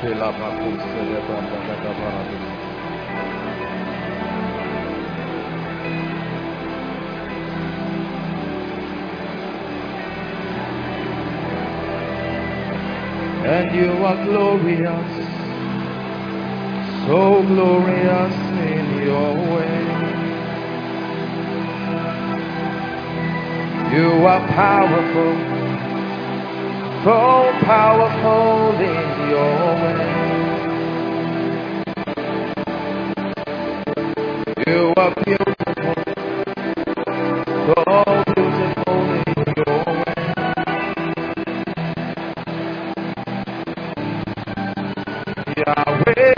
And you are glorious, so glorious in your way. You are powerful, so powerful in your way. You are beautiful, so beautiful in your way. Yahweh,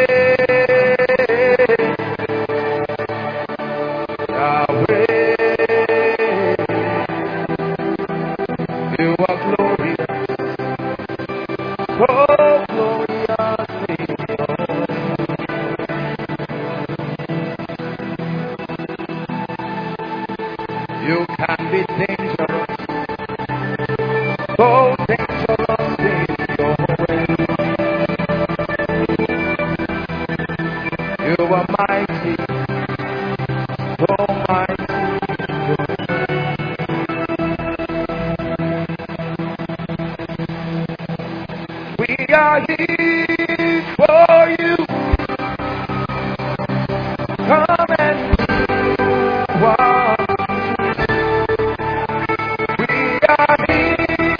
Yahweh, you are glorious, so glorious in your way. You can be dangerous, so dangerous in your way. You are mighty, so mighty. We are here for you. Come and do what we are here.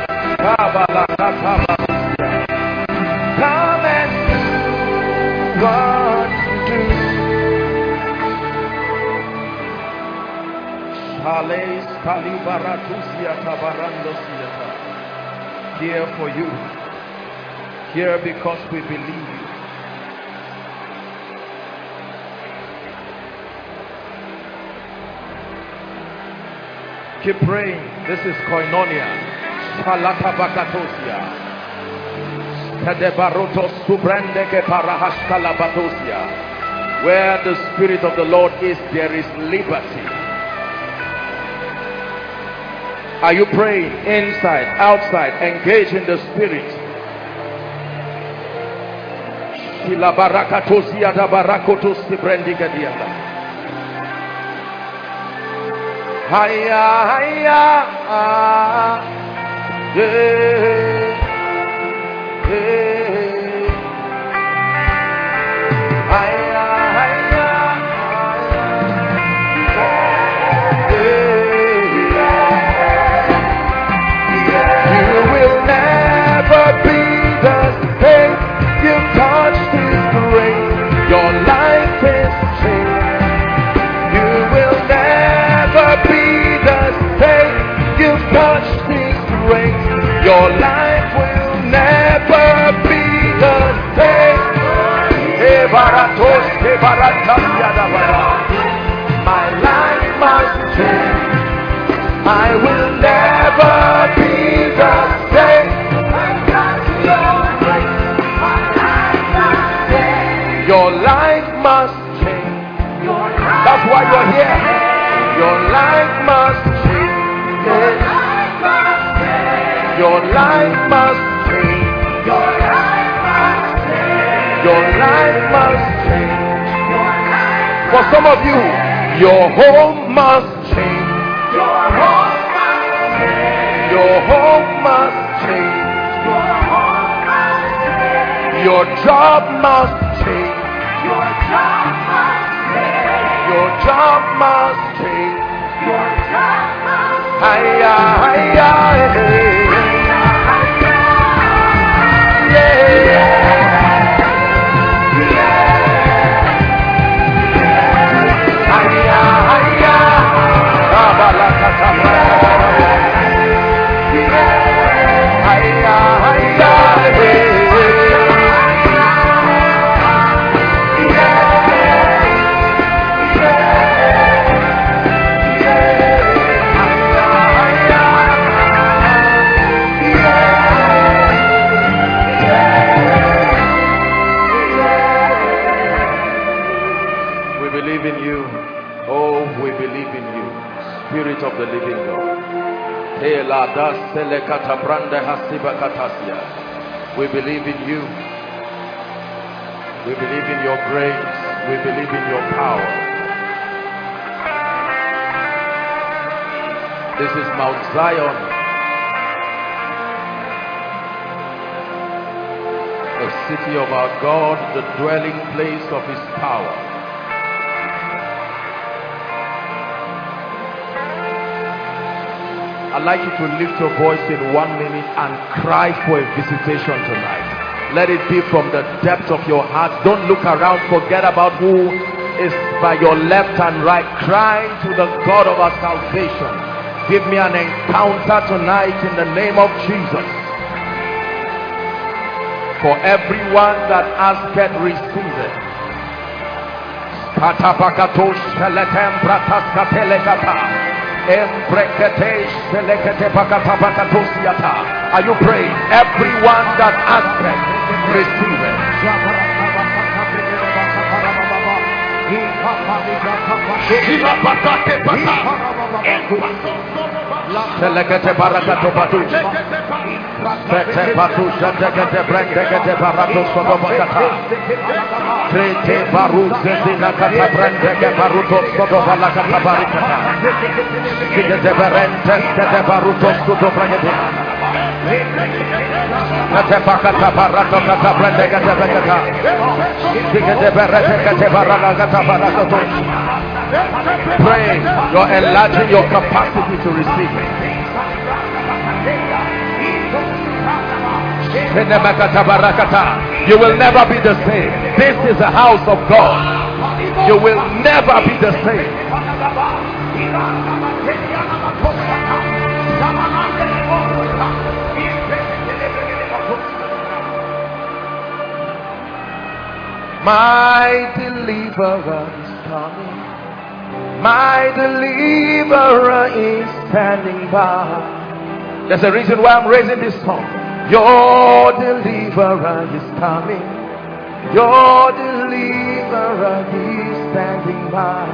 Come and do what you do. Here for you. Here because we believe you. Keep praying. This is Koinonia. Salata Bakatosia. Kadebarotos Subrandeke Parahashkala Batosia. Where the Spirit of the Lord is, there is liberty. Are you praying? Inside, outside, engage in the Spirit. Ila barakatosia da barakotos tibrendiga dianda. Haya haya yeah yeah haya haya yeah. You will never be the same. You've touched His grace. Your life is changed. You will never be the same. You've touched His grace. Your life will never be the same. My life must change. I will never be the same. Your life must change. That's why you're here. Your life must change. Your life must change. Your life must change. For some of you, your home must change. Your home must change. Your job must change. Your job must change. Hiya, hiya, hey. Spirit of the living God. We believe in you. We believe in your grace. We believe in your power. This is Mount Zion, the city of our God, the dwelling place of his power. I'd like you to lift your voice in 1 minute and cry for a visitation tonight. Let it be from the depth of your heart. Don't look around, forget about who is by your left and right. Cry to the God of our salvation. Give me an encounter tonight in the name of Jesus. For everyone that asketh, receive it. Are you praying? Everyone that asketh, receive it. Pray, you're enlarging your capacity to receive it. You will never be the same. This is the house of God. You will never be the same. My deliverer is coming. My deliverer is standing by. There's a reason why I'm raising this song. Your deliverer is coming. Your deliverer is standing by.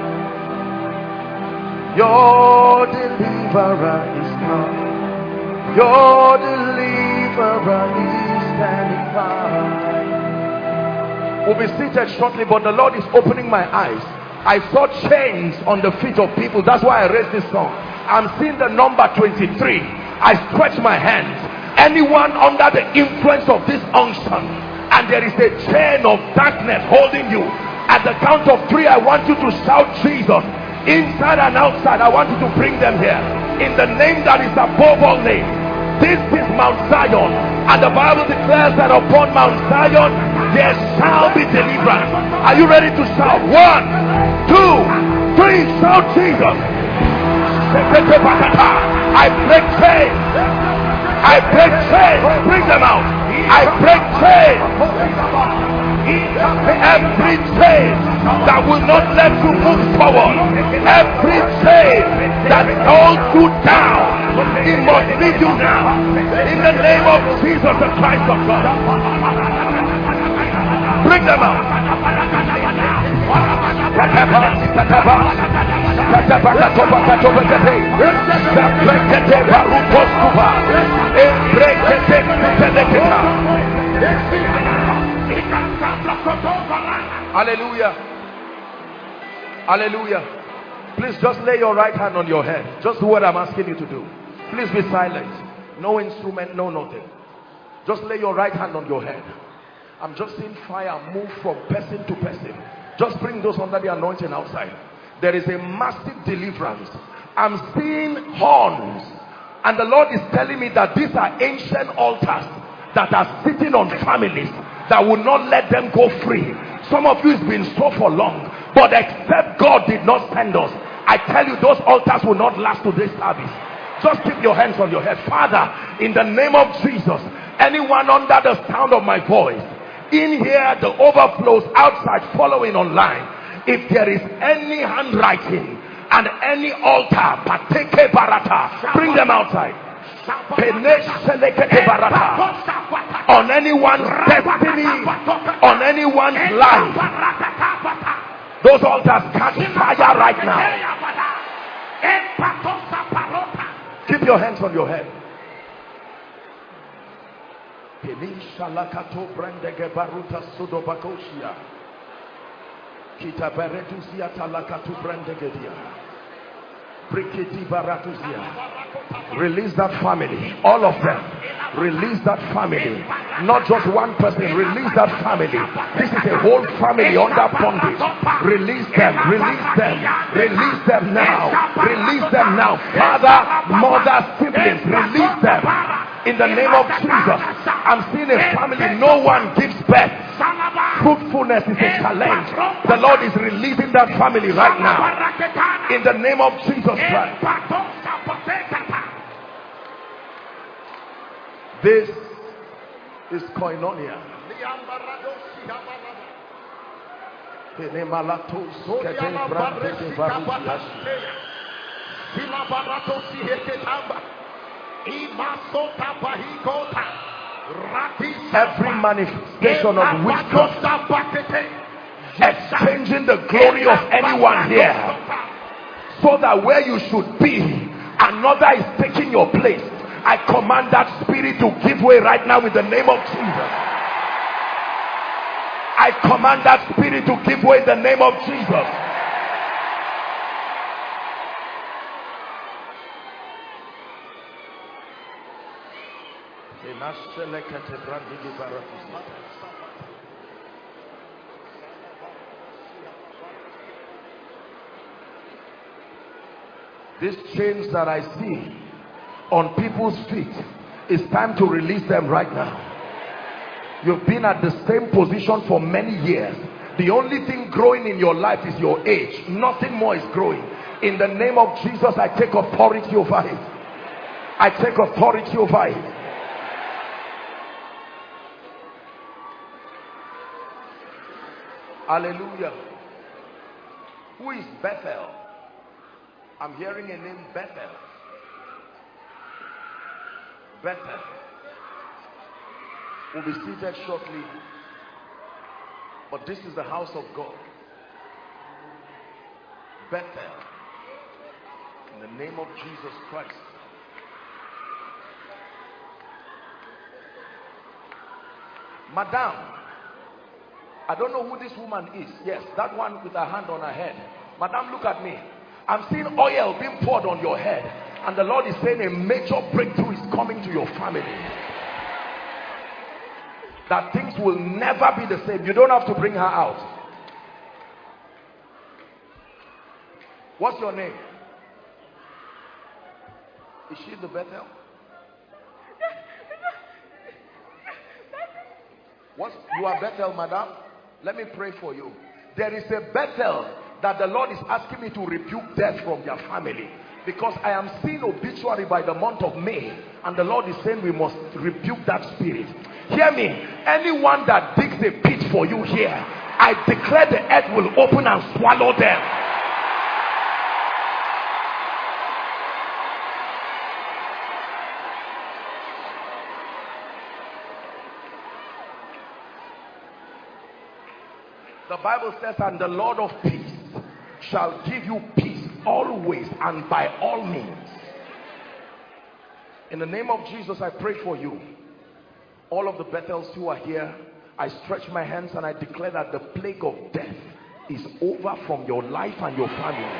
Your deliverer is coming. Your deliverer is standing by. We'll be seated shortly, but the Lord is opening my eyes. I saw chains on the feet of people. That's why I raised this song. I'm seeing the number 23. I stretch my hands. Anyone under the influence of this unction, and there is a chain of darkness holding you, at the count of 3 I want you to shout Jesus. Inside and outside, I want you to bring them here in the name that is above all names. This is Mount Zion, and the Bible declares that upon Mount Zion there shall be deliverance. Are you ready to shout? 1, 2, 3, shout Jesus. I break chains. I break chains. Bring them out. I break chains. Every chain that will not let you move forward, every chain that holds you down, it must leave you now. In the name of Jesus the Christ of God. Bring them out. Hallelujah. Hallelujah. Please just lay your right hand on your head. Just do what I'm asking you to do. Please be silent. No instrument, no nothing. Just lay your right hand on your head. I'm just seeing fire move from person to person. Just bring those under the anointing outside. There is a massive deliverance. I'm seeing horns, and the Lord is telling me that these are ancient altars that are sitting on families that will not let them go free. Some of you, it's been so for long, but except God did not send us, I tell you, those altars will not last to this service. Just keep your hands on your head. Father, in the name of Jesus, anyone under the sound of my voice, in here, the overflows, outside, following online, if there is any handwriting and any altar, pateke barata, bring them outside. On anyone's destiny, on anyone's life, those altars catch fire right now. Keep your hands on your head. Penisha lakato brandege baruta sudobakoshia. Kita beretusia talakatu brandege dia. Briketi baratuzia. Release that family, all of them. Release that family, not just one person. Release that family. This is a whole family under bondage. Release them, release them, release them now, release them now. Father, mother, siblings, release them in the name of Jesus. I'm seeing a family, no one gives birth. Fruitfulness is a challenge. The Lord is releasing that family right now in the name of Jesus Christ. This is koinonia. Every manifestation of witchcraft exchanging the glory of anyone here, so that where you should be, another is taking your place. I command that spirit to give way right now in the name of Jesus. I command that spirit to give way in the name of Jesus. These chains that I see on people's feet, it's time to release them right now. You've been at the same position for many years. The only thing growing in your life is your age. Nothing more is growing. In the name of Jesus, I take authority over it. I take authority over it. Hallelujah. Who is Bethel? I'm hearing a name, Bethel. Bethel. We'll be seated shortly. But this is the house of God. Bethel. In the name of Jesus Christ. Madam, I don't know who this woman is. Yes, that one with her hand on her head. Madam, look at me. I'm seeing oil being poured on your head. And the Lord is saying a major breakthrough is coming to your family. That things will never be the same. You don't have to bring her out. What's your name? Is she the Bethel? What? You are Bethel, madam? Let me pray for you. There is a Bethel that the Lord is asking me to rebuke death from their family. Because I am seeing obituary by the month of May. And the Lord is saying we must rebuke that spirit. Hear me. Anyone that digs a pit for you here, I declare the earth will open and swallow them. The Bible says, and the Lord of peace shall give you peace always and by all means. In the name of Jesus, I pray for you. All of the Bethels who are here, I stretch my hands and I declare that the plague of death is over from your life and your family.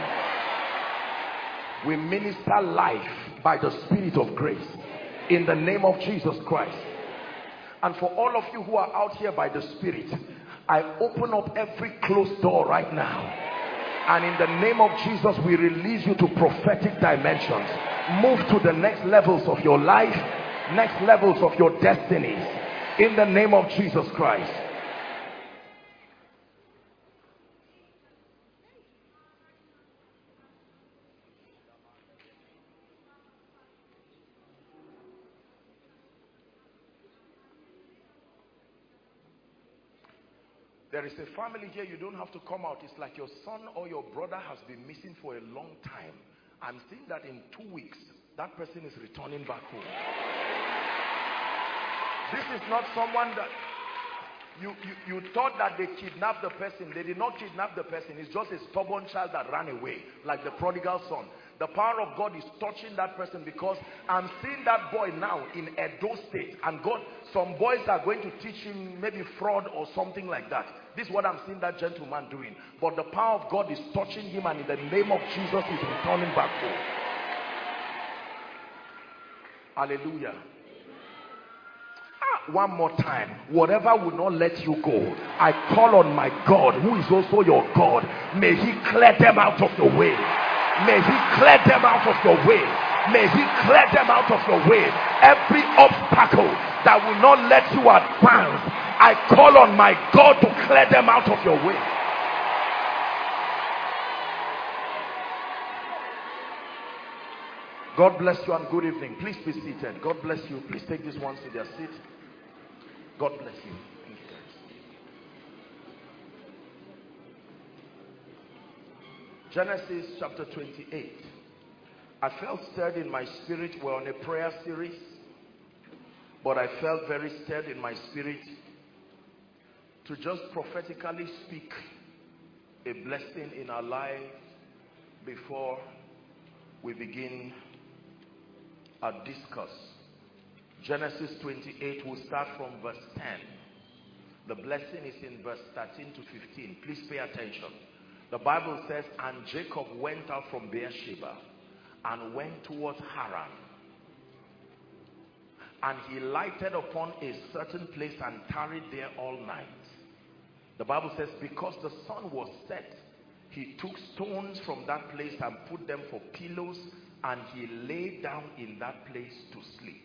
We minister life by the Spirit of grace in the name of Jesus Christ. And for all of you who are out here by the Spirit, I open up every closed door right now. And in the name of Jesus, we release you to prophetic dimensions. Move to the next levels of your life, next levels of your destinies. In the name of Jesus Christ. There is a family here, you don't have to come out. It's like your son or your brother has been missing for a long time. I'm seeing that in 2 weeks, that person is returning back home. This is not someone that... You thought that they kidnapped the person. They did not kidnap the person. It's just a stubborn child that ran away, like the prodigal son. The power of God is touching that person, because I'm seeing that boy now in Edo State, and God, some boys are going to teach him maybe fraud or something like that. This is what I'm seeing that gentleman doing. But the power of God is touching him, and in the name of Jesus, he's returning back home. Hallelujah. One more time. Whatever will not let you go, I call on my God, who is also your God. May he clear them out of your way. May he clear them out of your way. May he clear them out of your way. Every obstacle that will not let you advance, I call on my God to clear them out of your way. God bless you and good evening. Please be seated. God bless you. Please take these ones to their seat. God bless you. Genesis chapter 28. I felt stirred in my spirit. We're on a prayer series, but I felt very stirred in my spirit to just prophetically speak a blessing in our lives before we begin our discourse. Genesis 28, we'll start from verse 10. The blessing is in verse 13 to 15. Please pay attention. The Bible says, and Jacob went out from Beersheba and went towards Haran. And he lighted upon a certain place and tarried there all night. The Bible says, because the sun was set, he took stones from that place and put them for pillows, and he lay down in that place to sleep.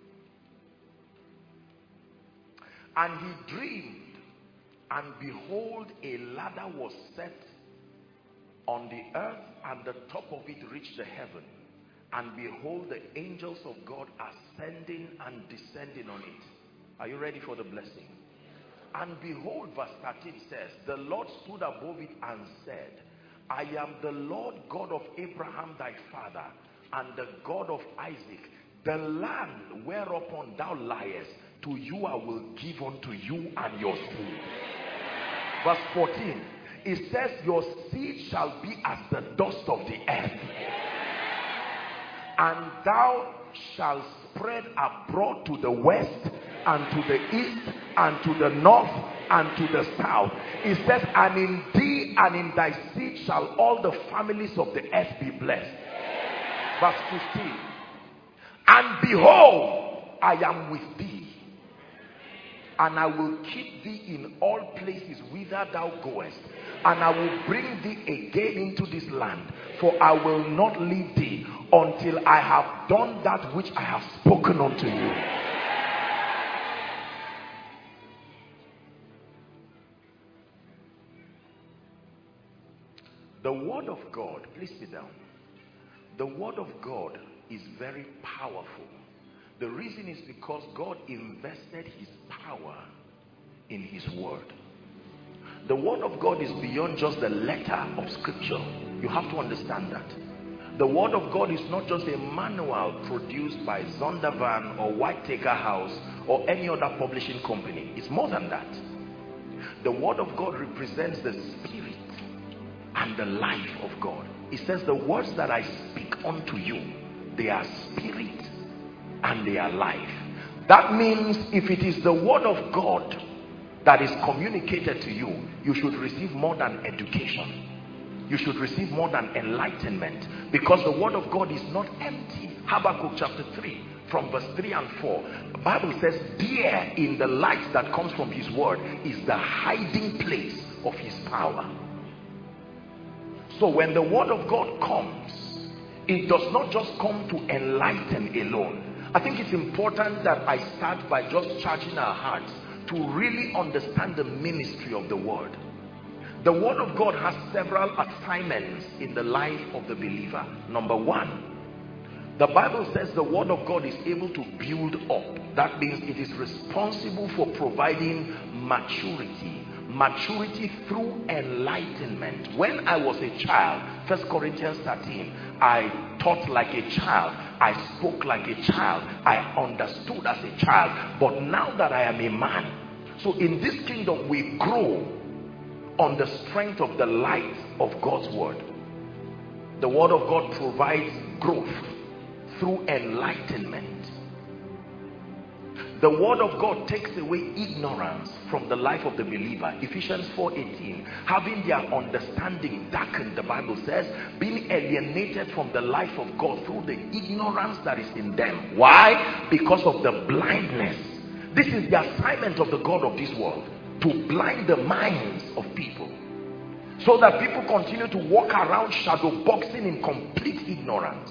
And he dreamed, and behold, a ladder was set on the earth, and the top of it reached the heaven. And behold, the angels of God ascending and descending on it. Are you ready for the blessing? And behold, verse 13 says, the Lord stood above it and said, I am the Lord God of Abraham thy father, and the God of Isaac. The land whereupon thou liest, to you I will give unto you and your seed. Verse 14, it says, your seed shall be as the dust of the earth, and thou shalt spread abroad to the west, and to the east, and to the north, and to the south. It says, and in thee and in thy seed shall all the families of the earth be blessed. Verse 15, and behold, I am with thee, and I will keep thee in all places whither thou goest, and I will bring thee again into this land, for I will not leave thee until I have done that which I have spoken unto you. The word of God, please sit down. The word of God is very powerful. The reason is because God invested his power in his word. The word of God is beyond just the letter of scripture. You have to understand that. The word of God is not just a manual produced by Zondervan or Whitaker House or any other publishing company. It's more than that. The word of God represents the spirit and the life of God. It says, the words that I speak unto you, they are spirit and they are life. That means if it is the word of God that is communicated to you, you should receive more than education. You should receive more than enlightenment, because the word of God is not empty. Habakkuk chapter 3 from verse 3 and 4. The Bible says, there in the light that comes from his word is the hiding place of his power. So when the word of God comes, it does not just come to enlighten alone. I think it's important that I start by just charging our hearts to really understand the ministry of the word. The word of God has several assignments in the life of the believer. Number one, the Bible says the word of God is able to build up. That means it is responsible for providing maturity. Maturity through enlightenment. When I was a child, 1 Corinthians 13, I taught like a child, I spoke like a child, I understood as a child. But now that I am a man, So in this kingdom, we grow on the strength of the light of God's word. The word of God provides growth through enlightenment. The word of God takes away ignorance from the life of the believer. Ephesians 4:18, having their understanding darkened, the Bible says, being alienated from the life of God through the ignorance that is in them. Why? Because of the blindness. This is the assignment of the God of this world, to blind the minds of people, so that people continue to walk around shadow boxing in complete ignorance.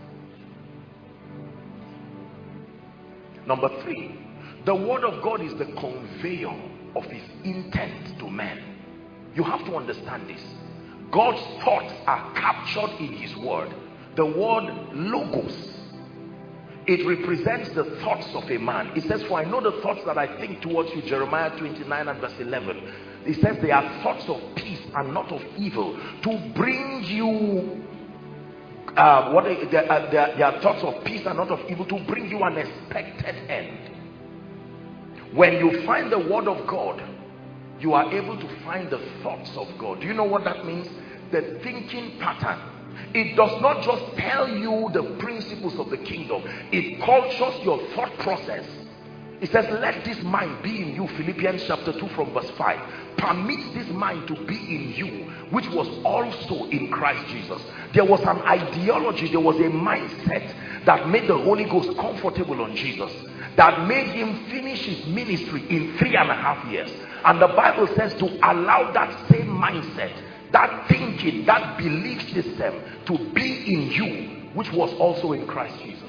Number 3, the word of God is the conveyor of his intent to men. You have to understand this. God's thoughts are captured in his word. The word logos, it represents the thoughts of a man. It says, for I know the thoughts that I think towards you, Jeremiah 29 and verse 11. It says they are thoughts of peace and not of evil, to bring you they are thoughts of peace and not of evil, to bring you an expected end. When you find the word of God, you are able to find the thoughts of God. Do you know what that means? The thinking pattern. It does not just tell you the principles of the kingdom, it cultures your thought process. It says, let this mind be in you, Philippians chapter 2 from verse 5. Permit this mind to be in you, which was also in Christ Jesus. There was an ideology, there was a mindset that made the Holy Ghost comfortable on Jesus, that made him finish his ministry in 3.5 years. And the Bible says to allow that same mindset, that thinking, that belief system to be in you, which was also in Christ Jesus.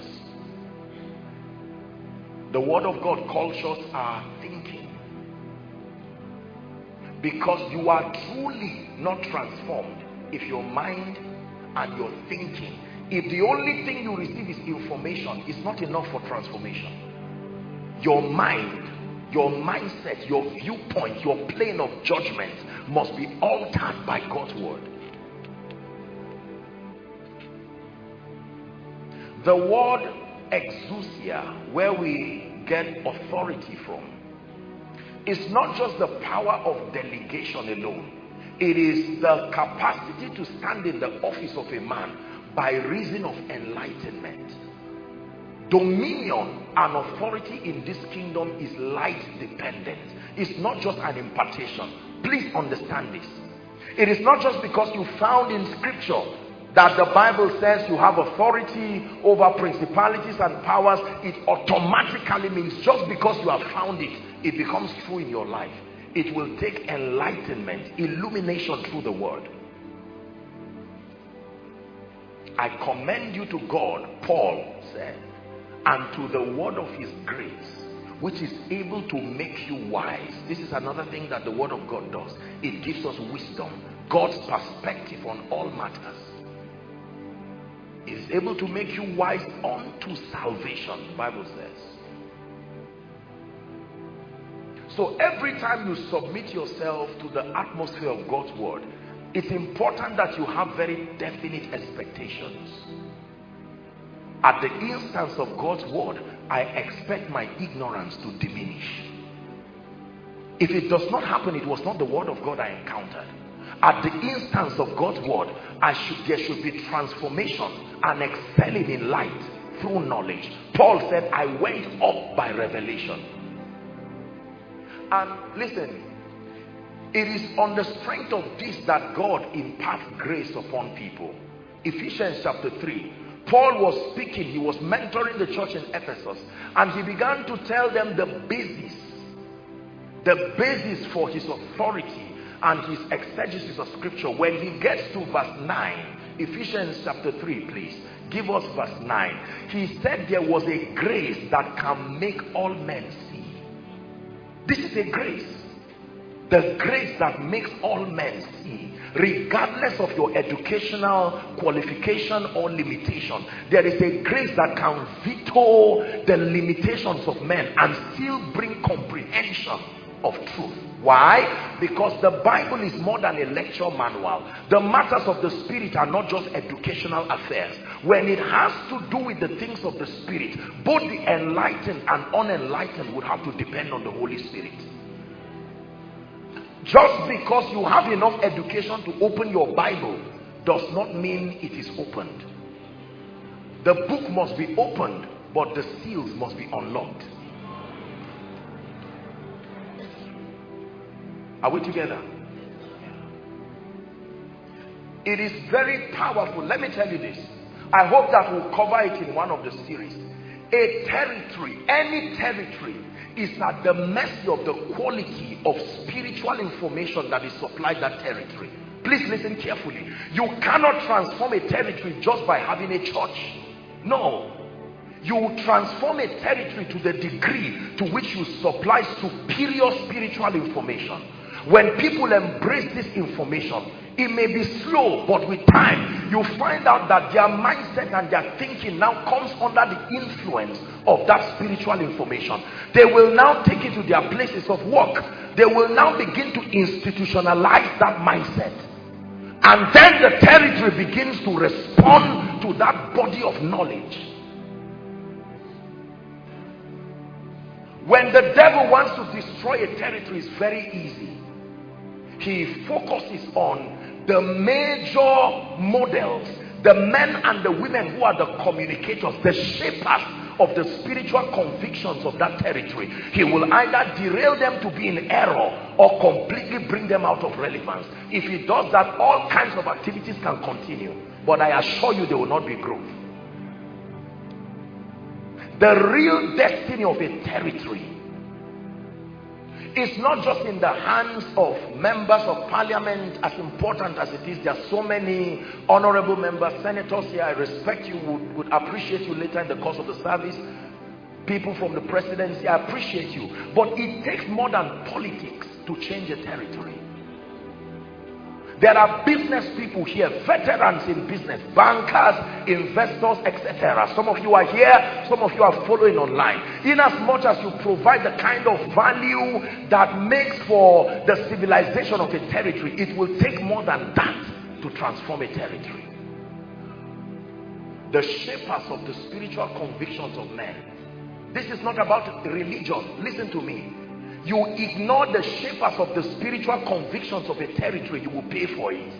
The word of God cultures our thinking, because you are truly not transformed if your mind and your thinking, if the only thing you receive is information, it's not enough for transformation. Your mind, your mindset, your viewpoint, your plane of judgment must be altered by God's word. The word exousia, where we get authority from, is not just the power of delegation alone. It is the capacity to stand in the office of a man by reason of enlightenment. Dominion and authority in this kingdom is light dependent. It's not just an impartation. Please understand this. It is not just because you found in scripture that the Bible says you have authority over principalities and powers, it automatically means just because you have found it, it becomes true in your life. It will take enlightenment, illumination through the word. I commend you to God, Paul said, and to the word of his grace, which is able to make you wise. This is another thing that the word of God does. It gives us wisdom, God's perspective on all matters. Is able to make you wise unto salvation, the Bible says. So every time you submit yourself to the atmosphere of God's word, it's important that you have very definite expectations. At the instance of God's word, I expect my ignorance to diminish. If it does not happen, it was not the word of God I encountered. At the instance of God's word, there should be transformation and excelling in light through knowledge. Paul said, I went up by revelation. And listen, it is on the strength of this that God imparts grace upon people. Ephesians chapter 3, Paul was speaking, he was mentoring the church in Ephesus, and he began to tell them the basis for his authority and his exegesis of scripture. When he gets to verse 9, Ephesians chapter 3, please give us verse 9. He said there was a grace that can make all men see. This is a grace, the grace that makes all men see, regardless of your educational qualification or limitation. There is a grace that can veto the limitations of men and still bring comprehension of truth. Why? Because the Bible is more than a lecture manual. The matters of the spirit are not just educational affairs. When it has to do with the things of the spirit, both the enlightened and unenlightened would have to depend on the Holy Spirit. Just because you have enough education to open your Bible does not mean it is opened. The book must be opened, but the seals must be unlocked. Are we together? It is very powerful. Let me tell you this. I hope that we'll cover it in one of the series. A territory, any territory, is at the mercy of the quality of spiritual information that is supplied that territory. Please listen carefully. You cannot transform a territory just by having a church. No. You transform a territory to the degree to which you supply superior spiritual information. When people embrace this information, it may be slow, but with time, you find out that their mindset and their thinking now comes under the influence of that spiritual information. They will now take it to their places of work. They will now begin to institutionalize that mindset. And then the territory begins to respond to that body of knowledge. When the devil wants to destroy a territory, it's very easy. He focuses on the major models, the men and the women who are the communicators, the shapers of the spiritual convictions of that territory. He will either derail them to be in error or completely bring them out of relevance. If he does that, all kinds of activities can continue, but I assure you there will not be growth. The real destiny of a territory is not just in the hands of members of parliament, as important as it is. There are so many honorable members, senators here. I respect you, would appreciate you later in the course of the service. People from the presidency, I appreciate you. But it takes more than politics to change a territory. There are business people here, veterans in business, bankers, investors, etc. Some of you are here, some of you are following online. In as much as you provide the kind of value that makes for the civilization of a territory, it will take more than that to transform a territory. The shapers of the spiritual convictions of men. This is not about religion. Listen to me. You ignore the shapers of the spiritual convictions of a territory, you will pay for it.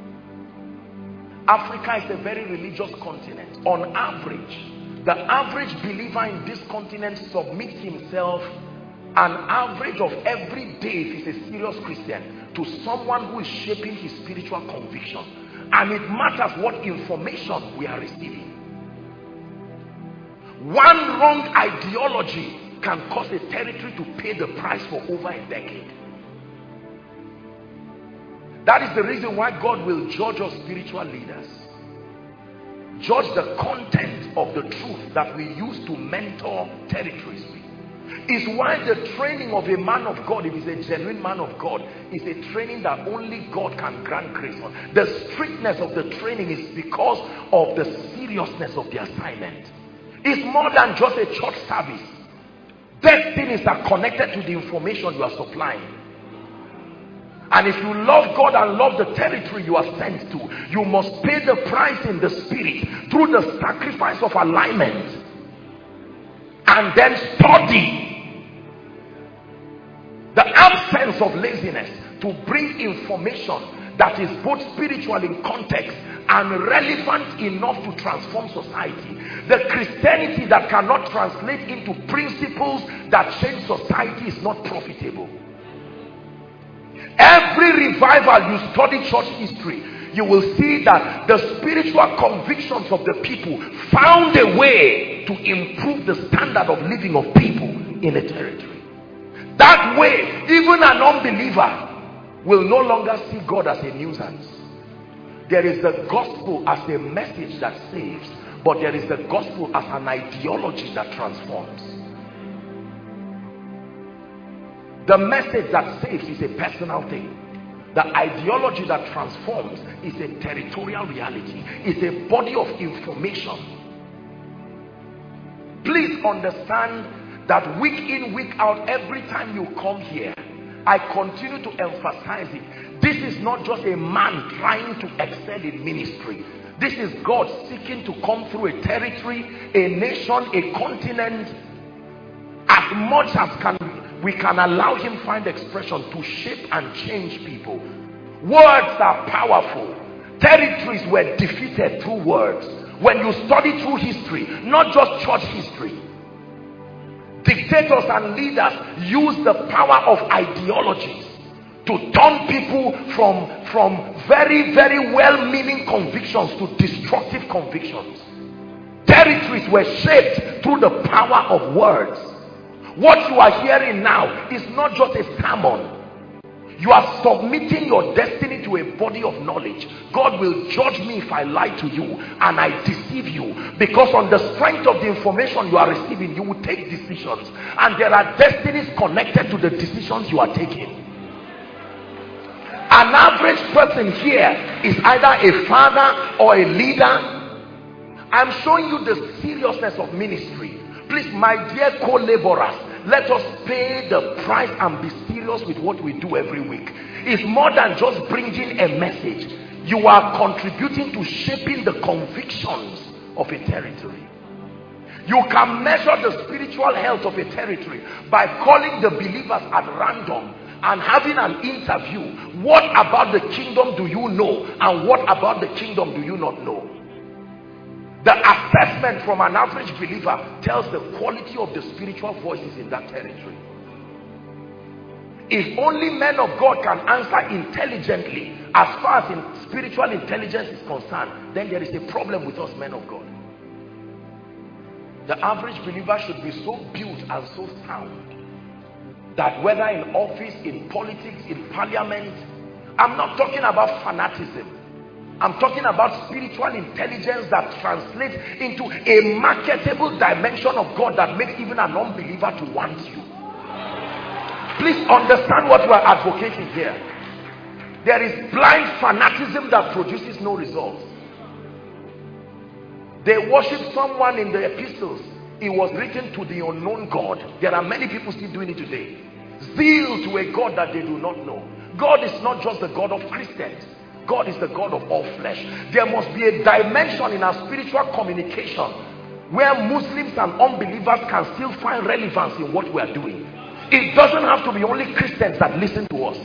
Africa is a very religious continent. On average, the average believer in this continent submits himself an average of every day, if he's a serious Christian, to someone who is shaping his spiritual conviction. And it matters what information we are receiving. One wrong ideology can cause a territory to pay the price for over a decade. That is the reason why God will judge us spiritual leaders. Judge the content of the truth that we use to mentor territories with. Is why the training of a man of God, if he's a genuine man of God, is a training that only God can grant grace on. The strictness of the training is because of the seriousness of the assignment. It's more than just a church service. Destinies are connected to the information you are supplying. And if you love God and love the territory you are sent to, you must pay the price in the spirit through the sacrifice of alignment. And then study the absence of laziness to bring information that is both spiritual in context and relevant enough to transform society. The Christianity that cannot translate into principles that change society is not profitable. Every revival you study church history, you will see that the spiritual convictions of the people found a way to improve the standard of living of people in a territory. That way, even an unbeliever will no longer see God as a nuisance. There is the gospel as a message that saves, but there is the gospel as an ideology that transforms. The message that saves is a personal thing. The ideology that transforms is a territorial reality. It's a body of information. Please understand that week in, week out, every time you come here, I continue to emphasize it. This is not just a man trying to excel in ministry. This is God seeking to come through a territory, a nation, a continent, as much as can we can allow him find expression to shape and change people. Words are powerful. Territories were defeated through words. When you study through history, not just church history, dictators and leaders use the power of ideologies to turn people from very, very well-meaning convictions to destructive convictions. Territories were shaped through the power of words. What you are hearing now is not just a sermon. You are submitting your destiny to a body of knowledge. God will judge me if I lie to you and I deceive you, because on the strength of the information you are receiving, you will take decisions, and there are destinies connected to the decisions you are taking. An average person here is either a father or a leader. I'm showing you the seriousness of ministry. Please, my dear co-laborers, let us pay the price and be serious with what we do every week. It's more than just bringing a message. You are contributing to shaping the convictions of a territory. You can measure the spiritual health of a territory by calling the believers at random and having an interview. What about the kingdom do you know, and what about the kingdom do you not know? The assessment from an average believer tells the quality of the spiritual voices in that territory. If only men of God can answer intelligently as far as in spiritual intelligence is concerned, then there is a problem with us men of God. The average believer should be so built and so sound that whether in office, in politics, in parliament, I'm not talking about fanaticism. I'm talking about spiritual intelligence that translates into a marketable dimension of God that makes even an unbeliever to want you. Please understand what we are advocating here. There is blind fanaticism that produces no results. They worship someone in the epistles. It was written to the unknown God. There are many people still doing it today. Zeal to a God that they do not know. God is not just the God of Christians. God is the God of all flesh. There must be a dimension in our spiritual communication where Muslims and unbelievers can still find relevance in what we are doing. It doesn't have to be only Christians that listen to us.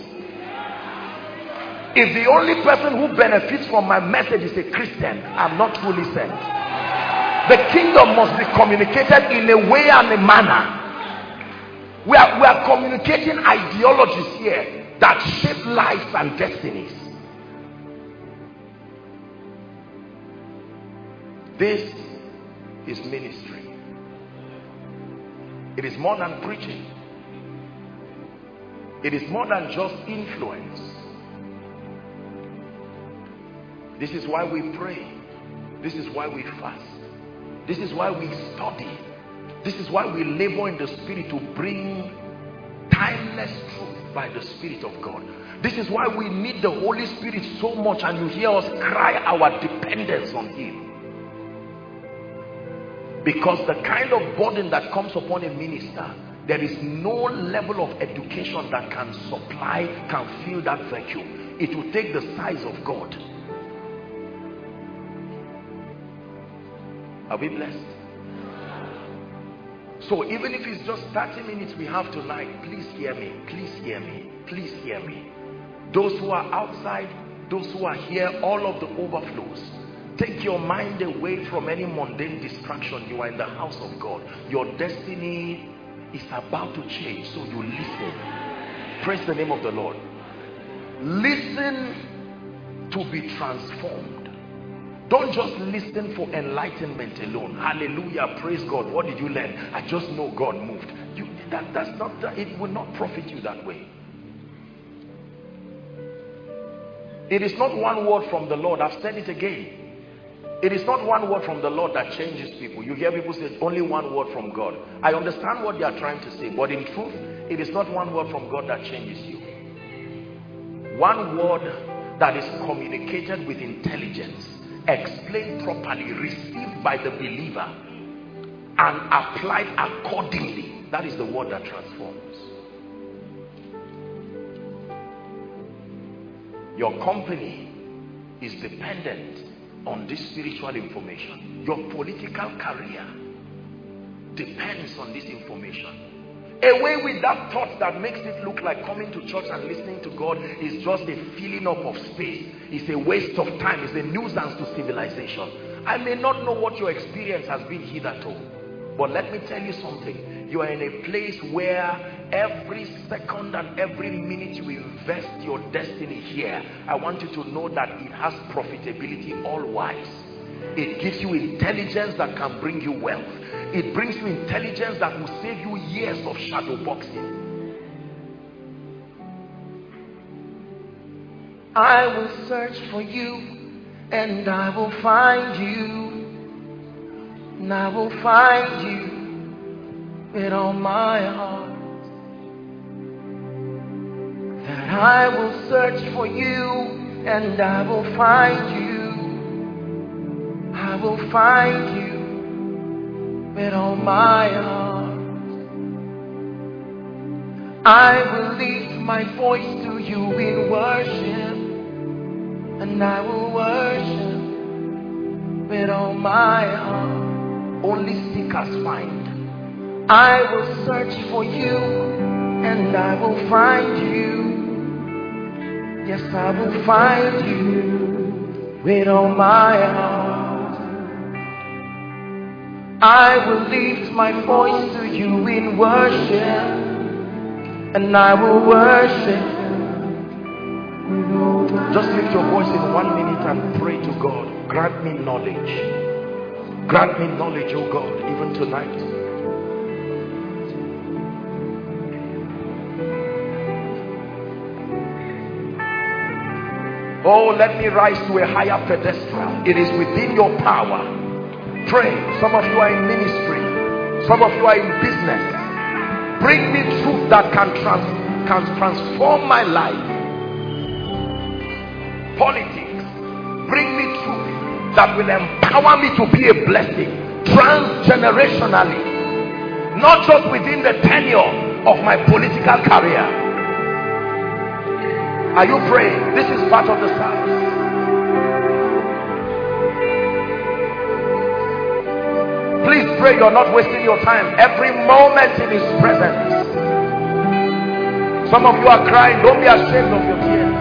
If the only person who benefits from my message is a Christian, I'm not truly sent. The kingdom must be communicated in a way and a manner. We are communicating ideologies here that shape lives and destinies. This is ministry. It is more than preaching. It is more than just influence. This is why we pray. This is why we fast. This is why we study. This is why we labor in the Spirit to bring timeless truth by the Spirit of God. This is why we need the Holy Spirit so much, and you hear us cry our dependence on Him. Because the kind of burden that comes upon a minister, there is no level of education that can supply, can fill that vacuum. It will take the size of God. Are we blessed? So even if it's just 30 minutes we have tonight, please hear me, please hear me, please hear me. Those who are outside, those who are here, all of the overflows. Take your mind away from any mundane distraction. You are in the house of God. Your destiny is about to change, so you listen. Praise the name of the Lord. Listen to be transformed. Don't just listen for enlightenment alone. Hallelujah, praise God. What did you learn? I just know God moved. It will not profit you that way. It is not one word from the Lord. I've said it again. It is not one word from the Lord that changes people. You hear people say only one word from God. I understand what they are trying to say, but in truth, it is not one word from God that changes you. One word that is communicated with intelligence, explained properly, received by the believer, and applied accordingly. That is the word that transforms. Your company is dependent on this spiritual information. Your political career depends on this information. Away with that thought that makes it look like coming to church and listening to God is just a filling up of space. It's a waste of time. It's a nuisance to civilization. I may not know what your experience has been hitherto, but let me tell you something. You are in a place where every second and every minute you invest your destiny here, I want you to know that it has profitability all-wise. It gives you intelligence that can bring you wealth. It brings you intelligence that will save you years of shadow boxing. I will search for you and I will find you. And I will find you with all my heart. That I will search for you and I will find you. I will find you with all my heart. I will lift my voice to you in worship, and I will worship with all my heart. Only seekers find. I will search for you, and I will find you. Yes, I will find you with all my heart. I will lift my voice to you in worship, and I will worship. Just lift your voice in 1 minute and pray to God. Grant me knowledge. Grant me knowledge, oh God, even tonight. Oh, let me rise to a higher pedestal. It is within your power. Pray. Some of you are in ministry. Some of you are in business. Bring me truth that can transform my life. Politics. Bring me truth that will empower me to be a blessing. Transgenerationally. Not just within the tenure of my political career. Are you praying? This is part of the service. Please pray. You're not wasting your time. Every moment in His presence. Some of you are crying. Don't be ashamed of your tears.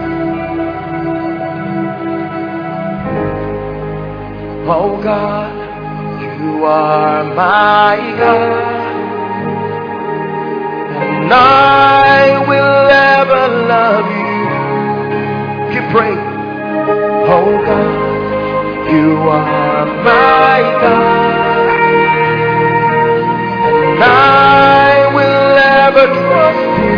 Oh God, you are my God, and I will ever love you. Keep praying. Oh God, you are my God, I will ever trust you.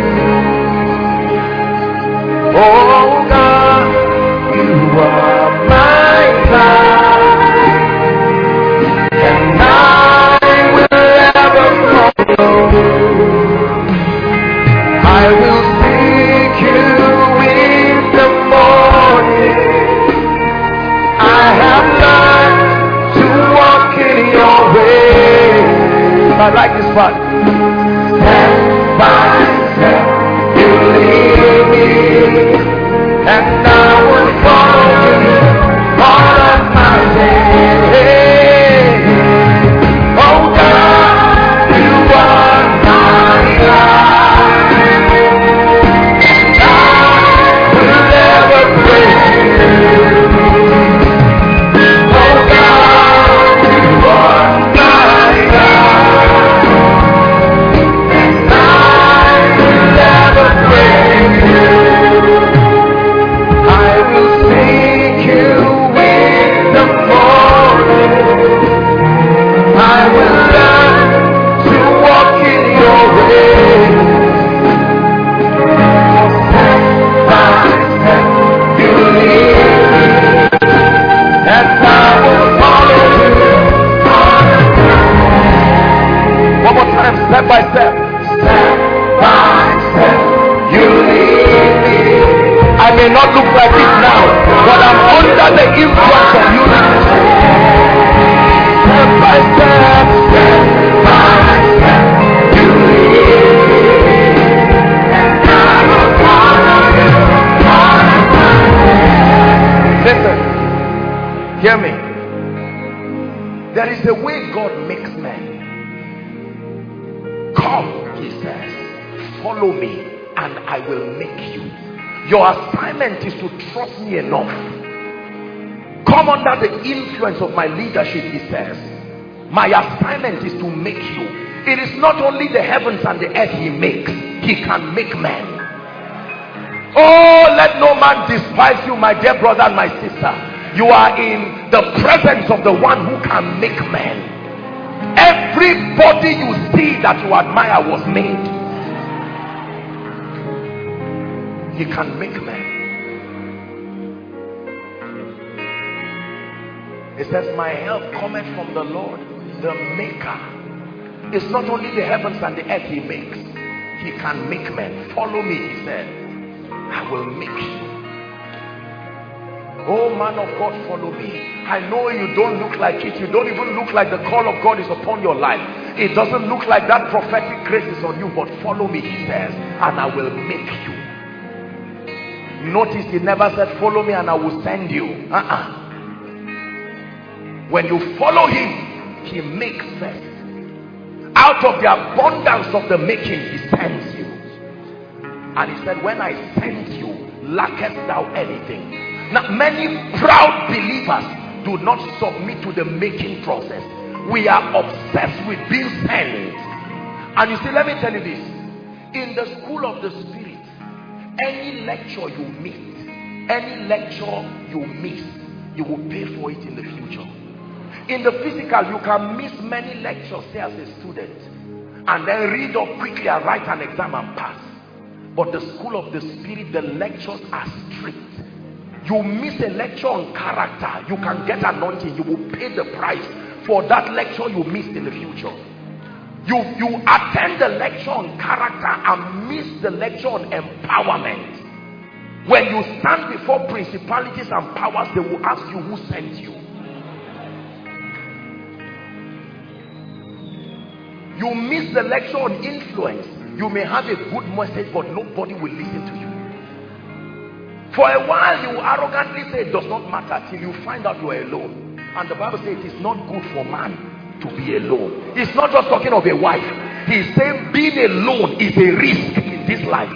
Oh God, you are my God, and I will ever follow. I will seek you in the morning. I have learned to walk in your way. I like this part. Step by step, you lead me, and I will follow you all of my days. Oh God, you are my God, and I will never break you. Oh God, you are my God. Step by step, step by step, you lead me. I may not look like it now, but I'm under the influence of you. Step by step, step by step, you lead me, and I will follow you all of my days. Listen, hear me. There is a way God makes men. Come, He says. follow me and I will make you. Your assignment is to trust me enough. Come under the influence of my leadership, he says. My assignment is to make you. It is not only the heavens and the earth he makes, he can make men. Oh, let no man despise you, my dear brother and my sister. You are in the presence of the one who can make men. Everybody you see that you admire was made. He can make men. It says, my help cometh from the Lord, the maker. It's not only the heavens and the earth he makes. He can make men. Follow me, he said. I will make you. Oh man of God, follow me. I know you don't look like it. You don't even look like the call of God is upon your life. It doesn't look like that prophetic grace is on you, but follow me, he says, and I will make you. Notice he never said, follow me and I will send you. When you follow him, he makes first. Out of the abundance of the making, he sends you. And he said, when I send you, lackest thou anything? Now, many proud believers do not submit to the making process. We are obsessed with being sent. And you see, let me tell you this. In the school of the Spirit, any lecture you meet, any lecture you miss, you will pay for it in the future. In the physical, you can miss many lectures, say as a student, and then read up quickly and write an exam and pass. But the school of the Spirit, the lectures are strict. You miss a lecture on character, you can get anointing, you will pay the price for that lecture you missed in the future. You attend the lecture on character and miss the lecture on empowerment. When you stand before principalities and powers, they will ask you who sent you. You miss the lecture on influence. You may have a good message, but nobody will listen to you. For a while you arrogantly say it does not matter, till you find out you are alone. And the Bible says it is not good for man to be alone. He's not just talking of a wife. He's saying being alone is a risk in this life.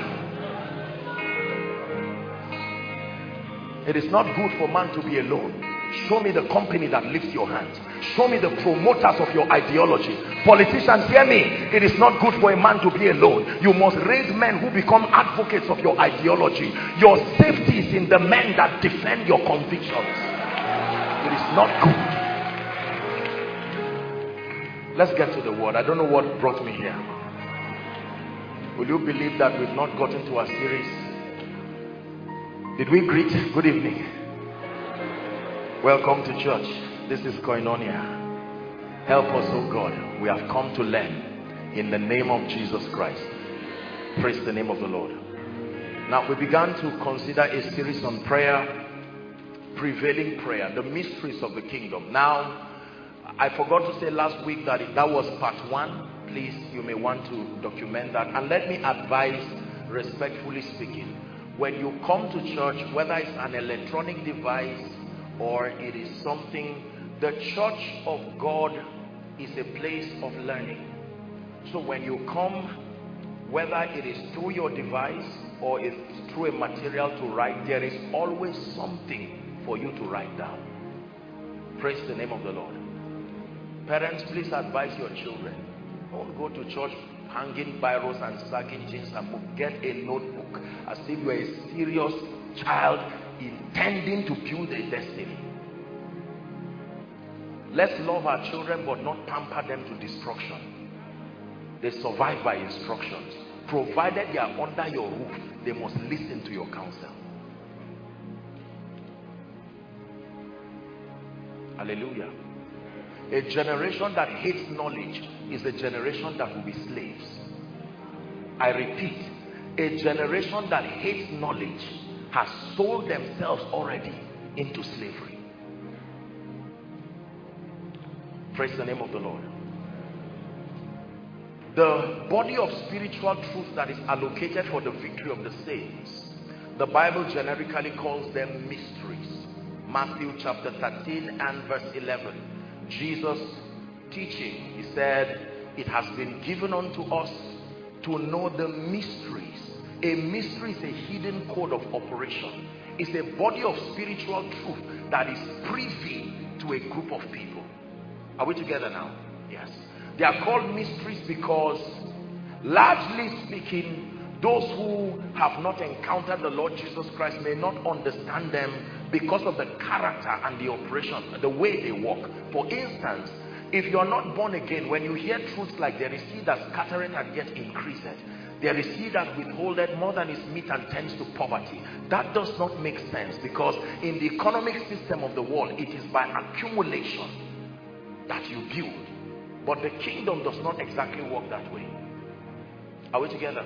It is not good for man to be alone. Show me the company that lifts your hands. Show me the promoters of your ideology. Politicians, hear me. It is not good for a man to be alone. You must raise men who become advocates of your ideology. Your safety is in the men that defend your convictions. It is not good. Let's get to the word. I don't know what brought me here. Will you believe that we've not gotten to our series? Did we greet? Good evening. Welcome to church. This is Koinonia. Help us, oh God. We have come to learn in the name of Jesus Christ. Praise the name of the Lord. Now we began to consider a series on prayer, prevailing prayer, the mysteries of the kingdom. Now, I forgot to say last week that that was part 1. Please, you may want to document that. And let me advise, respectfully speaking, when you come to church, whether it's an electronic device or it is something, the church of God is a place of learning. So when you come, whether it is through your device or it's through a material to write, there is always something for you to write down. Praise the name of the Lord. Parents, please advise your children. Don't go to church hanging biros and sagging jeans and book. Get a notebook as if you are a serious child intending to build a destiny. Let's love our children but not pamper them to destruction. They survive by instructions. Provided they are under your roof, they must listen to your counsel. Hallelujah. A generation that hates knowledge is a generation that will be slaves. I repeat, a generation that hates knowledge has sold themselves already into slavery. Praise the name of the Lord. The body of spiritual truth that is allocated for the victory of the saints, the Bible generically calls them mysteries. Matthew chapter 13 and verse 11. Jesus teaching, he said, it has been given unto us to know the mysteries. A mystery is a hidden code of operation. It's a body of spiritual truth that is privy to a group of people. Are we together now? Yes. They are called mysteries because, largely speaking, those who have not encountered the Lord Jesus Christ may not understand them because of the character and the operation, the way they walk. For instance, if you are not born again, when you hear truths like there is he that scattereth and yet increaseth, there is he that withholdeth more than is meet and tends to poverty, that does not make sense, because in the economic system of the world, it is by accumulation that you build. But the kingdom does not exactly work that way. Are we together?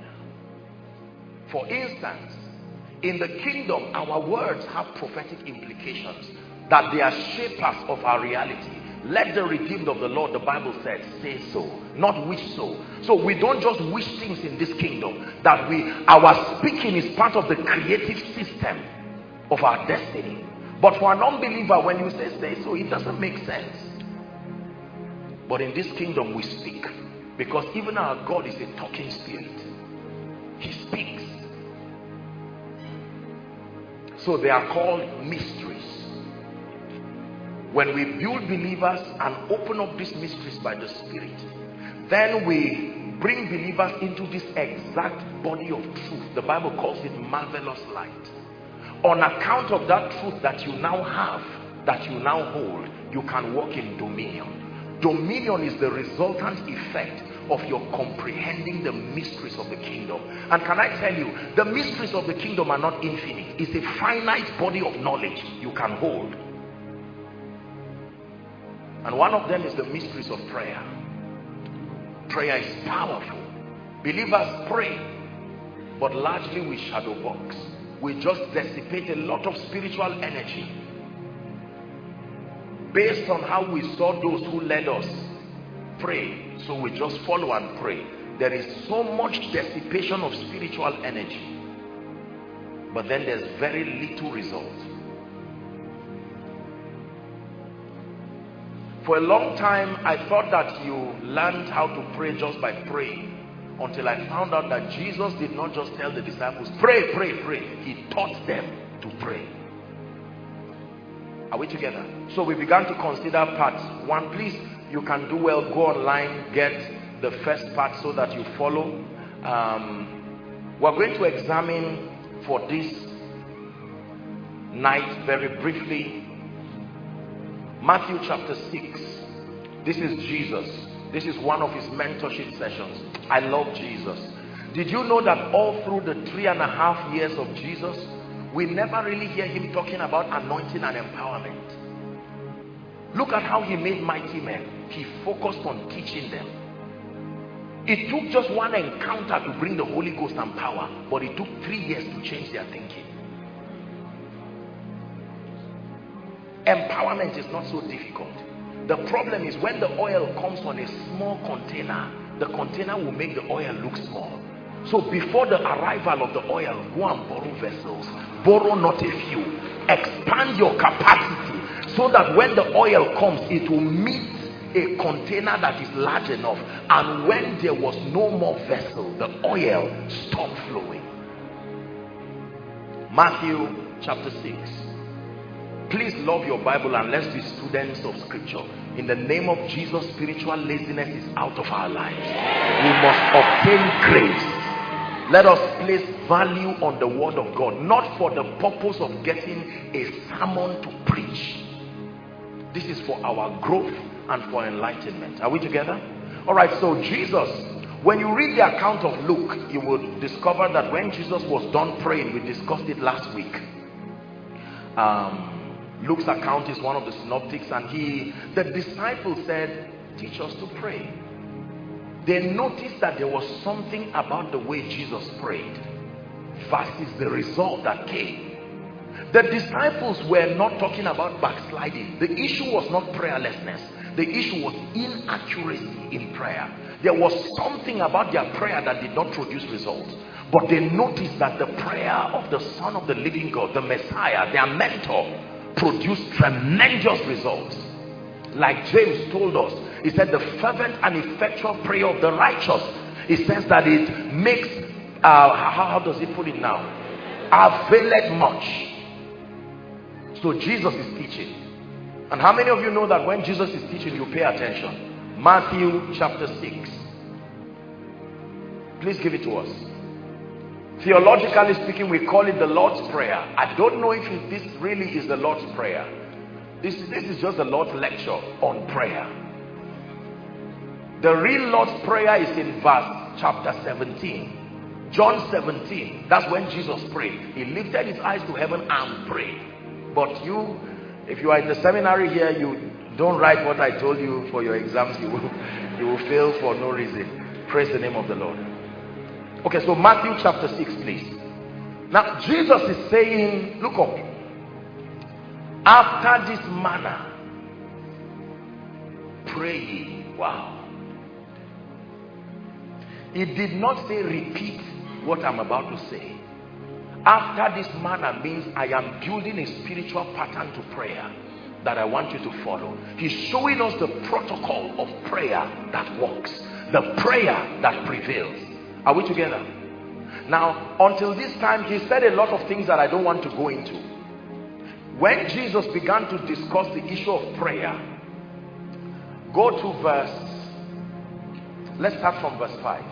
For instance, in the kingdom, our words have prophetic implications, that they are shapers of our reality. Let the redeemed of the Lord, the Bible says, say so, not wish so. So we don't just wish things in this kingdom, that our speaking is part of the creative system of our destiny. But for an unbeliever, when you say so, it doesn't make sense. But in this kingdom we speak, because even our God is a talking spirit. He speaks. So they are called mysteries. When we build believers and open up these mysteries by the Spirit, then we bring believers into this exact body of truth. The Bible calls it marvelous light. On account of that truth that you now have, that you now hold, you can walk in dominion. Dominion is the resultant effect of your comprehending the mysteries of the kingdom. And can I tell you, the mysteries of the kingdom are not infinite. It's a finite body of knowledge you can hold. And one of them is the mysteries of prayer. Prayer is powerful. Believers pray, but largely we shadow box. We just dissipate a lot of spiritual energy based on how we saw those who led us pray. So we just follow and pray. There is so much dissipation of spiritual energy, but then there's very little result. For a long time, I thought that you learned how to pray just by praying, until I found out that Jesus did not just tell the disciples, pray, pray, pray. He taught them to pray. Are we together? So we began to consider parts. One, please, you can do well, go online, get the first part so that you follow. We're going to examine for this night very briefly Matthew chapter 6. This is Jesus. This is one of his mentorship sessions. I love Jesus. Did you know that all through the 3.5 years of Jesus, we never really hear him talking about anointing and empowerment? Look at how he made mighty men. He focused on teaching them. It took just one encounter to bring the Holy Ghost and power, but it took 3 years to change their thinking. Empowerment is not so difficult. The problem is when the oil comes on a small container, the container will make the oil look small. So before the arrival of the oil, go and borrow vessels. Borrow not a few. Expand your capacity so that when the oil comes, it will meet a container that is large enough. And when there was no more vessel, the oil stopped flowing. Matthew chapter 6. Please love your Bible and let's be students of scripture. In the name of Jesus, spiritual laziness is out of our lives. We must obtain grace. Let us place value on the word of God, not for the purpose of getting a sermon to preach. This is for our growth and for enlightenment. Are we together? All right, so Jesus, when you read the account of Luke, you will discover that when Jesus was done praying, we discussed it last week. Luke's account is one of the synoptics, and the disciples said, teach us to pray. They noticed that there was something about the way Jesus prayed versus the result that came. The disciples were not talking about backsliding. The issue was not prayerlessness. The issue was inaccuracy in prayer. There was something about their prayer that did not produce results. But they noticed that the prayer of the Son of the living God, the Messiah, their mentor, produced tremendous results. Like James told us, he said the fervent and effectual prayer of the righteous, it says that it makes, how does it put it now? Availeth much. So Jesus is teaching. And how many of you know that when Jesus is teaching, you pay attention? Matthew chapter 6. Please give it to us. Theologically speaking, we call it the Lord's Prayer. I don't know if this really is the Lord's Prayer. This is just the Lord's lecture on prayer. The real Lord's Prayer is in verse chapter 17. John 17. That's when Jesus prayed. He lifted his eyes to heaven and prayed. But you, if you are in the seminary here, you don't write what I told you for your exams. You will fail for no reason. Praise the name of the Lord. Okay, so Matthew chapter 6, please. Now, Jesus is saying, look up. After this manner, pray ye. Wow. He did not say repeat what I'm about to say. After this manner means I am building a spiritual pattern to prayer that I want you to follow. He's showing us the protocol of prayer that works. The prayer that prevails. Are we together? Now, until this time, he said a lot of things that I don't want to go into. When Jesus began to discuss the issue of prayer, go to let's start from verse 5.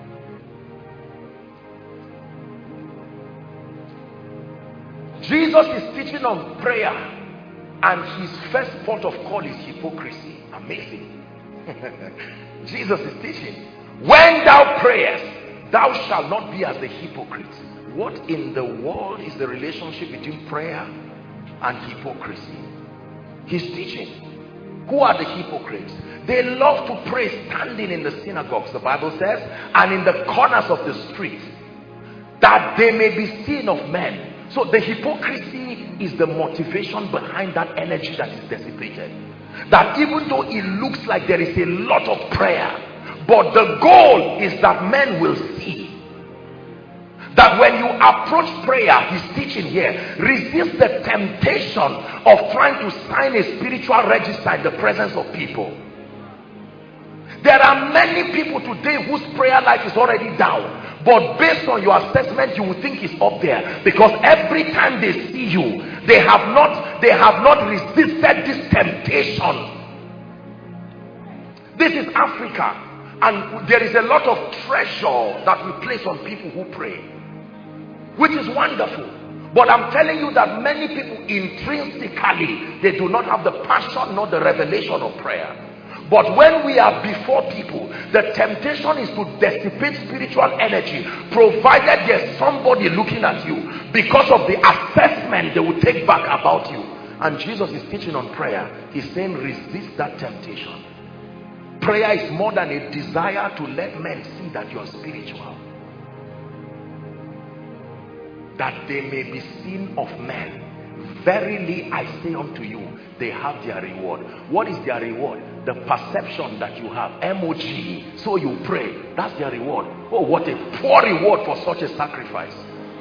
Jesus is teaching on prayer, and his first port of call is hypocrisy. Amazing. Jesus is teaching, when thou prayest, thou shalt not be as the hypocrites. What in the world is the relationship between prayer and hypocrisy? He's teaching. Who are the hypocrites? They love to pray standing in the synagogues, the Bible says, and in the corners of the street, that they may be seen of men. So the hypocrisy is the motivation behind that energy that is dissipated. That even though it looks like there is a lot of prayer, but the goal is that men will see. That when you approach prayer, he's teaching here, resist the temptation of trying to sign a spiritual register in the presence of people. There are many people today whose prayer life is already down, but based on your assessment, you will think it's up there, because every time they see you, they have not resisted this temptation. This is Africa, and there is a lot of treasure that we place on people who pray, which is wonderful. But I'm telling you that many people intrinsically, they do not have the passion nor the revelation of prayer. But when we are before people, the temptation is to dissipate spiritual energy, provided there's somebody looking at you, because of the assessment they will take back about you. And Jesus is teaching on prayer. He's saying resist that temptation. Prayer is more than a desire to let men see that you're spiritual. That they may be seen of men. Verily I say unto you, they have their reward. What is their reward? The perception that you have. M-O-G. So you pray. That's their reward. Oh, what a poor reward for such a sacrifice.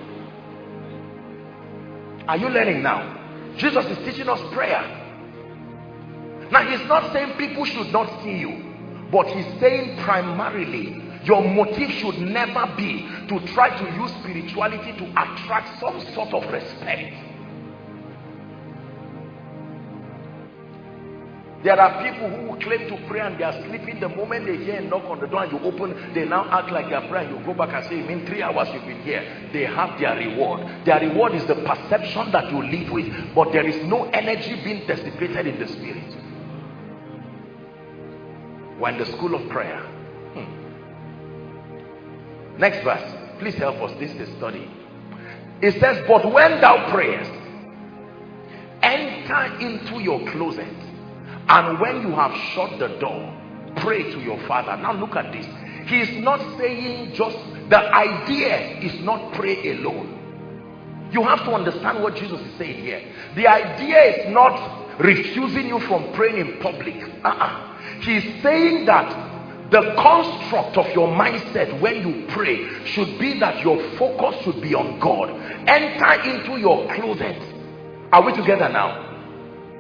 Are you learning now? Jesus is teaching us prayer. Now, he's not saying people should not see you, but he's saying primarily your motive should never be to try to use spirituality to attract some sort of respect. There are people who claim to pray and they are sleeping. The moment they hear a knock on the door and you open, they now act like they are praying. You go back and say, you mean 3 hours you've been here? They have their reward. Their reward is the perception that you live with, but there is no energy being dissipated in the spirit. We're in the school of prayer. Next verse. Please help us. This is a study. It says, but when thou prayest, enter into your closet, and when you have shut the door, pray to your Father. Now look at this. He is not saying just, the idea is not pray alone. You have to understand what Jesus is saying here. The idea is not refusing you from praying in public. He's saying that the construct of your mindset when you pray should be that your focus should be on God. Enter into your closet. Are we together now?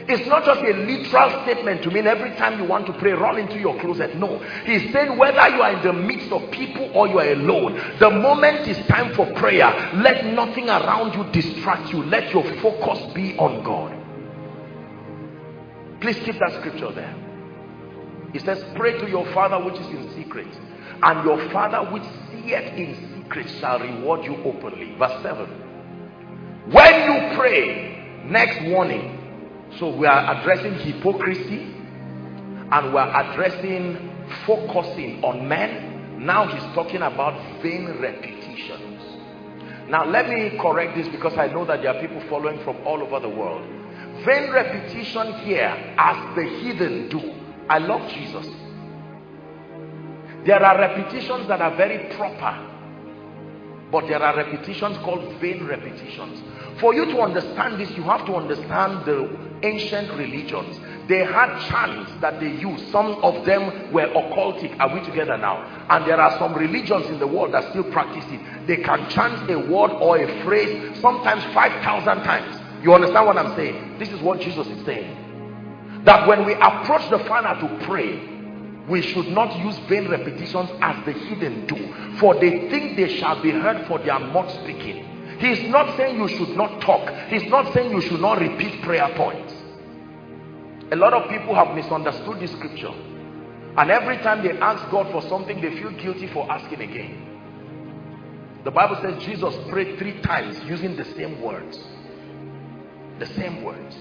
It's not just a literal statement to mean every time you want to pray, run into your closet. No. He's saying whether you are in the midst of people or you are alone, the moment it's time for prayer, let nothing around you distract you. Let your focus be on God. Please keep that scripture there. It says, pray to your Father which is in secret, and your Father which seeth in secret shall reward you openly. Verse 7. When you pray, next warning. So we are addressing hypocrisy, and we are addressing focusing on men. Now he's talking about vain repetitions. Now let me correct this, because I know that there are people following from all over the world. Vain repetition here, as the heathen do. I love Jesus. There are repetitions that are very proper, but there are repetitions called vain repetitions. For you to understand this, you have to understand the ancient religions. They had chants that they used. Some of them were occultic. Are we together now? And there are some religions in the world that still practice it. They can chant a word or a phrase sometimes 5,000 times. You understand what I'm saying? This is what Jesus is saying. That when we approach the Father to pray, we should not use vain repetitions as the heathen do. For they think they shall be heard for their much speaking. He's not saying you should not talk. He's not saying you should not repeat prayer points. A lot of people have misunderstood this scripture. And every time they ask God for something, they feel guilty for asking again. The Bible says Jesus prayed 3 times using the same words. The same words.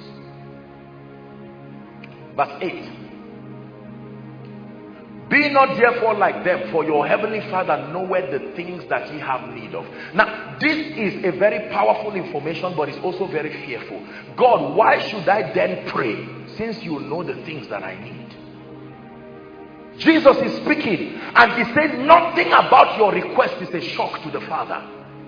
Verse 8. Be not therefore like them, for your heavenly Father knoweth the things that ye have need of. Now, this is a very powerful information, but it's also very fearful. God, why should I then pray, since you know the things that I need? Jesus is speaking, and he said nothing about your request is a shock to the Father.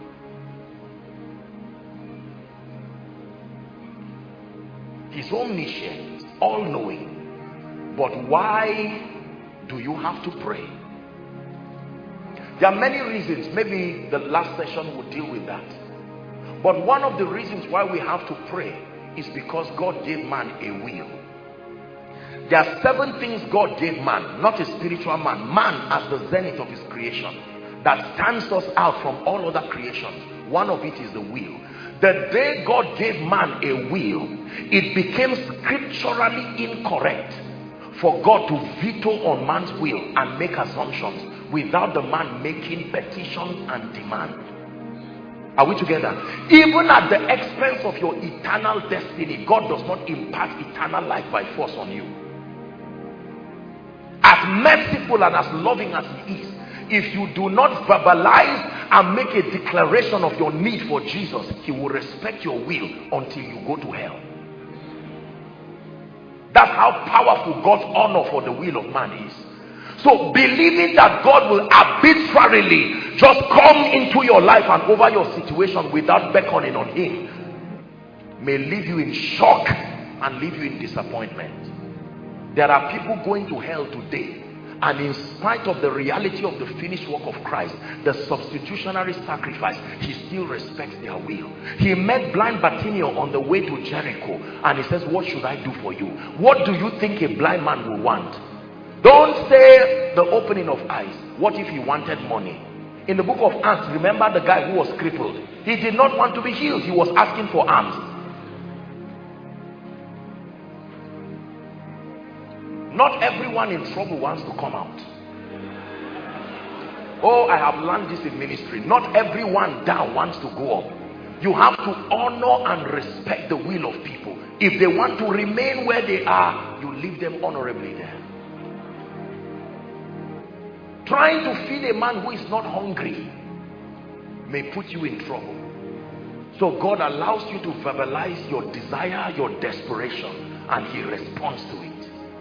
He's omniscient, all-knowing. But why do you have to pray? There are many reasons. Maybe the last session will deal with that. But one of the reasons why we have to pray is because God gave man a will. There are 7 things God gave man, not a spiritual man. Man as the zenith of his creation, that stands us out from all other creations. One of it is the will. The day God gave man a will, it became scripturally incorrect for God to veto on man's will and make assumptions without the man making petitions and demand. Are we together? Even at the expense of your eternal destiny, God does not impart eternal life by force on you. As merciful and as loving as he is, if you do not verbalize and make a declaration of your need for Jesus, he will respect your will until you go to hell. That's how powerful God's honor for the will of man is. So believing that God will arbitrarily just come into your life and over your situation without beckoning on him may leave you in shock and leave you in disappointment. There are people going to hell today, and in spite of the reality of the finished work of Christ, the substitutionary sacrifice, he still respects their will. He met blind Bartimaeus on the way to Jericho, and he says, what should I do for you? What do you think a blind man will want? Don't say the opening of eyes. What if he wanted money? In the book of Acts, remember the guy who was crippled? He did not want to be healed. He was asking for alms. Not everyone in trouble wants to come out. Oh, I have learned this in ministry. Not everyone down wants to go up. You have to honor and respect the will of people. If they want to remain where they are, you leave them honorably there. Trying to feed a man who is not hungry may put you in trouble. So God allows you to verbalize your desire, your desperation, and he responds to it.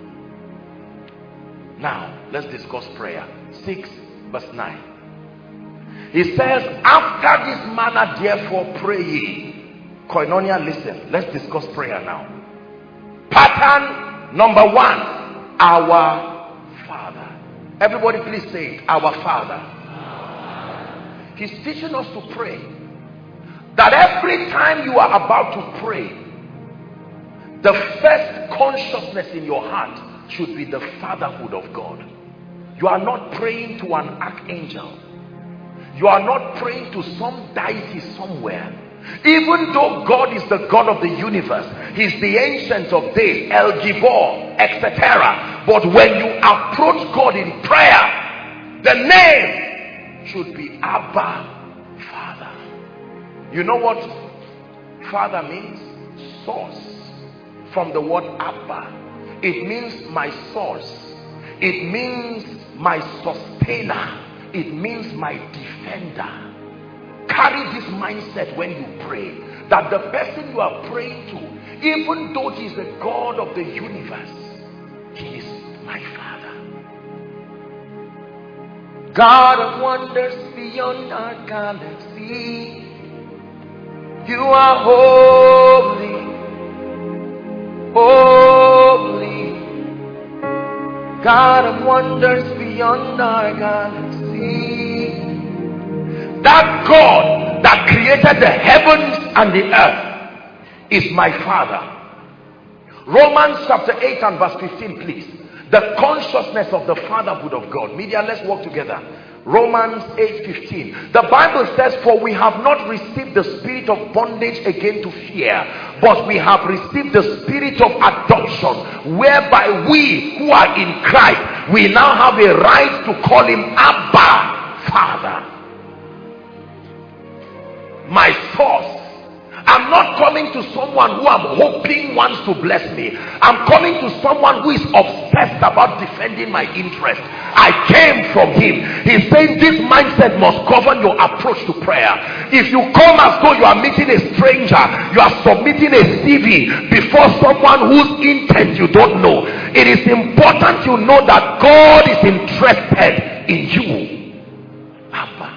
Now, let's discuss prayer. 6 verse 9. He says, after this manner therefore pray ye. Koinonia, listen. Let's discuss prayer now. Pattern number 1. Our Father. Everybody please say it. Our Father. He's teaching us to pray. That every time you are about to pray, The first consciousness in your heart should be the fatherhood of God. You are not praying to an archangel. You are not praying to some deity somewhere. Even though God is the God of the universe, He's the ancient of days, El Gibor, etc. But when you approach God in prayer, the name should be Abba, Father. You know what Father means? Source. From the word Abba, it means my source. It means my sustainer. It means my defender. Carry this mindset when you pray, that the person you are praying to, even though he is the God of the universe, he is my Father. God of wonders beyond our galaxy, you are holy, holy. God of wonders beyond our galaxy. That God that created the heavens and the earth is my Father. Romans chapter 8 and verse 15, please. The consciousness of the fatherhood of God. Media, let's work together. Romans 8:15. The Bible says, for we have not received the spirit of bondage again to fear, but we have received the spirit of adoption, whereby we who are in Christ, we now have a right to call him Abba, Father. My source. I'm not coming to someone who I'm hoping wants to bless me. I'm coming to someone who is obsessed about defending my interest. I came from him. He's saying this mindset must govern your approach to prayer. If you come as though you are meeting a stranger, you are submitting a CV before someone whose intent you don't know, it is important you know that God is interested in you. Abba.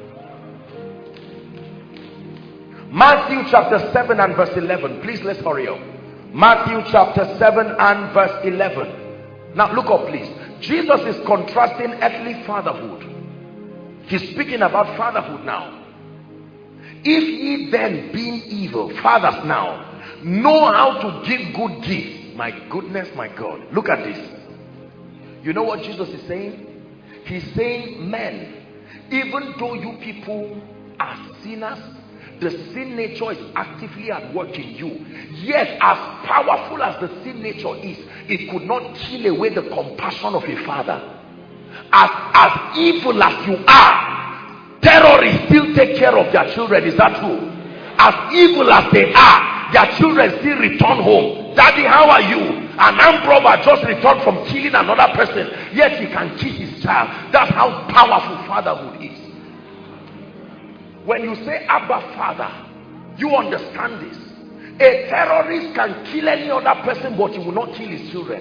Matthew chapter 7 and verse 11. Please, let's hurry up. Matthew chapter 7 and verse 11. Now look up, please. Jesus is contrasting earthly fatherhood. He's speaking about fatherhood now. If ye then, being evil, fathers now, know how to give good gifts. My goodness, my God. Look at this. You know what Jesus is saying? He's saying, men, even though you people are sinners, the sin nature is actively at work in you. Yet, as powerful as the sin nature is, it could not kill away the compassion of a father. As evil as you are, terrorists still take care of their children. Is that true? As evil as they are, their children still return home. Daddy, how are you? An armed robber just returned from killing another person, yet he can kiss his child. That's how powerful fatherhood is. When you say Abba Father, you understand this. A terrorist can kill any other person, but he will not kill his children.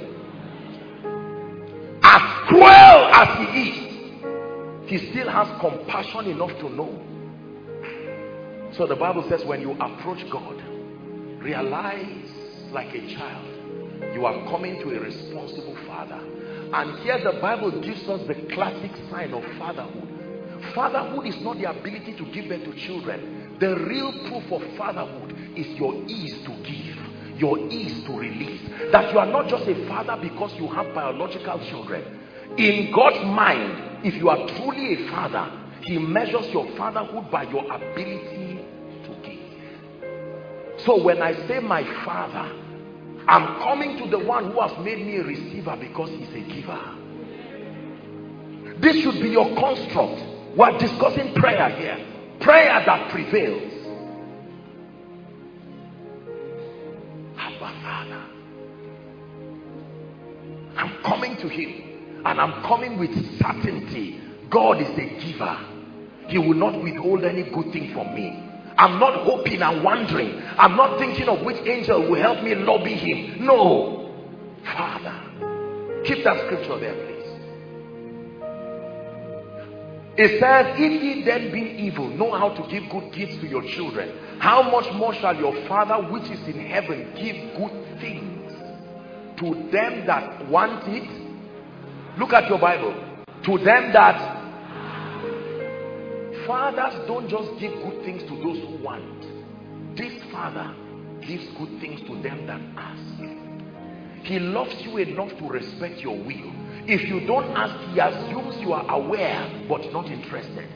As cruel as he is, he still has compassion enough to know. So the Bible says, when you approach God, realize like a child, you are coming to a responsible father. And here the Bible gives us the classic sign of fatherhood. Fatherhood is not the ability to give birth to children. The real proof of fatherhood is your ease to give, your ease to release. That you are not just a father because you have biological children. In God's mind, if you are truly a father, he measures your fatherhood by your ability to give. So when I say my father, I'm coming to the one who has made me a receiver because he's a giver. This should be your construct. We're discussing prayer here. Prayer that prevails. Abba Father. I'm coming to him, and I'm coming with certainty. God is the giver. He will not withhold any good thing from me. I'm not hoping and wondering. I'm not thinking of which angel will help me lobby him. No. Father. Keep that scripture there, please. It says, if ye then being evil know how to give good gifts to your children, how much more shall your Father which is in heaven give good things to them that want it? Look at your Bible. To them that... Fathers don't just give good things to those who want. This Father gives good things to them that ask. He loves you enough to respect your will. If you don't ask, he assumes you are aware but not interested.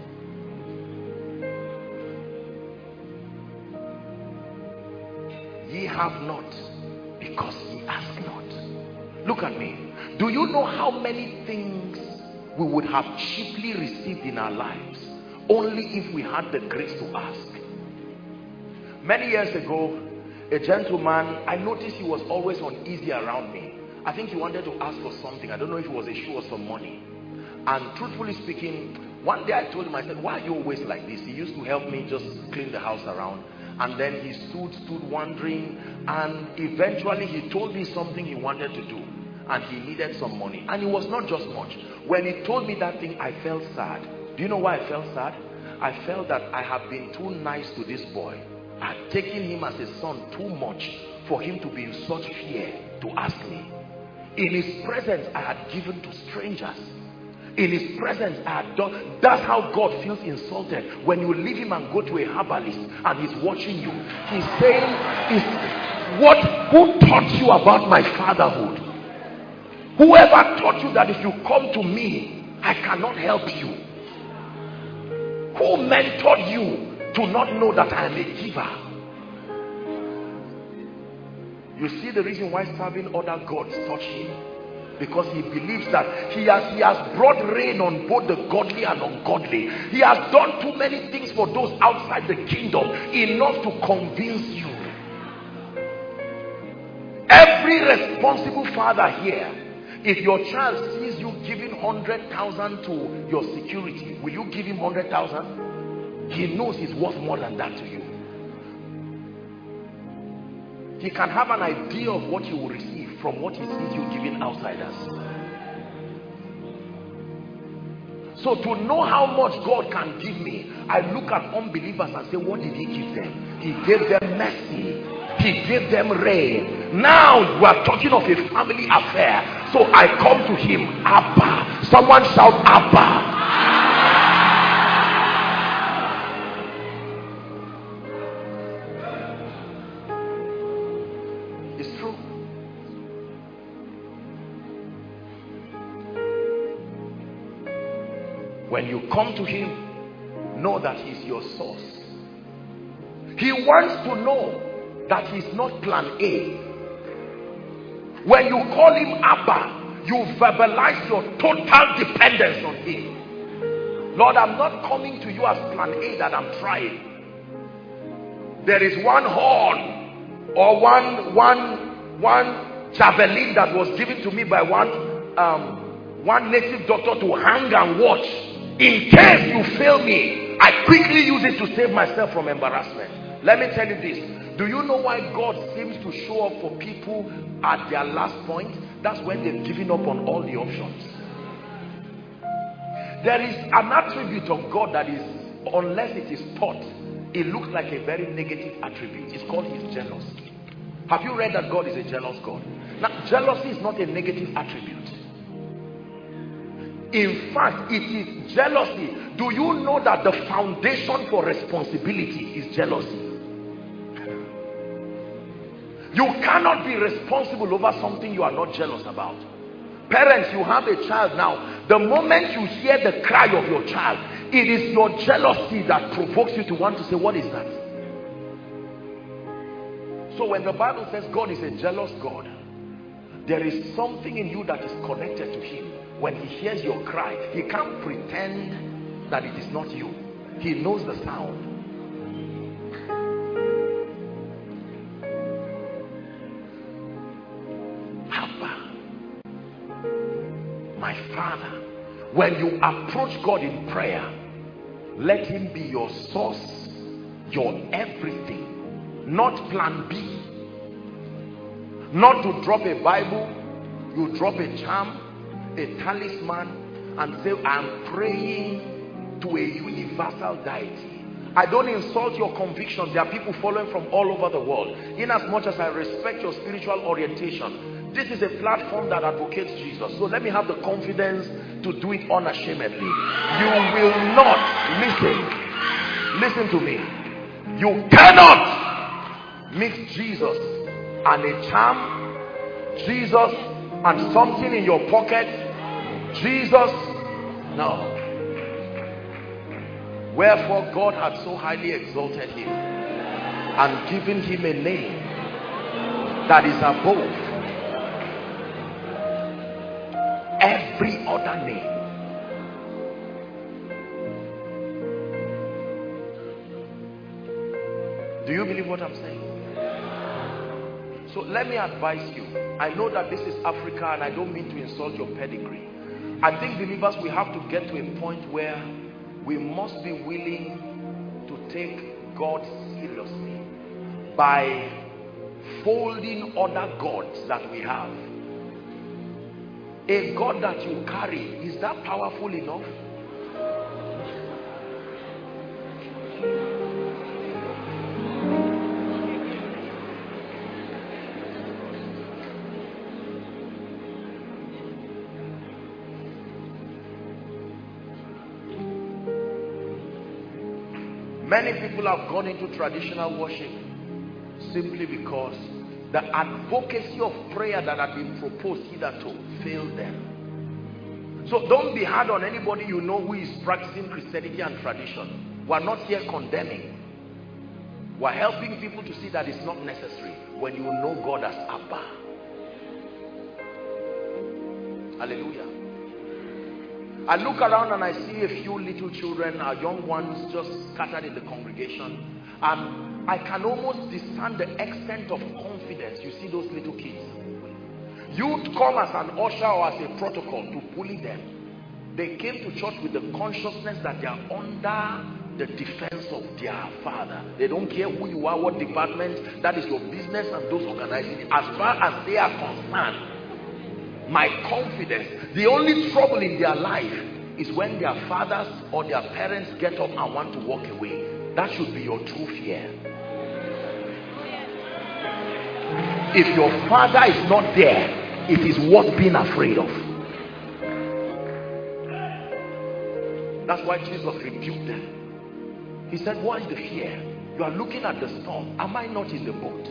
Ye have not because ye ask not. Look at me. Do you know how many things we would have cheaply received in our lives only if we had the grace to ask? Many years ago, a gentleman, I noticed he was always uneasy around me. I think he wanted to ask for something. I don't know if it was a shoe or some money. And truthfully speaking, one day I told him, I said, why are you always like this? He used to help me just clean the house around. And then he stood wondering, and eventually he told me something he wanted to do. And he needed some money. And it was not just much. When he told me that thing, I felt sad. Do you know why I felt sad? I felt that I have been too nice to this boy. I had taken him as a son too much for him to be in such fear to ask me. In his presence, I had given to strangers. In his presence, I had done. That's how God feels insulted. When you leave him and go to a herbalist and he's watching you, he's saying, who taught you about my fatherhood? Whoever taught you that if you come to me, I cannot help you? Who mentored you to not know that I am a giver? You see the reason why serving other gods touch him? Because he believes that he has brought rain on both the godly and ungodly. He has done too many things for those outside the kingdom, enough to convince you. Every responsible father here, if your child sees you giving 100,000 to your security, will you give him 100,000? He knows he's worth more than that to you. He can have an idea of what he will receive from what he sees you giving outsiders. So to know how much God can give me, I look at unbelievers and say, what did he give them? He gave them mercy. He gave them rain. Now we are talking of a family affair. So I come to him, Abba. Someone shout, Abba. It's true. When you come to him, know that he's your source. He wants to know that he's not plan A. When you call him Abba, you verbalize your total dependence on him. Lord, I'm not coming to you as plan A that I'm trying. There is one horn or one javelin that was given to me by one native doctor to hang and watch. In case you fail me, I quickly use it to save myself from embarrassment. Let me tell you this. Do you know why God seems to show up for people at their last point? That's when they've given up on all the options. There is an attribute of God that is, unless it is taught, it looks like a very negative attribute. It's called his jealousy. Have you read that God is a jealous God? Now, jealousy is not a negative attribute. In fact, it is jealousy. Do you know that the foundation for responsibility is jealousy? You cannot be responsible over something you are not jealous about. Parents, you have a child now. The moment you hear the cry of your child, it is your jealousy that provokes you to want to say, what is that? So when the Bible says God is a jealous God, there is something in you that is connected to him. When he hears your cry, he can't pretend that it is not you. He knows the sound. Abba, my Father. When you approach God in prayer, let him be your source, your everything. Not plan B. Not to drop a Bible, you drop a charm, a talisman, and say, I'm praying to a universal deity. I don't insult your convictions. There are people following from all over the world. In as much as I respect your spiritual orientation, this is a platform that advocates Jesus. So let me have the confidence to do it unashamedly. You will not, listen to me. You cannot mix Jesus and a charm, Jesus, and something in your pocket. Jesus. No. Wherefore God hath so highly exalted him and given him a name that is above every other name. Do you believe what I'm saying? So let me advise you. I know that this is Africa and I don't mean to insult your pedigree. I think believers, we have to get to a point where we must be willing to take God seriously by folding other gods that we have. A God that you carry, is that powerful enough? Many people have gone into traditional worship simply because the advocacy of prayer that had been proposed hitherto failed them. So don't be hard on anybody you know who is practicing Christianity and tradition. We are not here condemning. We are helping people to see that it's not necessary when you know God as Abba. Hallelujah. I look around and I see a few little children, our young ones just scattered in the congregation, and I can almost discern the extent of confidence. You see those little kids. You'd come as an usher or as a protocol to bully them. They came to church with the consciousness that they are under the defense of their father. They don't care who you are, what department, that is your business and those organizing it. As far as they are concerned, my confidence, the only trouble in their life is when their fathers or their parents get up and want to walk away. That should be your true fear. If your father is not there, it is worth being afraid of. That's why Jesus rebuked them. He said, what is the fear? You are looking at the storm. Am I not in the boat?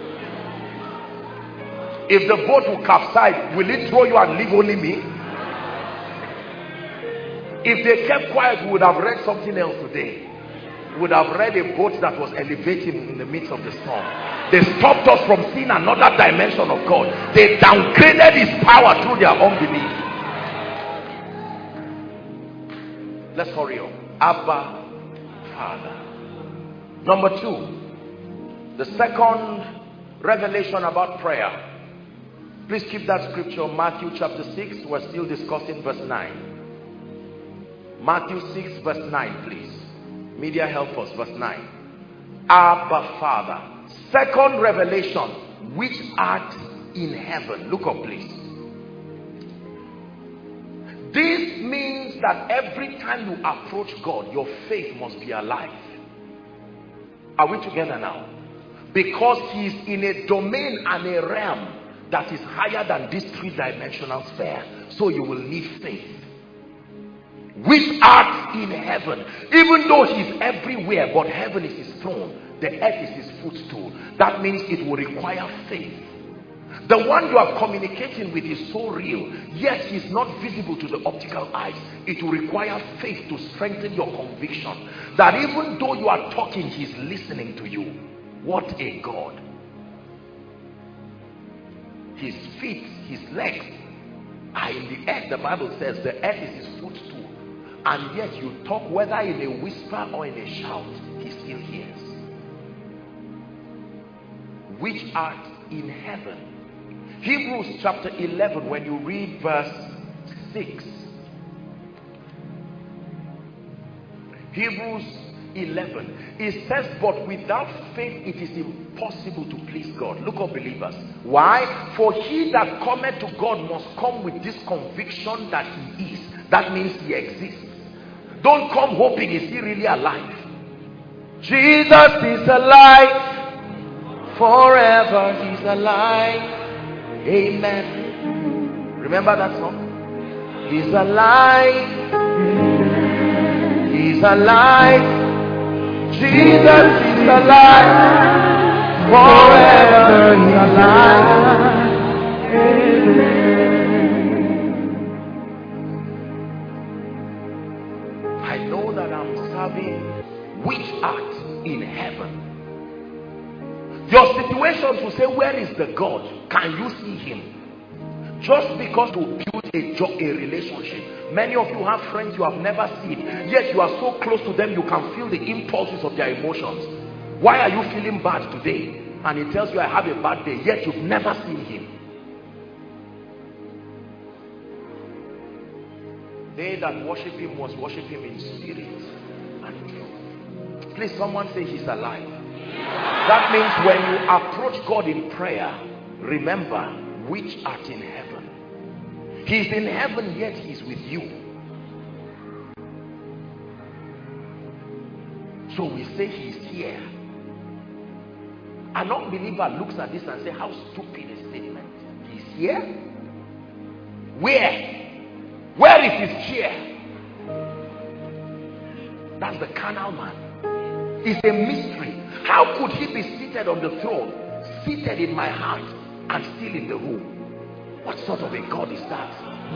If the boat will capsize, will it throw you and leave only me? If they kept quiet, we would have read something else today. We would have read a boat that was elevating in the midst of the storm. They stopped us from seeing another dimension of God. They downgraded his power through their unbelief. Let's hurry up. Abba, Father. Number 2, the second revelation about prayer. Please keep that scripture, Matthew chapter 6. We're still discussing verse 9. Matthew 6 verse 9, please. Media, help us. Verse 9. Abba, Father. Second revelation, which art in heaven. Look up, please. This means that every time you approach God, your faith must be alive. Are we together now? Because he is in a domain and a realm that is higher than this three-dimensional sphere. So you will need faith. Which art in heaven. Even though he's everywhere, but heaven is his throne, the earth is his footstool. That means it will require faith. The one you are communicating with is so real, yet he's not visible to the optical eyes. It will require faith to strengthen your conviction that even though you are talking, he's listening to you. What a God. His feet, his legs are in the earth. The Bible says the earth is his footstool. And yet you talk whether in a whisper or in a shout, he still hears. Which art in heaven. Hebrews chapter 11, when you read verse 6. Hebrews 11. It says, but without faith it is impossible to please God. Look up, believers. Why? For he that cometh to God must come with this conviction that he is. That means he exists. Don't come hoping, is he really alive? Jesus is alive. Forever he's alive. Amen. Remember that song? He's alive. He's alive. Jesus is alive. Forever he's alive. questions will say, where is the God? Can you see him? Just because to build a relationship. Many of you have friends you have never seen, yet you are so close to them, you can feel the impulses of their emotions. Why are you feeling bad today? And he tells you, I have a bad day, yet you've never seen him. They that worship him must worship him in spirit and truth. Please, someone say he's alive. That means when you approach God in prayer, remember, which art in heaven. He's in heaven, yet he's with you. So we say he's here. An unbeliever looks at this and says, how stupid a statement. He's here? Where? Where is his chair? That's the carnal man. It's a mystery. How could he be seated on the throne, seated in my heart, and still in the room? What sort of a God is that?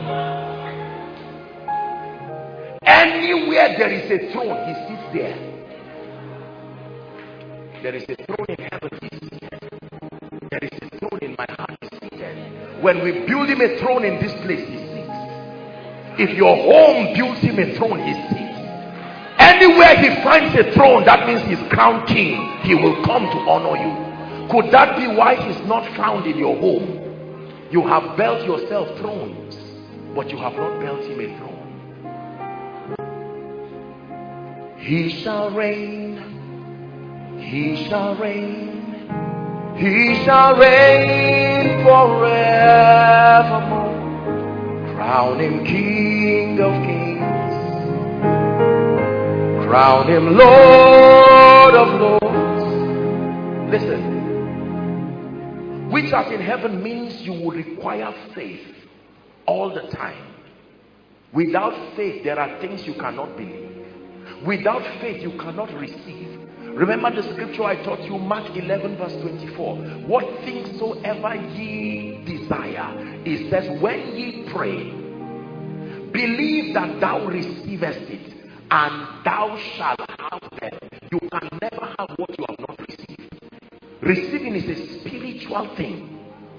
Anywhere there is a throne, he sits there. There is a throne in heaven, he's seated. There is a throne in my heart, he's seated. When we build him a throne in this place, he sits. If your home builds him a throne, he sits. Anywhere he finds a throne, that means he's crowned king. He will come to honor you. Could that be why he's not found in your home? You have built yourself thrones, but you have not built him a throne. He shall reign. He shall reign. He shall reign forevermore. Crown him King of Kings. Crown him Lord of Lords. Listen. Which art in heaven means you will require faith all the time. Without faith, there are things you cannot believe. Without faith, you cannot receive. Remember the scripture I taught you, Mark 11 verse 24. What things soever ye desire, it says, when ye pray, believe that thou receivest it, and thou shalt have them. You can never have what you have not received. Receiving is a spiritual thing.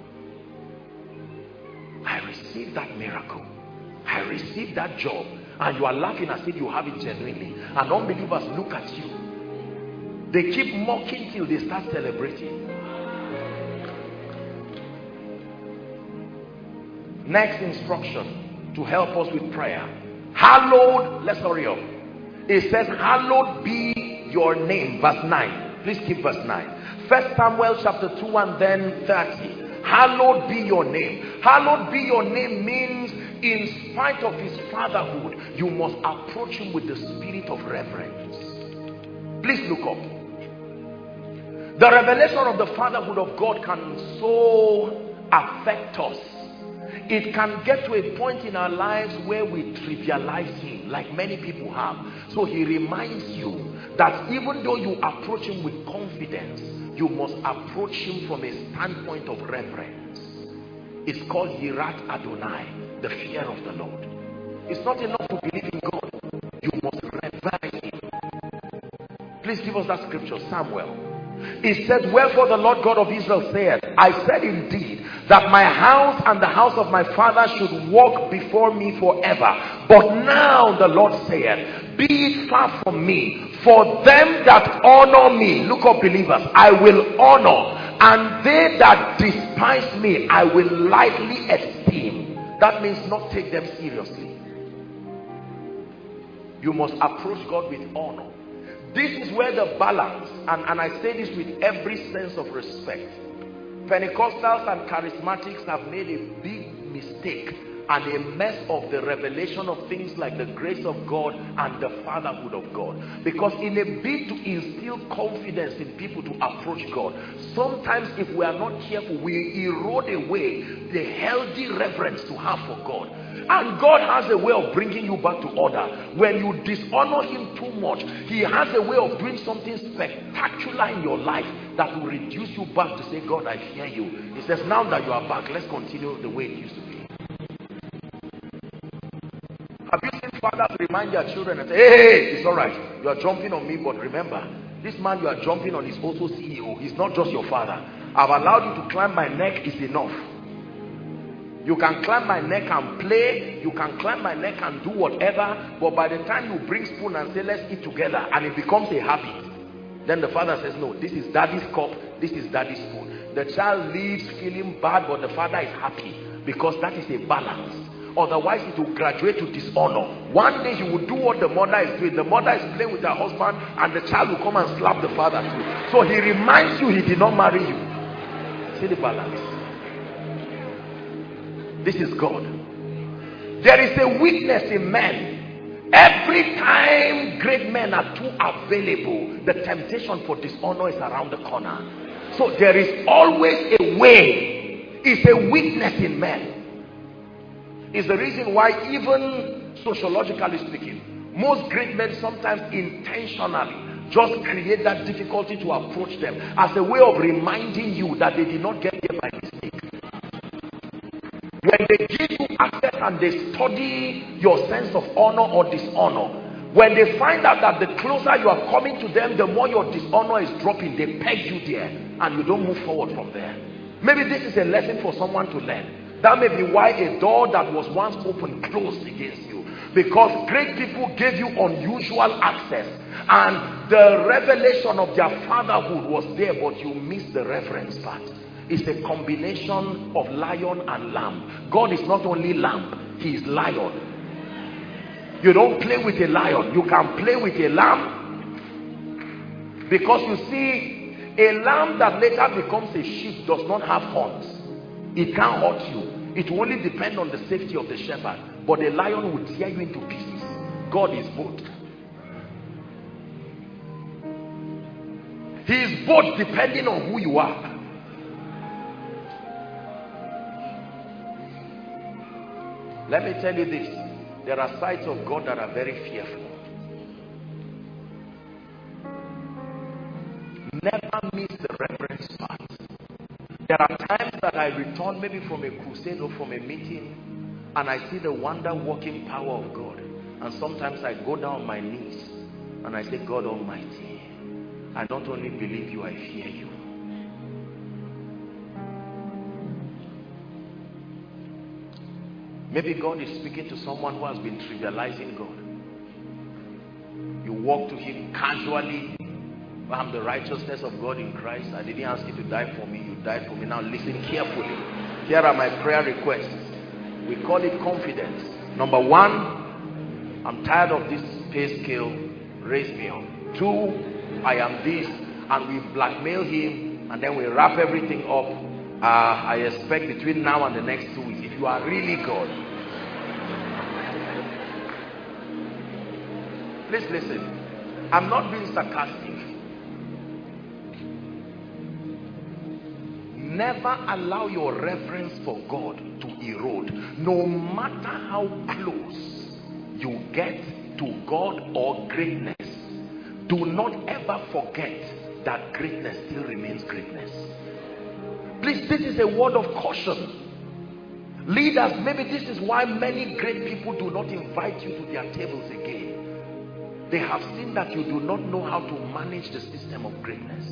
I received that miracle. I received that job. And you are laughing as if you have it genuinely. And unbelievers look at you. They keep mocking till they start celebrating. Next instruction to help us with prayer. Hallowed, let's hurry up. It says, hallowed be your name. Verse 9. Please keep verse 9. 1 Samuel chapter 2 and then 30. Hallowed be your name. Hallowed be your name means in spite of his fatherhood, you must approach him with the spirit of reverence. Please look up. The revelation of the fatherhood of God can so affect us. It can get to a point in our lives where we trivialize him, like many people have. So he reminds you that even though you approach him with confidence, you must approach him from a standpoint of reverence. It's called Yirat Adonai, the fear of the Lord. It's not enough to believe in God. You must revere him. Please give us that scripture, Samuel. It says, wherefore the Lord God of Israel said, I said indeed that my house and the house of my father should walk before me forever. But now the Lord saith, be it far from me, for them that honor me, look up believers, I will honor, and they that despise me, I will lightly esteem. That means not take them seriously. You must approach God with honor. This is where the balance, and I say this with every sense of respect. Pentecostals and charismatics have made a big mistake and a mess of the revelation of things like the grace of God and the fatherhood of God. Because in a bid to instill confidence in people to approach God, sometimes if we are not careful, we erode away the healthy reverence to have for God. And God has a way of bringing you back to order. When you dishonor him too much, he has a way of doing something spectacular in your life that will reduce you back to say, God, I fear you. He says, now that you are back, let's continue the way it used to be. Have you seen fathers remind their children and say, hey, it's all right, you are jumping on me, but remember, this man you are jumping on is also CEO. He's not just your father. I've allowed you to climb my neck is enough. You can climb my neck and play, you can climb my neck and do whatever, but by the time you bring spoon and say let's eat together and it becomes a habit, then the father says no, this is daddy's cup, this is daddy's spoon. The child leaves feeling bad, but the father is happy because that is a balance. Otherwise it will graduate to dishonor. One day you will do what the mother is doing. The mother is playing with her husband and the child will come and slap the father too. So he reminds you he did not marry you. See the balance. This is God. There is a weakness in men. Every time great men are too available, the temptation for dishonor is around the corner. So there is always a way. It's a weakness in men. Is the reason why, even sociologically speaking, most great men sometimes intentionally just create that difficulty to approach them as a way of reminding you that they did not get there by mistake. When they give you access and they study your sense of honor or dishonor, when they find out that the closer you are coming to them, the more your dishonor is dropping, they peg you there and you don't move forward from there. Maybe this is a lesson for someone to learn. That may be why a door that was once open closed against you. Because great people gave you unusual access. And the revelation of their fatherhood was there, but you missed the reverence part. It's a combination of lion and lamb. God is not only lamb, he is lion. You don't play with a lion. You can play with a lamb. Because you see, a lamb that later becomes a sheep does not have horns. It can't hurt you. It will only depend on the safety of the shepherd. But a lion will tear you into pieces. God is both. He is both depending on who you are. Let me tell you this. There are sides of God that are very fearful. Never miss the reverence part. There are times that I return maybe from a crusade or from a meeting and I see the wonder-working power of God. And sometimes I go down on my knees and I say, God Almighty, I not only believe you, I fear you. Maybe God is speaking to someone who has been trivializing God. You walk to him casually. I'm the righteousness of God in Christ. I didn't ask you to die for me. You died for me. Now listen carefully. Here are my prayer requests. We call it confidence. Number one, I'm tired of this pay scale. Raise me up. Two, I am this. And we blackmail him. And then we wrap everything up. I expect between now and the next 2 weeks. If you are really God. Please listen. I'm not being sarcastic. Never allow your reverence for God to erode. No matter how close you get to God or greatness, do not ever forget that greatness still remains greatness. Please, this is a word of caution. Leaders, maybe this is why many great people do not invite you to their tables again. They have seen that you do not know how to manage the system of greatness.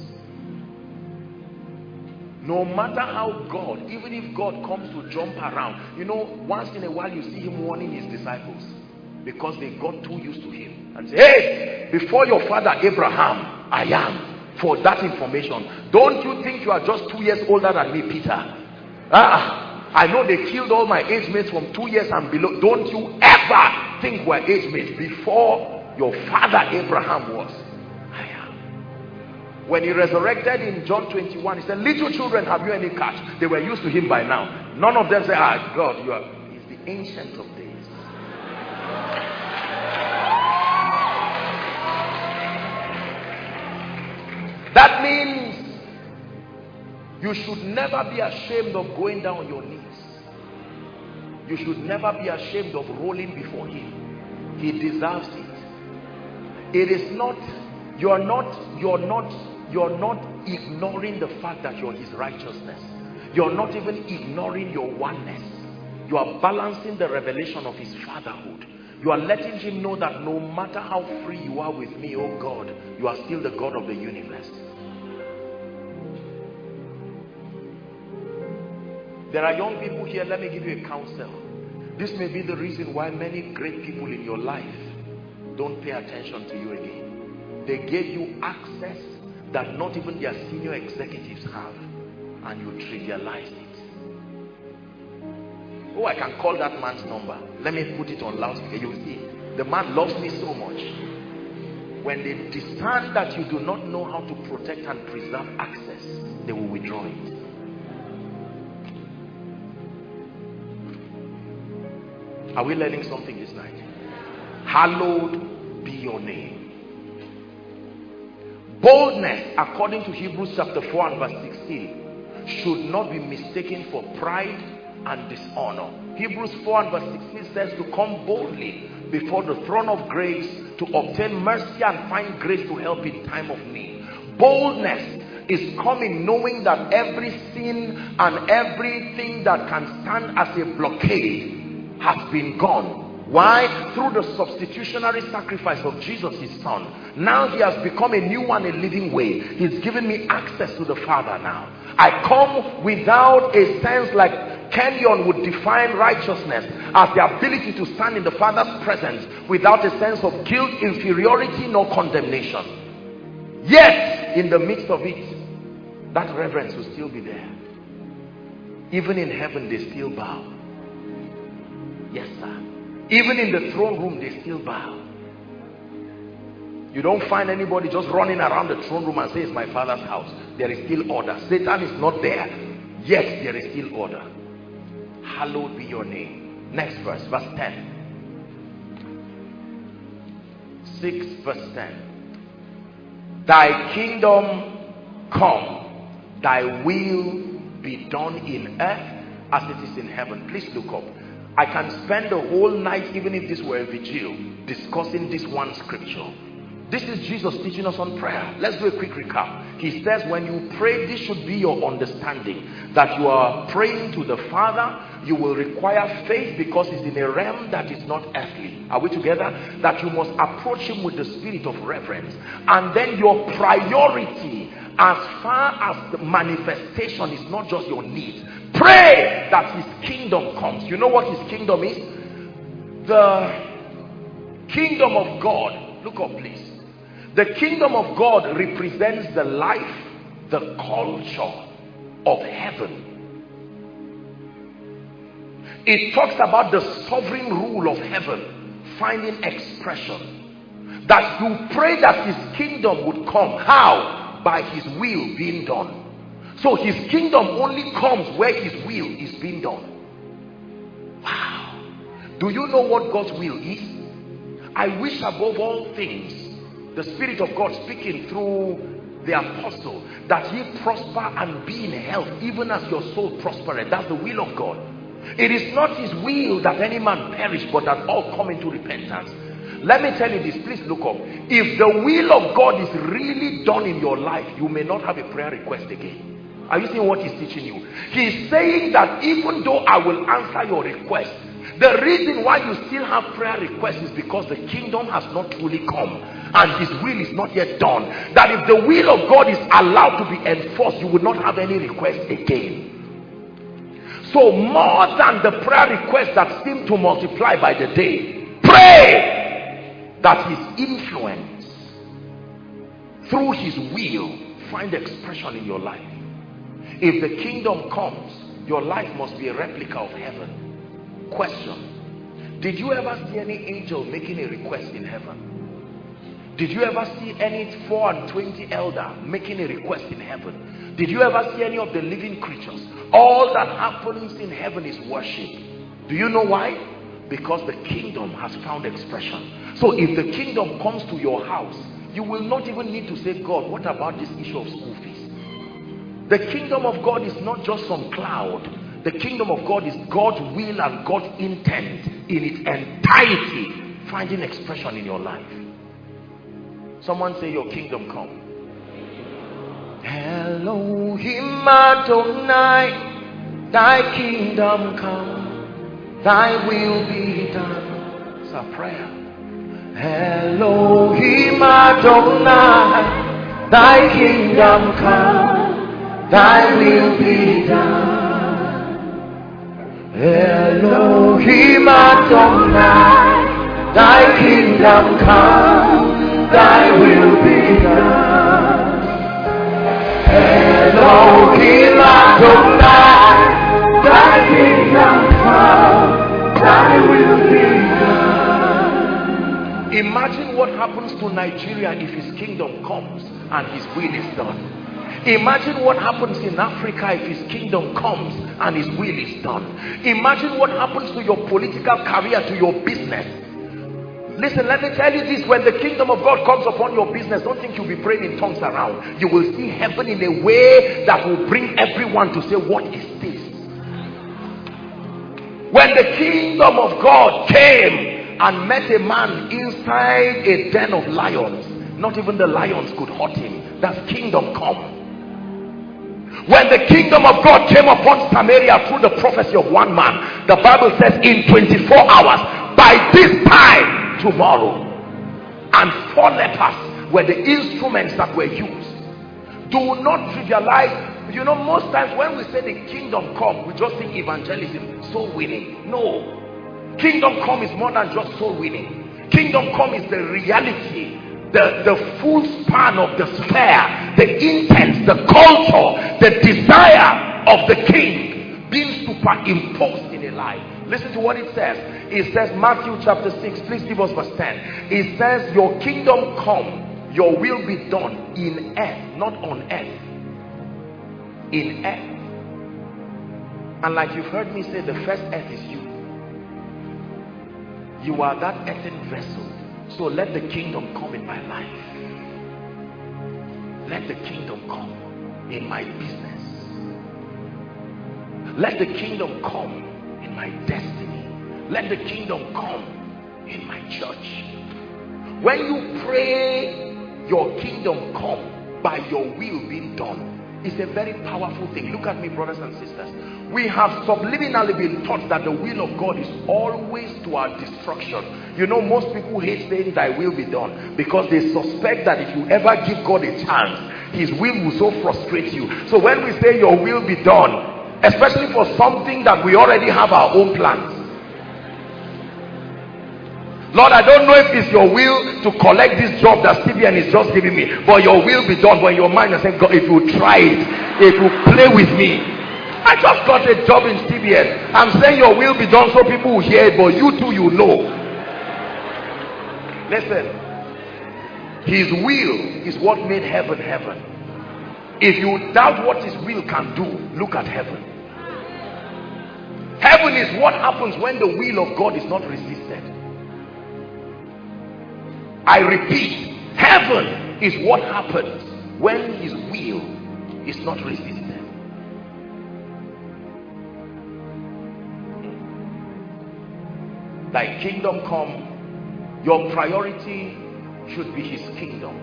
No matter how God, even if God comes to jump around, you know, once in a while you see him warning his disciples because they got too used to him and say, hey, before your father Abraham, I am. For that information, don't you think you are just 2 years older than me, Peter? I know they killed all my age mates from 2 years and below. Don't you ever think we're age mates before your father Abraham was. I am. When he resurrected in John 21, he said, little children, have you any catch? They were used to him by now. None of them say, God, you are. He's the ancient of days. That means you should never be ashamed of going down on your knees. You should never be ashamed of rolling before him. He deserves it. It is not, you're not ignoring the fact that you're his righteousness. You're not even ignoring your oneness. You are balancing the revelation of his fatherhood. You are letting him know that no matter how free you are with me, oh God, you are still the God of the universe. There are young people here, let me give you a counsel. This may be the reason why many great people in your life don't pay attention to you again. They gave you access that not even their senior executives have, and you trivialize it. Oh, I can call that man's number. Let me put it on loudspeaker. You will see, the man loves me so much. When they discern that you do not know how to protect and preserve access, they will withdraw it. Are we learning something this night? Hallowed be your name. Boldness, according to Hebrews chapter 4 and verse 16, should not be mistaken for pride and dishonor. Hebrews 4 and verse 16 says to come boldly before the throne of grace to obtain mercy and find grace to help in time of need. Boldness is coming knowing that every sin and everything that can stand as a blockade has been gone. Why? Through the substitutionary sacrifice of Jesus, his son. Now he has become a new one, a living way. He's given me access to the Father now. I come without a sense like Kenyon would define righteousness as the ability to stand in the Father's presence without a sense of guilt, inferiority, nor condemnation. Yet, in the midst of it, that reverence will still be there. Even in heaven, they still bow. Yes, sir. Even in the throne room, they still bow. You don't find anybody just running around the throne room and say, it's my Father's house. There is still order. Satan is not there. Yet, there is still order. Hallowed be your name. Next verse, verse 10. 6 verse 10. Thy kingdom come, thy will be done in earth as it is in heaven. Please look up. I can spend the whole night, even if this were a vigil, discussing this one scripture. This is Jesus teaching us on prayer. Let's do a quick recap. He says when you pray, this should be your understanding, that you are praying to the Father. You will require faith because it's in a realm that is not earthly. Are we together? That you must approach him with the spirit of reverence. And then your priority, as far as the manifestation, is not just your needs. Pray that his kingdom comes. You know what his kingdom is? The kingdom of God. Look up, please. The kingdom of God represents the life, the culture of heaven. It talks about the sovereign rule of heaven finding expression. That you pray that his kingdom would come. How? By his will being done. So his kingdom only comes where his will is being done. Wow. Do you know what God's will is? I wish above all things, the Spirit of God speaking through the apostle, that ye prosper and be in health, even as your soul prospereth. That's the will of God. It is not his will that any man perish, but that all come into repentance. Let me tell you this, please look up. If the will of God is really done in your life, you may not have a prayer request again. Are you seeing what he's teaching you? He's saying that even though I will answer your request, the reason why you still have prayer requests is because the kingdom has not truly come and his will is not yet done. That if the will of God is allowed to be enforced, you will not have any request again. So more than the prayer requests that seem to multiply by the day, pray that his influence through his will find expression in your life. If the kingdom comes, your life must be a replica of heaven. Question: did you ever see any angel making a request in heaven? Did you ever see any 4 and 20 elder making a request in heaven? Did you ever see any of the living creatures? All that happens in heaven is worship. Do you know why? Because the kingdom has found expression. So if the kingdom comes to your house, you will not even need to say, God, what about this issue of school fees? The kingdom of God is not just some cloud. The kingdom of God is God's will and God's intent in its entirety finding expression in your life. Someone say, your kingdom come. Elohim Adonai, thy kingdom come, thy will be done. It's our prayer. Elohim Adonai, thy kingdom come, thy will be done. Elohim Adonai, thy kingdom come, thy will be done. Elohim Adonai, thy kingdom come, thy will be done. Imagine what happens to Nigeria if his kingdom comes and his will is done. Imagine what happens in Africa if his kingdom comes and his will is done. Imagine what happens to your political career, to your business. Listen, let me tell you this. When the kingdom of God comes upon your business, don't think you'll be praying in tongues around. You will see heaven in a way that will bring everyone to say, what is this? When the kingdom of God came and met a man inside a den of lions, not even the lions could hurt him. That's kingdom come. When the kingdom of God came upon Samaria through the prophecy of one man, the Bible says in 24 hours, by this time tomorrow, and 4 lepers were the instruments that were used. Do not trivialize. You know, most times when we say the kingdom come, we just think evangelism, soul winning. No, kingdom come is more than just soul winning. Kingdom come is the reality, the full span of the sphere, the intent, the culture, the desire of the king being superimposed in a life. Listen to what it says. It says, Matthew chapter 6, please give us verse 10. It says, your kingdom come, your will be done in earth, not on earth. In earth. And like you've heard me say, the first earth is you. You are that earthen vessel. So let the kingdom come in my life. Let the kingdom come in my business. Let the kingdom come in my destiny. Let the kingdom come in my church. When you pray your kingdom come by your will being done, it's a very powerful thing. Look at me, brothers and sisters. We have subliminally been taught that the will of God is always to our destruction. You know, most people hate saying thy will be done because they suspect that if you ever give God a chance, his will so frustrate you. So when we say your will be done, especially for something that we already have our own plans. Lord, I don't know if it's your will to collect this job that CBN is just giving me, but your will be done. But in your mind, you're saying, God, if you try it, if you play with me. I just got a job in CBN. I'm saying your will be done so people will hear it, but you too, you know. Listen, his will is what made heaven heaven. If you doubt what his will can do, look at heaven. Heaven is what happens when the will of God is not resisted. I repeat, heaven is what happens when his will is not resisted. Thy kingdom come. Your priority should be his kingdom.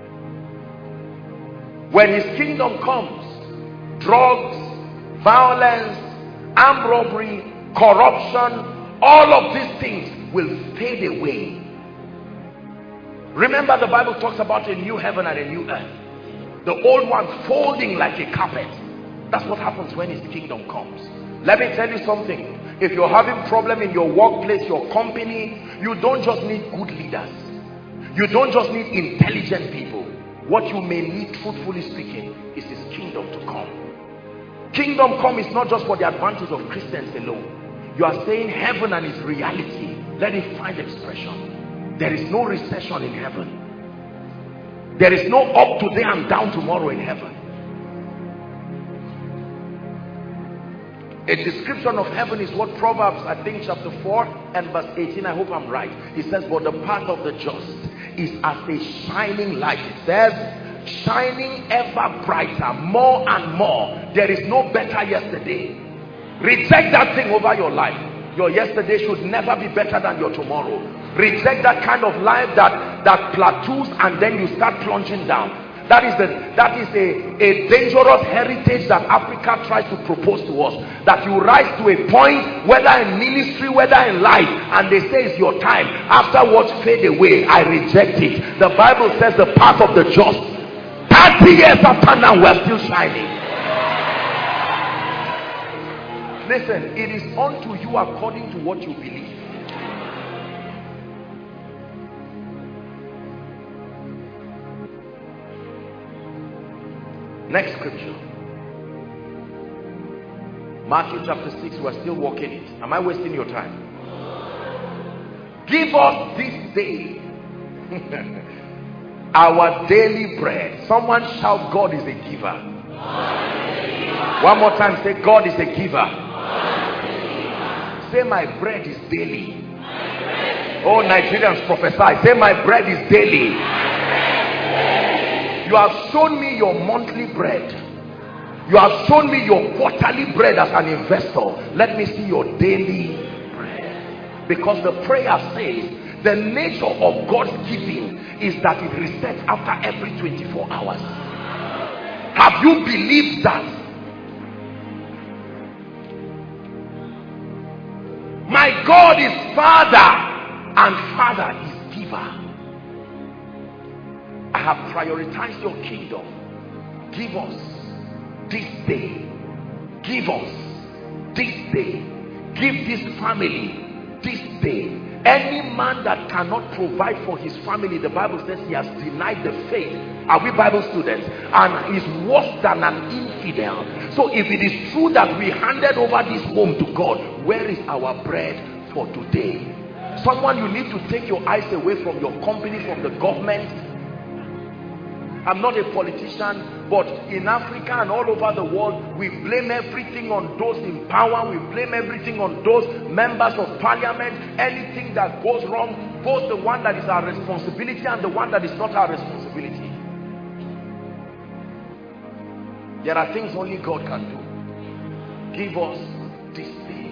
When his kingdom comes, drugs, violence, armed robbery, corruption, all of these things will fade away. Remember, the Bible talks about a new heaven and a new earth. The old one folding like a carpet. That's what happens when his kingdom comes. Let me tell you something. If you're having problem in your workplace, your company, you don't just need good leaders. You don't just need intelligent people. What you may need, truthfully speaking, is his kingdom to come. Kingdom come is not just for the advantage of Christians alone. You are saying heaven and its reality, let it find expression. There is no recession in heaven. There is no up today and down tomorrow in heaven. A description of heaven is what Proverbs, I think chapter 4 and verse 18, I hope I'm right. It says, but the path of the just is as a shining light. It says, shining ever brighter, more and more. There is no better yesterday. Reject that thing over your life. Your yesterday should never be better than your tomorrow. Reject that kind of life that plateaus and then you start plunging down. That is a dangerous heritage that Africa tries to propose to us. That you rise to a point, whether in ministry, whether in life, and they say it's your time. Afterwards, fade away. I reject it. The Bible says the path of the just, 30 years after now, we're still shining. Listen, it is unto you according to what you believe. Next scripture. Matthew chapter 6. We're still walking it. Am I wasting your time? Give us this day our daily bread. Someone shout, God is a giver. One more time, say, God is a giver. Say, my bread is daily. Oh, Nigerians, prophesy. Say, my bread is daily. You have shown me your monthly bread. You have shown me your quarterly bread as an investor. Let me see your daily bread. Because the prayer says the nature of God's giving is that it resets after every 24 hours. Have you believed that? My God is Father and Father is giver. I have prioritized your kingdom. Give us this day. Give us this day. Give this family this day. Any man that cannot provide for his family, the Bible says he has denied the faith. Are we Bible students? And is worse than an infidel. So if it is true that we handed over this home to God, where is our bread for today? Someone, you need to take your eyes away from your company, from the government. I'm not a politician, but in Africa and all over the world, we blame everything on those in power. We blame everything on those members of parliament. Anything that goes wrong, both the one that is our responsibility and the one that is not our responsibility. There are things only God can do. Give us this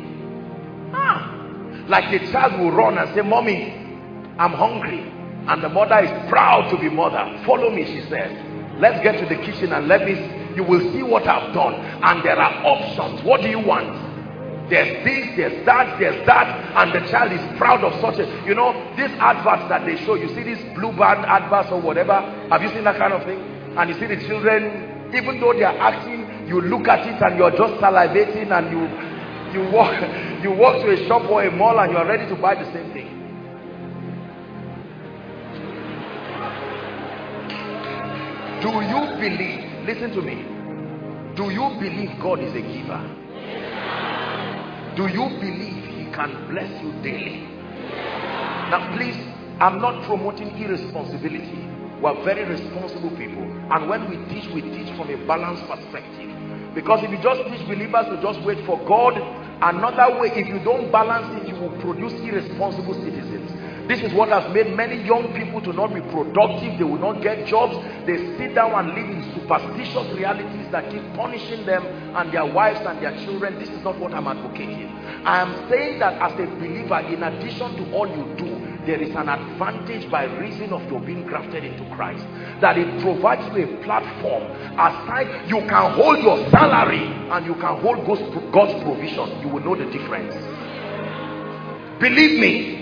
day. Like a child will run and say, Mommy, I'm hungry. And the mother is proud to be mother. Follow me, she says. Let's get to the kitchen and you will see what I've done. And there are options. What do you want? There's this, there's that, and the child is proud of such a, you know, these adverts that they show, you see these blue band adverts or whatever, have you seen that kind of thing? And you see the children, even though they are acting, you look at it and you're just salivating, and you walk to a shop or a mall and you're ready to buy the same thing. Do you believe, listen to me, do you believe God is a giver? Do you believe he can bless you daily? Now please, I'm not promoting irresponsibility. We're very responsible people, and when we teach from a balanced perspective. Because if you just teach believers to just wait for God, another way, if you don't balance it, you will produce irresponsible citizens. This is what has made many young people to not be productive. They will not get jobs. They sit down and live in superstitious realities that keep punishing them and their wives and their children. This is not what I'm advocating. I am saying that as a believer, in addition to all you do, there is an advantage by reason of your being grafted into Christ. That it provides you a platform. Aside, you can hold your salary and you can hold God's provision. You will know the difference. Believe me.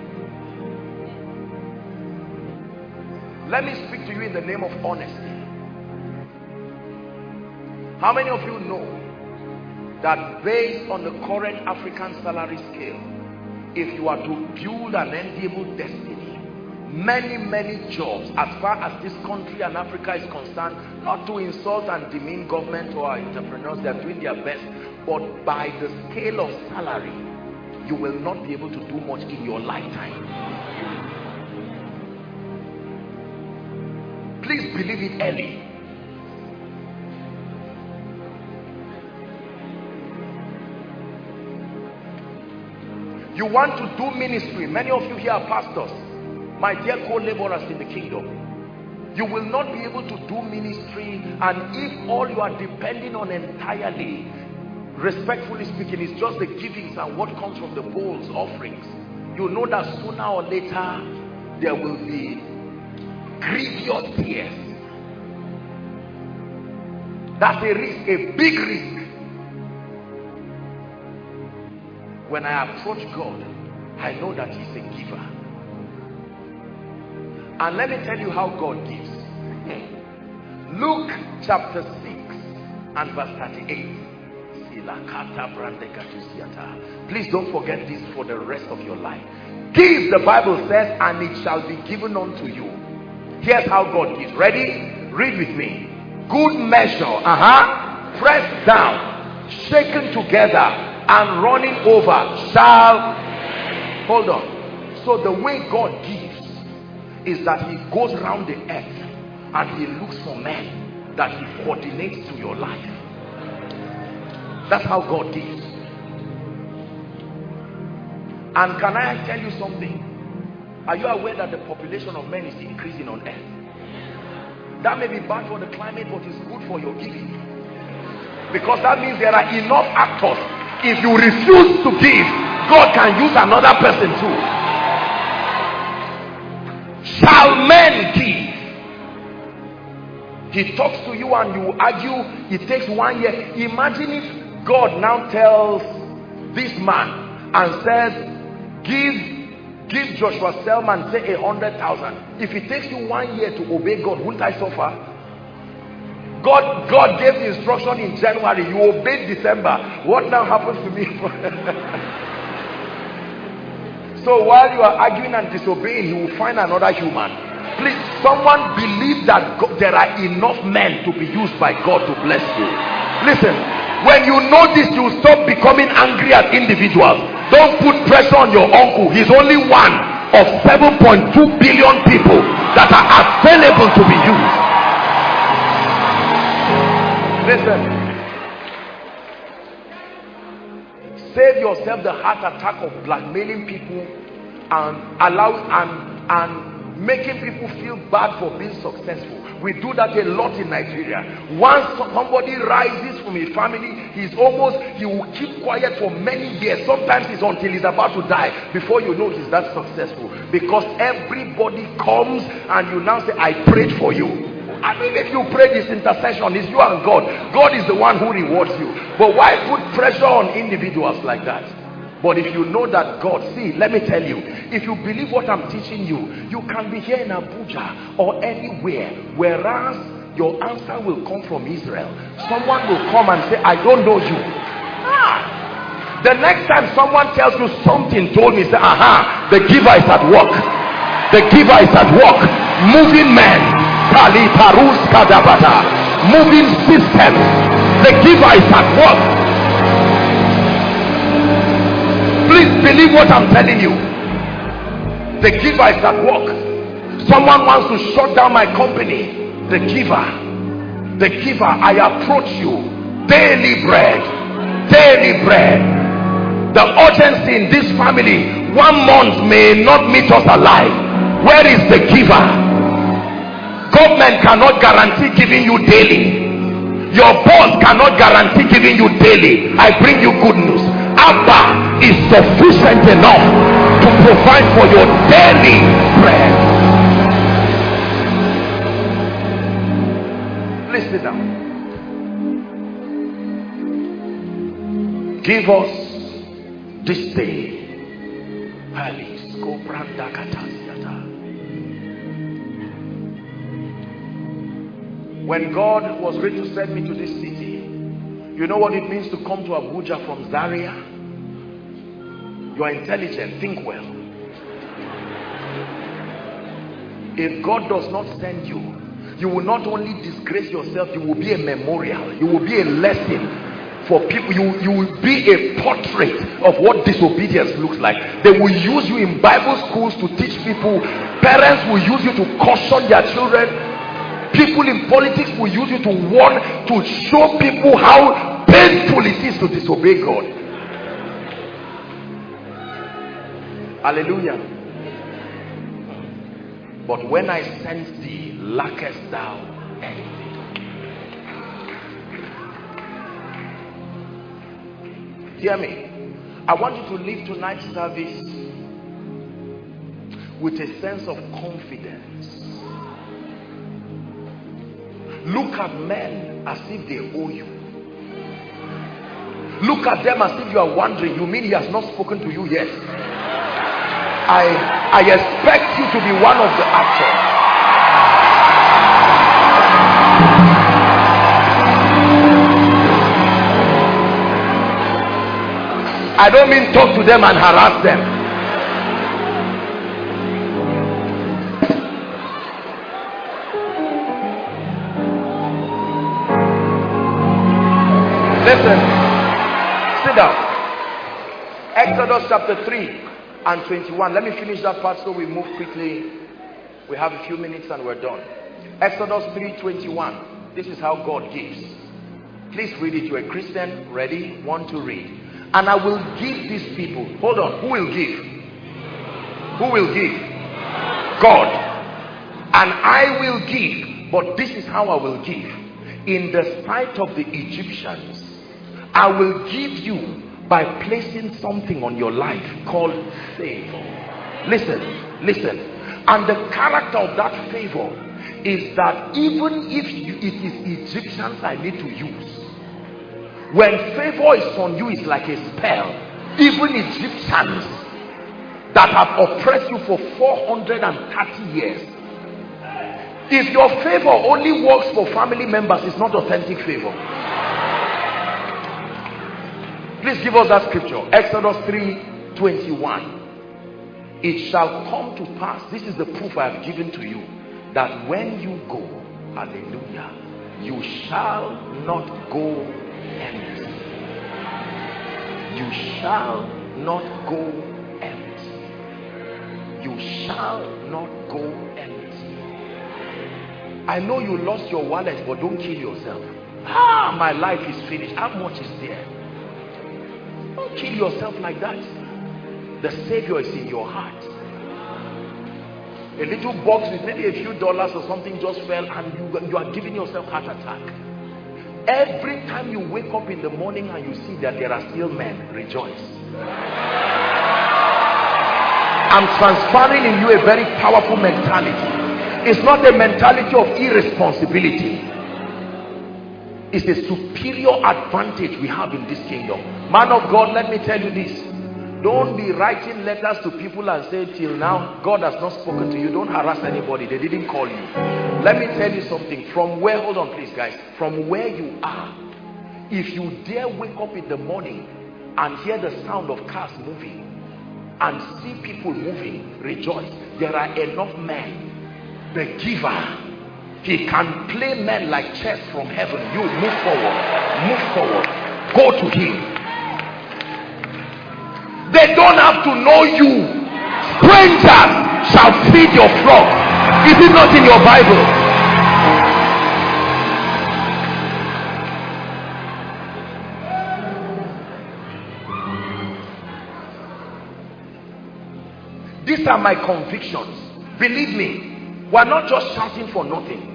Let me speak to you in the name of honesty. How many of you know that based on the current African salary scale, if you are to build an enviable destiny, many jobs, as far as this country and Africa is concerned, not to insult and demean government or entrepreneurs, they are doing their best, but by the scale of salary, you will not be able to do much in your lifetime. Please believe it early. You want to do ministry. Many of you here are pastors, my dear co-laborers in the kingdom. You will not be able to do ministry, and if all you are depending on entirely, respectfully speaking, is just the givings and what comes from the bowls, offerings, you know that sooner or later there will be grievous tears. That's a risk, a big risk. When I approach God, I know that he's a giver. And let me tell you how God gives. Luke chapter 6 and verse 38. See, Please don't forget this for the rest of your life. Give, the Bible says, and it shall be given unto you. Here's how God gives. Ready? Read with me. Good measure, pressed down, shaken together, and running over shall. Hold on. So the way God gives is that he goes around the earth and he looks for men that he coordinates to your life. That's how God gives. And can I tell you something? Are you aware that the population of men is increasing on earth? That may be bad for the climate, but it's good for your giving. Because that means there are enough actors. If you refuse to give, God can use another person too. Shall men give? He talks to you and you argue. It takes 1 year. Imagine if God now tells this man and says, give Joshua Selman, say 100,000. If it takes you 1 year to obey God, wouldn't I suffer? God gave the instruction in January, you obeyed December. What now happens to me? So while you are arguing and disobeying, you will find another human. Please, someone believe that there are enough men to be used by God to bless you. Listen, when you know this, you stop becoming angry at individuals. Don't put pressure on your uncle. He's only one of 7.2 billion people that are available to be used. Listen, save yourself the heart attack of blackmailing people and making people feel bad for being successful. We do that a lot in Nigeria. Once somebody rises from a family, he will keep quiet for many years. Sometimes it's until he's about to die before you know he's that successful. Because everybody comes and you now say, I prayed for you. I mean, if you pray this intercession, it's you and God. God is the one who rewards you. But why put pressure on individuals like that? But if you know that God, see, let me tell you, if you believe what I'm teaching you, you can be here in Abuja or anywhere, whereas your answer will come from Israel. Someone will come and say, I don't know you. The next time someone tells you something told me, say, the giver is at work. The giver is at work. Moving men. Moving systems. The giver is at work. Please believe what I'm telling you. The giver is at work. Someone wants to shut down my company. The giver, I approach you. Daily bread. The urgency in this family, 1 month may not meet us alive. Where is the giver? Government cannot guarantee giving you daily. Your boss cannot guarantee giving you daily. I bring you good news. Abba is sufficient enough to provide for your daily bread. Please sit down. Give us this day. When God was ready to send me to this city, you know what it means to come to Abuja from Zaria? You are intelligent, think well. If God does not send you, you will not only disgrace yourself, you will be a memorial, you will be a lesson for people. You will be a portrait of what disobedience looks like. They will use you in Bible schools to teach people. Parents will use you to caution their children. People in politics will use you to warn, to show people how painful it is to disobey God. Hallelujah. But when I sent thee, lackest thou anything? Hear me. I want you to leave tonight's service with a sense of confidence. Look at men as if they owe you. Look at them as if you are wondering, you mean he has not spoken to you yet? I expect you to be one of the actors. I don't mean talk to them and harass them. Listen, sit down. Exodus chapter 3 and 21. Let me finish that part so we move quickly. We have a few minutes and we're done. Exodus 3:21. This is how God gives. Please read it. You're a Christian. Ready? Want to read. And I will give these people. Hold on. Who will give? Who will give? God. And I will give. But this is how I will give. In the sight of the Egyptians, I will give you by placing something on your life called favor. Listen, listen. And the character of that favor is that even if it is Egyptians I need to use, when favor is on you, it's like a spell. Even Egyptians that have oppressed you for 430 years, if your favor only works for family members, it's not authentic favor. Please give us that scripture. Exodus 3:21. It shall come to pass, this is the proof I have given to you, that when you go, hallelujah, you shall not go empty. You shall not go empty. You shall not go empty. I know you lost your wallet, but don't kill yourself. My life is finished. How much is there? Don't kill yourself like that. The Savior is in your heart. A little box with maybe a few dollars or something just fell and you are giving yourself heart attack. Every time you wake up in the morning and you see that there are still men, rejoice. I'm transferring in you a very powerful mentality. It's not a mentality of irresponsibility. It's a superior advantage we have in this kingdom. Man of God, let me tell you this. Don't be writing letters to people and say, till now, God has not spoken to you. Don't harass anybody. They didn't call you. Let me tell you something. From where, hold on please guys. From where you are, if you dare wake up in the morning and hear the sound of cars moving and see people moving, rejoice. There are enough men. The giver, he can play men like chess from heaven. You move forward. Move forward. Go to him. They don't have to know you. Strangers shall feed your flock. Is it not in your Bible? These are my convictions. Believe me, we're not just shouting for nothing.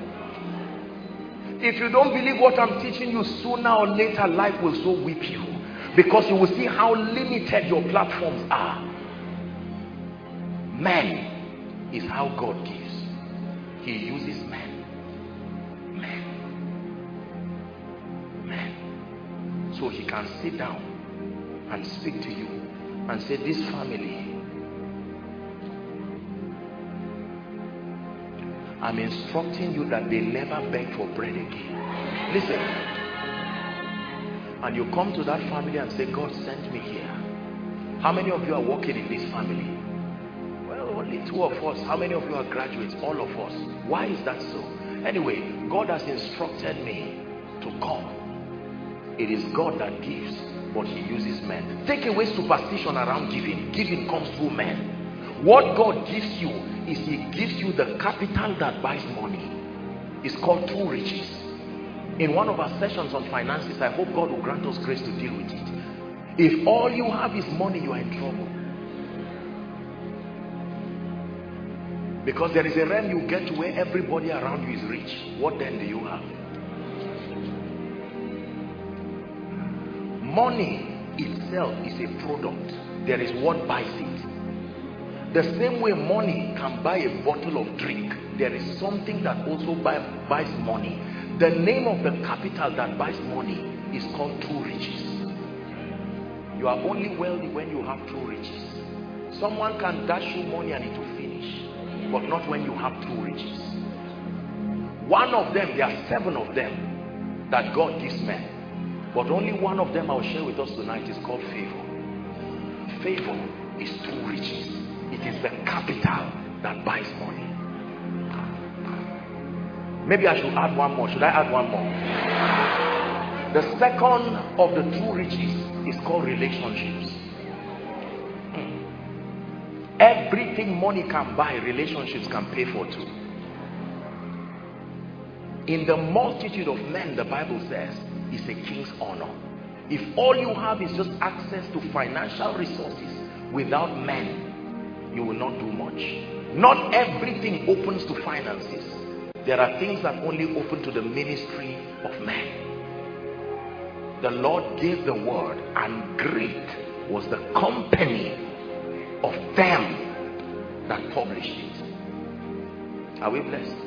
If you don't believe what I'm teaching you, sooner or later life will so whip you. Because you will see how limited your platforms are. Men is how God gives. He uses men. Men. So he can sit down and speak to you and say, this family, I'm instructing you that they never beg for bread again. Listen. And you come to that family and say, God sent me here. How many of you are working in this family? Well, only 2 of us. How many of you are graduates? All of us. Why is that so? Anyway, God has instructed me to come. It is God that gives, but he uses men. Take away superstition around giving. Giving comes through men. What God gives you is he gives you the capital that buys money. It's called true riches. In one of our sessions on finances, I hope God will grant us grace to deal with it. If all you have is money, you are in trouble. Because there is a realm you get to where everybody around you is rich. What then do you have? Money itself is a product. There is what buys it. The same way money can buy a bottle of drink, there is something that also buys money. The name of the capital that buys money is called true riches. You are only wealthy when you have true riches. Someone can dash you money and it will finish, but not when you have true riches. One of them, there are 7 of them that God gives men, but only one of them I'll share with us tonight is called favor. favor is true riches. It is the capital that buys money. Maybe I should add one more. Should I add one more? The second of the true riches is called relationships. Everything money can buy, relationships can pay for too. In the multitude of men, the Bible says, is a king's honor. If all you have is just access to financial resources, without men, you will not do much. Not everything opens to finances. There are things that only open to the ministry of men. The Lord gave the word, and great was the company of them that published it. Are we blessed?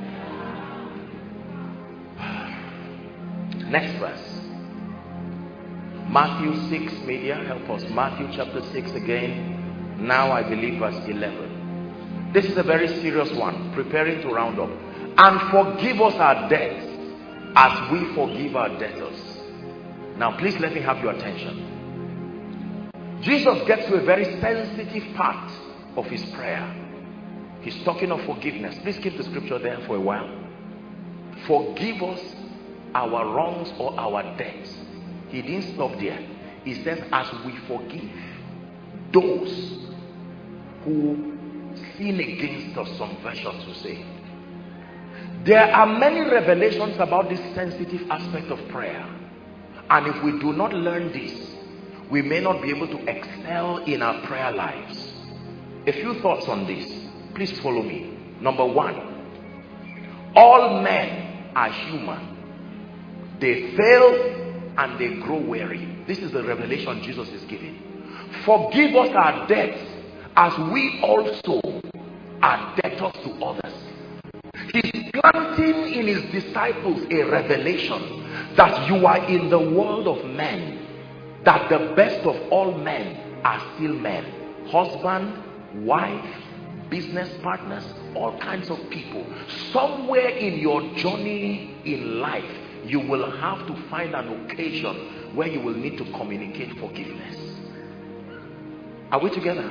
Next verse. Matthew 6, media, help us. Matthew chapter 6 again. Now I believe verse 11. This is a very serious one. Preparing to round up. And forgive us our debts as we forgive our debtors. Now please let me have your attention. Jesus gets to a very sensitive part of his prayer. He's talking of forgiveness. Please keep the scripture there for a while. Forgive us our wrongs or our debts. He didn't stop there. He says, as we forgive those who sin against us, some versions will say. There are many revelations about this sensitive aspect of prayer. And if we do not learn this, we may not be able to excel in our prayer lives. A few thoughts on this. Please follow me. Number one, all men are human. They fail and they grow weary. This is the revelation Jesus is giving. Forgive us our debts as we also are debtors to others. He's planting in his disciples a revelation that you are in the world of men, that the best of all men are still men. Husband, wife, business partners, all kinds of people. Somewhere in your journey in life, you will have to find an occasion where you will need to communicate forgiveness. Are we together?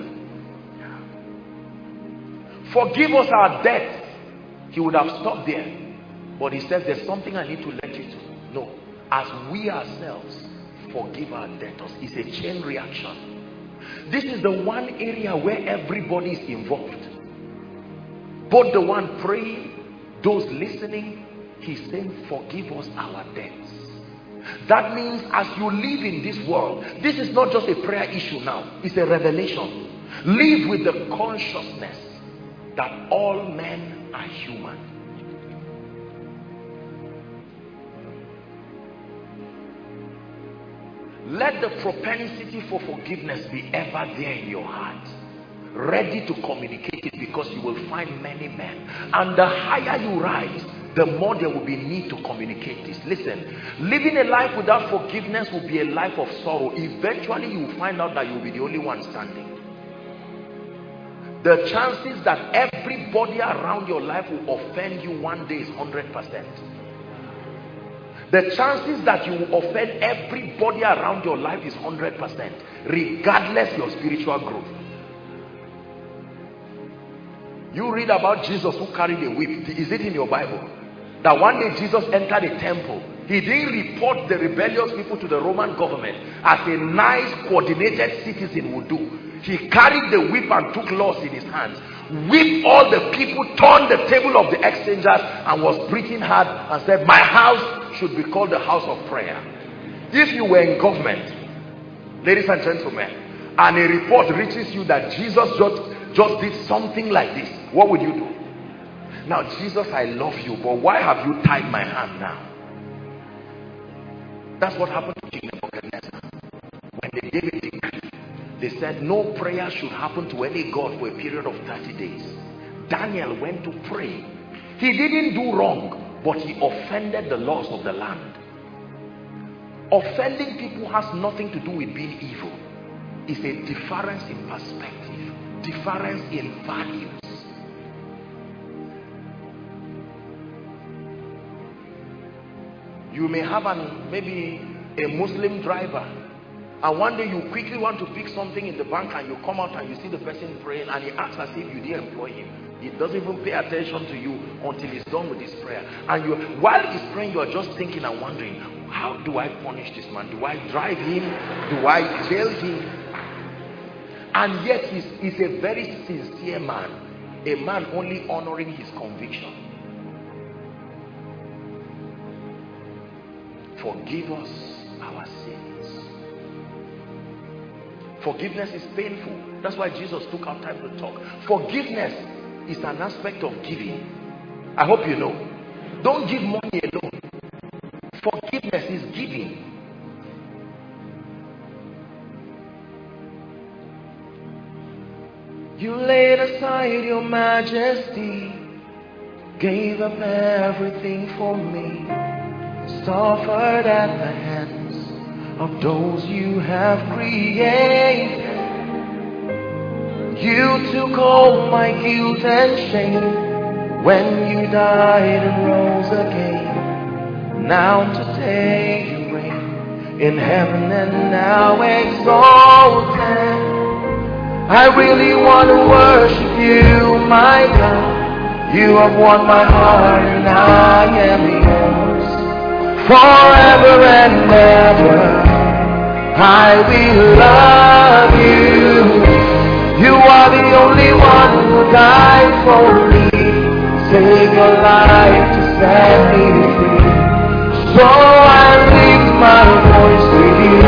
Forgive us our debts. He would have stopped there. But he says there's something I need to let you to know. As we ourselves forgive our debtors. It's a chain reaction. This is the one area where everybody is involved. Both the one praying, those listening. He's saying, forgive us our debts. That means as you live in this world, this is not just a prayer issue now. It's a revelation. Live with the consciousness that all men are human. Let the propensity for forgiveness be ever there in your heart, ready to communicate it, because you will find many men. And the higher you rise, the more there will be need to communicate this. Listen, living a life without forgiveness will be a life of sorrow. Eventually you will find out that you will be the only one standing. The chances that everybody around your life will offend you one day is 100%. The chances that you will offend everybody around your life is 100%, regardless your spiritual growth. You read about Jesus who carried a whip. Is it in your Bible? That one day Jesus entered a temple. He didn't report the rebellious people to the Roman government as a nice coordinated citizen would do. He carried the whip and took laws in his hands. Whipped all the people, turned the table of the exchangers, and was preaching hard and said, my house should be called the house of prayer. If you were in government, ladies and gentlemen, and a report reaches you that Jesus just did something like this, what would you do? Now, Jesus, I love you, but why have you tied my hand now? That's what happened to King Nebuchadnezzar. When they gave a decree, they said no prayer should happen to any god for a period of 30 days. Daniel went to pray. He didn't do wrong, but he offended the laws of the land. Offending people has nothing to do with being evil. It's a difference in perspective, difference in values. You may have maybe a Muslim driver, And one day you quickly want to pick something in the bank and you come out and you see the person praying and he acts as if you didn't employ him. He doesn't even pay attention to you until he's done with his prayer. And you, while he's praying, you are just thinking and wondering, how do I punish this man? Do I drive him? Do I jail him? And yet he's a very sincere man. A man only honoring his conviction. Forgive us our sins. Forgiveness is painful. That's why Jesus took our time to talk. Forgiveness is an aspect of giving. I hope you know. Don't give money alone. Forgiveness is giving. You laid aside your majesty, gave up everything for me, suffered at the hands of those you have created. You took all my guilt and shame when you died and rose again. Now today you reign in heaven and now exalted. I really want to worship you, my God. You have won my heart and I am yours. Forever and ever I will love you. You are the only one who died for me. Save your life to set me free. So I lift my voice to you.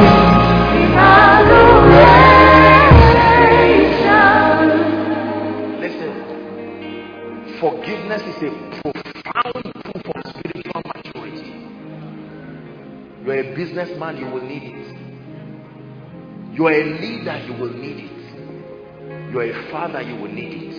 Listen, forgiveness is a profound proof of spiritual maturity. You are a businessman, you will need it. You are a leader, you will need it. You are a father, you will need it.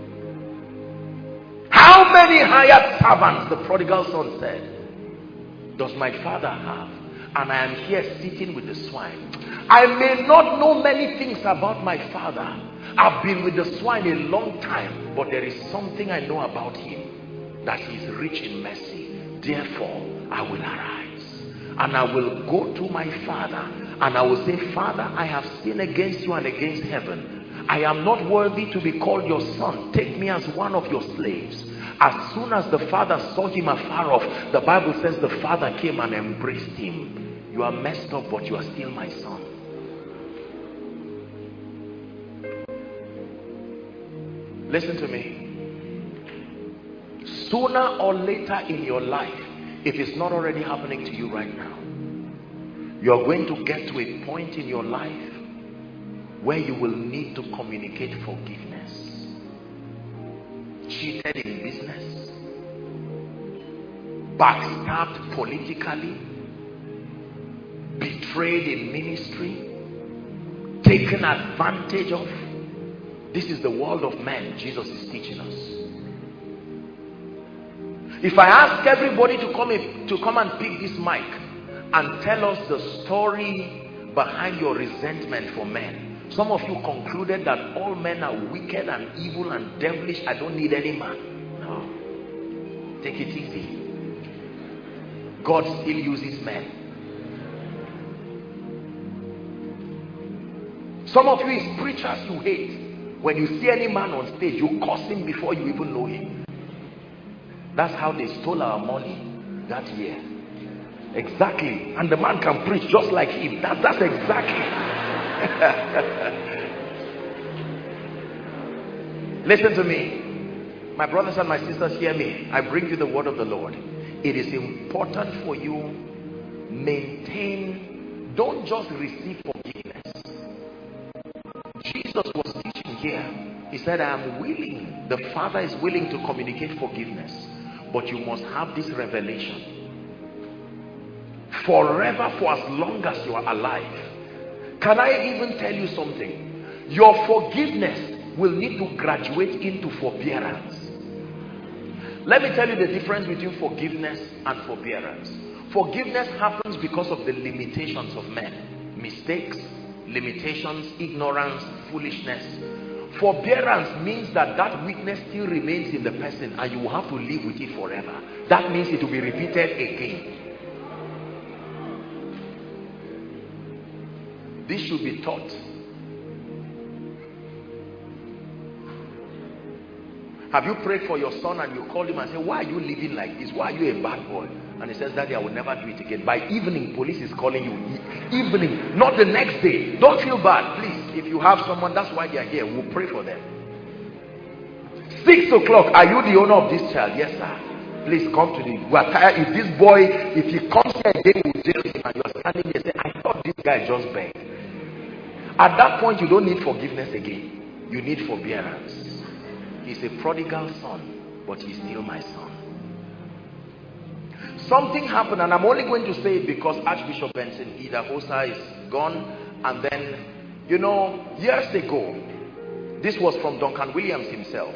How many hired servants, the prodigal son said, does my father have? And I am here sitting with the swine. I may not know many things about my father. I've been with the swine a long time, but there is something I know about him, that he is rich in mercy. Therefore, I will arise and I will go to my father and I will say, Father, I have sinned against you and against heaven. I am not worthy to be called your son. Take me as one of your slaves. As soon as the father saw him afar off, the Bible says the father came and embraced him. You are messed up, but you are still my son. Listen to me. Sooner or later in your life, if it's not already happening to you right now, you're going to get to a point in your life where you will need to communicate forgiveness. Cheated in business, backstabbed politically, betrayed in ministry, taken advantage of. This is the world of men Jesus is teaching us. If I ask everybody to come and pick this mic and tell us the story behind your resentment for men, some of you concluded that all men are wicked and evil and devilish. I don't need any man. No. Take it easy. God still uses men. Some of you is preachers you hate. When you see any man on stage, you curse him before you even know him. That's how they stole our money that year. Exactly. And the man can preach just like him. That's exactly. Listen to me, my brothers and my sisters, hear me. I bring you the word of the Lord. It is important for you maintain, don't just receive forgiveness. Jesus was teaching here. He said, I am willing, the Father is willing to communicate forgiveness, but you must have this revelation. Forever, for as long as you are alive. Can I even tell you something? Your forgiveness will need to graduate into forbearance. Let me tell you the difference between forgiveness and forbearance. Forgiveness happens because of the limitations of men. Mistakes, limitations, ignorance, foolishness. Forbearance means that that weakness still remains in the person and you will have to live with it forever. That means it will be repeated again. This should be taught. Have you prayed for your son and you called him and say, why are you living like this? Why are you a bad boy? And he says, Daddy, I will never do it again. By evening, police is calling you. Evening, not the next day. Don't feel bad, please. If you have someone, that's why they are here. We'll pray for them. 6 o'clock, are you the owner of this child? Yes, sir. Please come to me. We are tired. If this boy, if he comes here again, we'll jail him. And you are standing there saying, I thought this guy just begged. At that point, you don't need forgiveness again. You need forbearance. He's a prodigal son, but he's still my son. Something happened, and I'm only going to say it because Archbishop Benson Idahosa is gone. And then, you know, years ago, this was from Duncan Williams himself.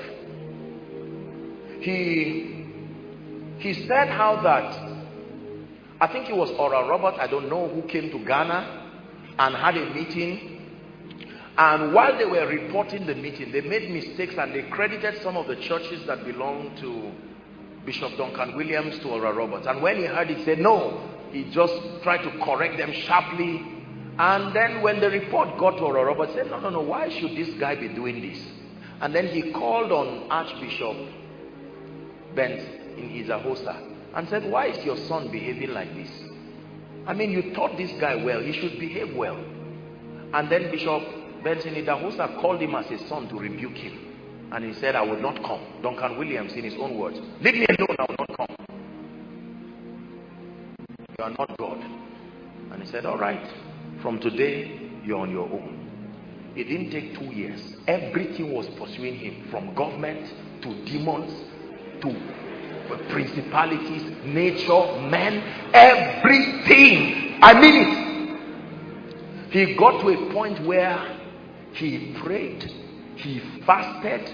He said how that, I think it was Oral Roberts, I don't know, who came to Ghana and had a meeting. And while they were reporting the meeting, they made mistakes and they credited some of the churches that belonged to Bishop Duncan Williams to Oral Roberts. And when he heard it, he said no. He just tried to correct them sharply. And then when the report got to Oral Roberts, he said, no, why should this guy be doing this? And then he called on Archbishop Benz in Idahosa and said, why is your son behaving like this? I mean, you taught this guy well. He should behave well. And then Bishop Benson Idahosa called him as his son to rebuke him. And he said, I will not come. Duncan Williams, in his own words, leave me alone, I will not come. You are not God. And he said, all right, from today, you're on your own. It didn't take 2 years. Everything was pursuing him, from government to demons to principalities, nature, men, everything. I mean it. He got to a point where he prayed, he fasted.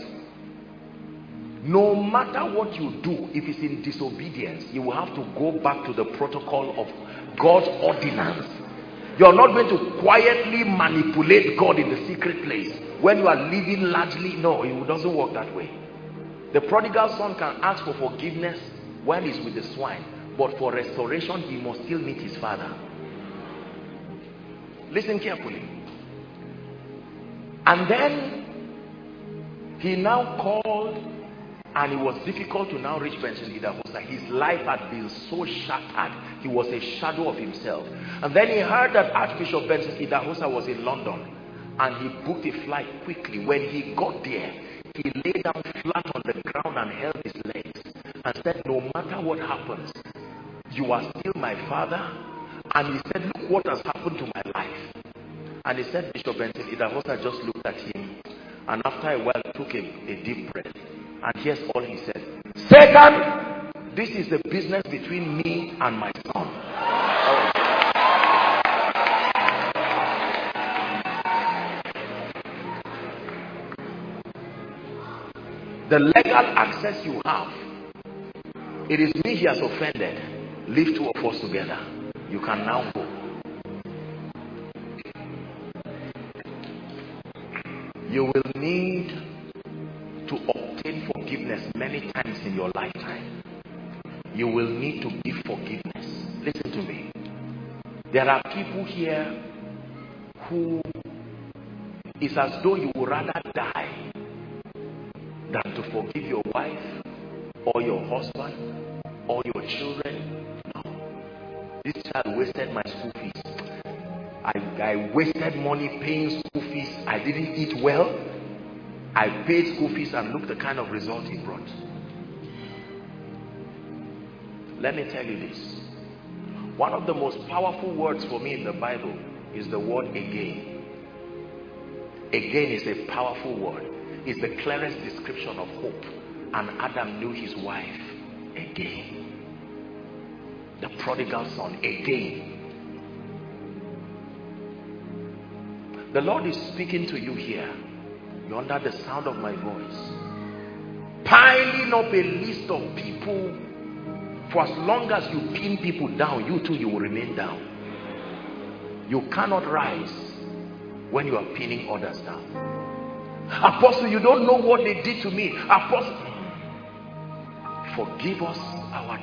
No matter what you do, if it's in disobedience, you will have to go back to the protocol of God's ordinance. You're not going to quietly manipulate God in the secret place when you are living largely. No, it doesn't work that way. The prodigal son can ask for forgiveness when he's with the swine, but for restoration, he must still meet his father. Listen carefully. And then he now called, and it was difficult to now reach Benson Idahosa. His life had been so shattered. He was a shadow of himself. And then he heard that Archbishop Benson Idahosa was in London, and he booked a flight quickly. When he got there, he lay down flat on the ground and held his legs and said, no matter what happens, you are still my father. And he said, look what has happened to my life. And he said, Bishop Benson Idahosa just looked at him, and after a while took a deep breath. And here's all he said: Satan, this is the business between me and my son. The legal access you have, it is me he has offended. Leave two of us together. You can now go. You will need to obtain forgiveness many times in your lifetime. You will need to give forgiveness. Listen to me. There are people here who it's as though you would rather die than to forgive your wife or your husband or your children. No. This child wasted my school fees. I wasted money paying school fees. I didn't eat well. I paid school fees and look the kind of result he brought. Let me tell you this. One of the most powerful words for me in the Bible is the word again. Again is a powerful word. It's the clearest description of hope. And Adam knew his wife again. The prodigal son again. The Lord is speaking to you here. You're under the sound of my voice. Piling up a list of people. For as long as you pin people down, you too, you will remain down. You cannot rise when you are pinning others down. Apostle, you don't know what they did to me. Apostle, forgive us our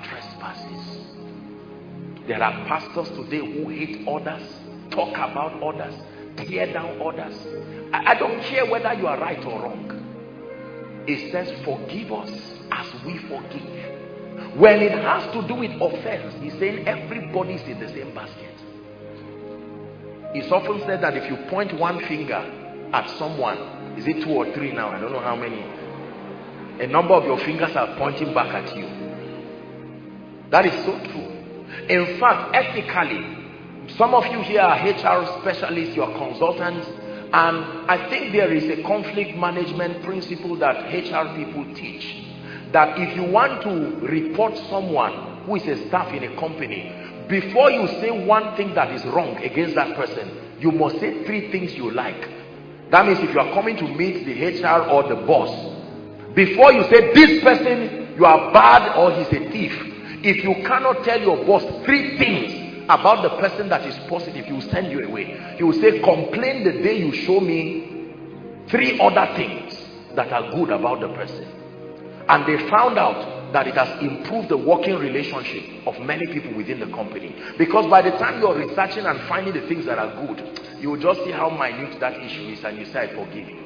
trespasses. There are pastors today who hate others, talk about others. tear down others. I don't care whether you are right or wrong. It says, forgive us as we forgive. When it has to do with offense, he's saying everybody's in the same basket. It's often said that if you point one finger at someone, is it 2 or 3 now? I don't know how many. A number of your fingers are pointing back at you. That is so true. In fact, ethically, some of you here are HR specialists, you are consultants, and I think there is a conflict management principle that HR people teach. That if you want to report someone who is a staff in a company, before you say one thing that is wrong against that person, you must say 3 things you like. That means if you are coming to meet the HR or the boss, before you say this person, you are bad or he's a thief, if you cannot tell your boss 3 things about the person that is positive, he will send you away. He will say, complain the day you show me 3 other things that are good about the person. And they found out that it has improved the working relationship of many people within the company. Because by the time you're researching and finding the things that are good, you will just see how minute that issue is, and you say, I forgive you.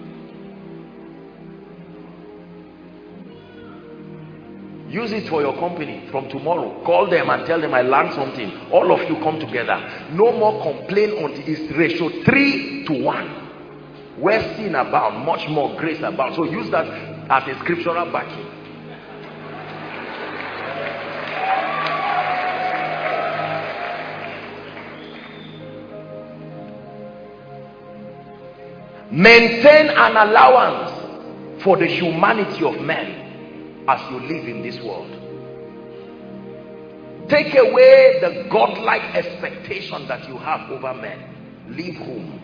Use it for your company from tomorrow. Call them and tell them, I learned something. All of you come together. No more complain until it's ratio 3:1. Where sin abound, much more grace abound. So use that as a scriptural backing. Maintain an allowance for the humanity of men as you live in this world. Take away the godlike expectation that you have over men. Leave room.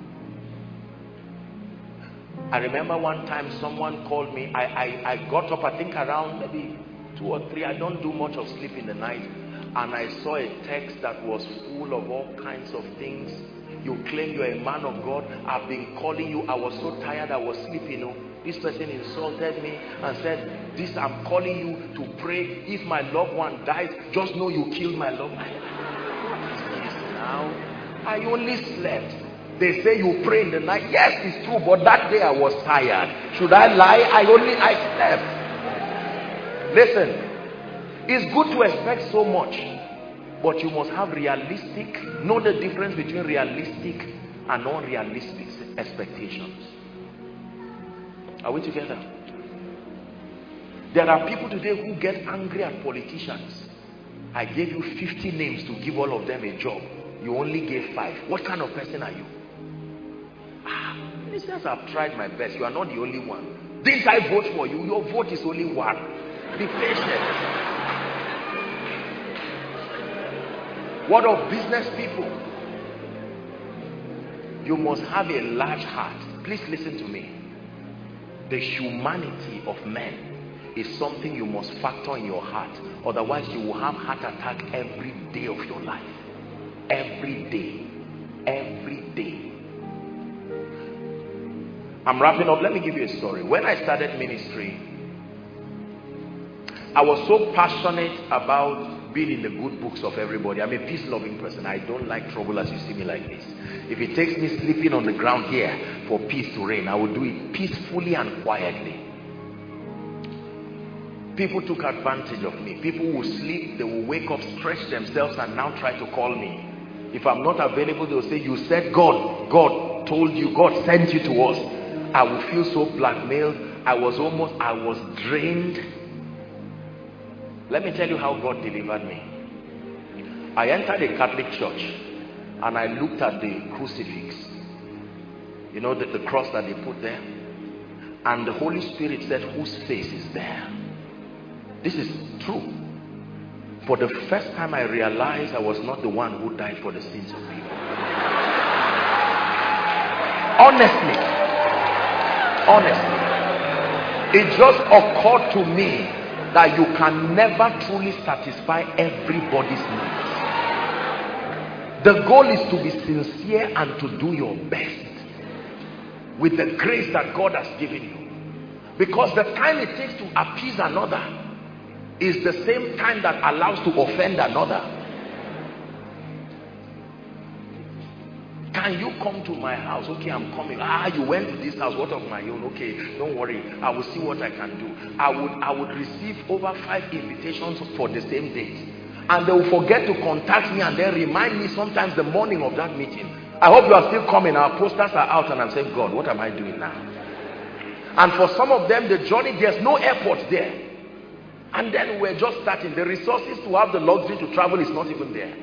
I remember one time someone called me. I got up, I think around maybe 2 or 3. I don't do much of sleep in the night. And I saw a text that was full of all kinds of things. You claim you're a man of God. I've been calling you. I was so tired, I was sleeping. This person insulted me and said, this, I'm calling you to pray. If my loved one dies, just know you killed my loved one. Now, I only slept. They say you pray in the night. Yes, it's true, but that day I was tired. Should I lie? I slept. Listen, it's good to expect so much, but you must have realistic, know the difference between realistic and unrealistic expectations. Are we together? There are people today who get angry at politicians. I gave you 50 names to give all of them a job. You only gave 5. What kind of person are you? Ministers, I've tried my best. You are not the only one. Didn't I vote for you? Your vote is only 1. Be patient. What of business people? You must have a large heart. Please listen to me. The humanity of men is something you must factor in your heart. Otherwise, you will have heart attack every day of your life. Every day. Every day. I'm wrapping up. Let me give you a story. When I started ministry, I was so passionate about being in the good books of everybody. I'm a peace-loving person. I don't like trouble as you see me like this. If it takes me sleeping on the ground here for peace to reign, I will do it peacefully and quietly. People took advantage of me. People will sleep, they will wake up, stretch themselves, and now try to call me. If I'm not available, they'll say, you said God told you, God sent you to us. I will feel so blackmailed. I was drained. Let me tell you how God delivered me. I entered a Catholic church and I looked at the crucifix. You know, the cross that they put there. And the Holy Spirit said, whose face is there? This is true. For the first time I realized I was not the one who died for the sins of people. Honestly, it just occurred to me that you can never truly satisfy everybody's needs. The goal is to be sincere and to do your best with the grace that God has given you. Because the time it takes to appease another is the same time that allows to offend another. Can Can you come to my house? Okay, I'm coming. You went to this house. What of my own? Okay, don't worry. I will see what I can do. I would receive over 5 invitations for the same date. And they will forget to contact me and then remind me sometimes the morning of that meeting. I hope you are still coming. Our posters are out and I'm saying, God, what am I doing now? And for some of them, the journey, there's no airport there. And then we're just starting. The resources to have the luxury to travel is not even there.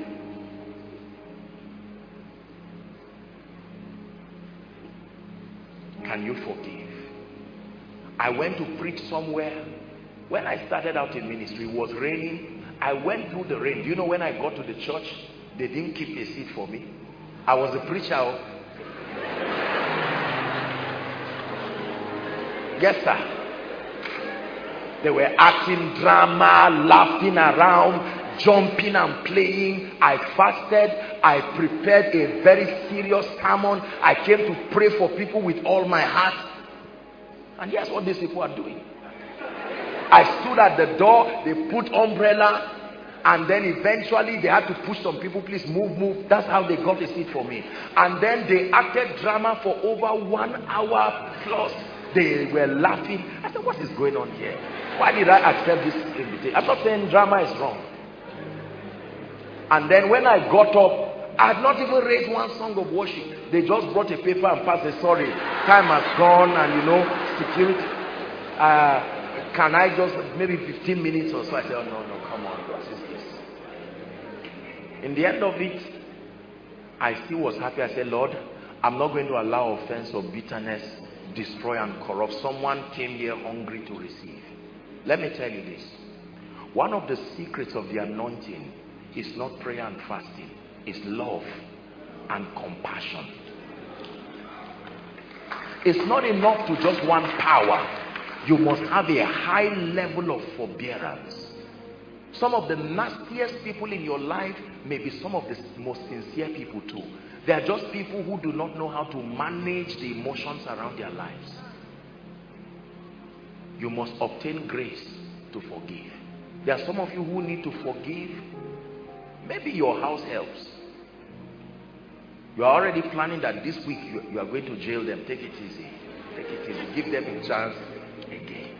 Can you forgive? I went to preach somewhere. When I started out in ministry, it was raining. I went through the rain. Do you know when I got to the church, they didn't keep a seat for me? I was a preacher. Yes, sir. They were acting drama, laughing around, jumping and playing. I fasted. I prepared a very serious sermon. I came to pray for people with all my heart. And here's what these people are doing. I stood at the door. They put umbrella. And then eventually they had to push some people. Please move. That's how they got a seat for me. And then they acted drama for over 1 hour plus. They were laughing. I said, what is going on here? Why did I accept this invitation? I'm not saying drama is wrong. And then when I got up, I had not even raised one song of worship. They just brought a paper and passed it. Sorry, time has gone, and security. Can I just, maybe 15 minutes or so? I said, oh, no, come on. What is this? In the end of it, I still was happy. I said, Lord, I'm not going to allow offense or bitterness destroy and corrupt. Someone came here hungry to receive. Let me tell you this. One of the secrets of the anointing is not prayer and fasting. It's love and compassion. It's not enough to just want power. You must have a high level of forbearance. Some of the nastiest people in your life may be some of the most sincere people too. They are just people who do not know how to manage the emotions around their lives. You must obtain grace to forgive. There are some of you who need to forgive. Maybe your house helps. You are already planning that this week you are going to jail them. Take it easy. Take it easy. Give them a chance again.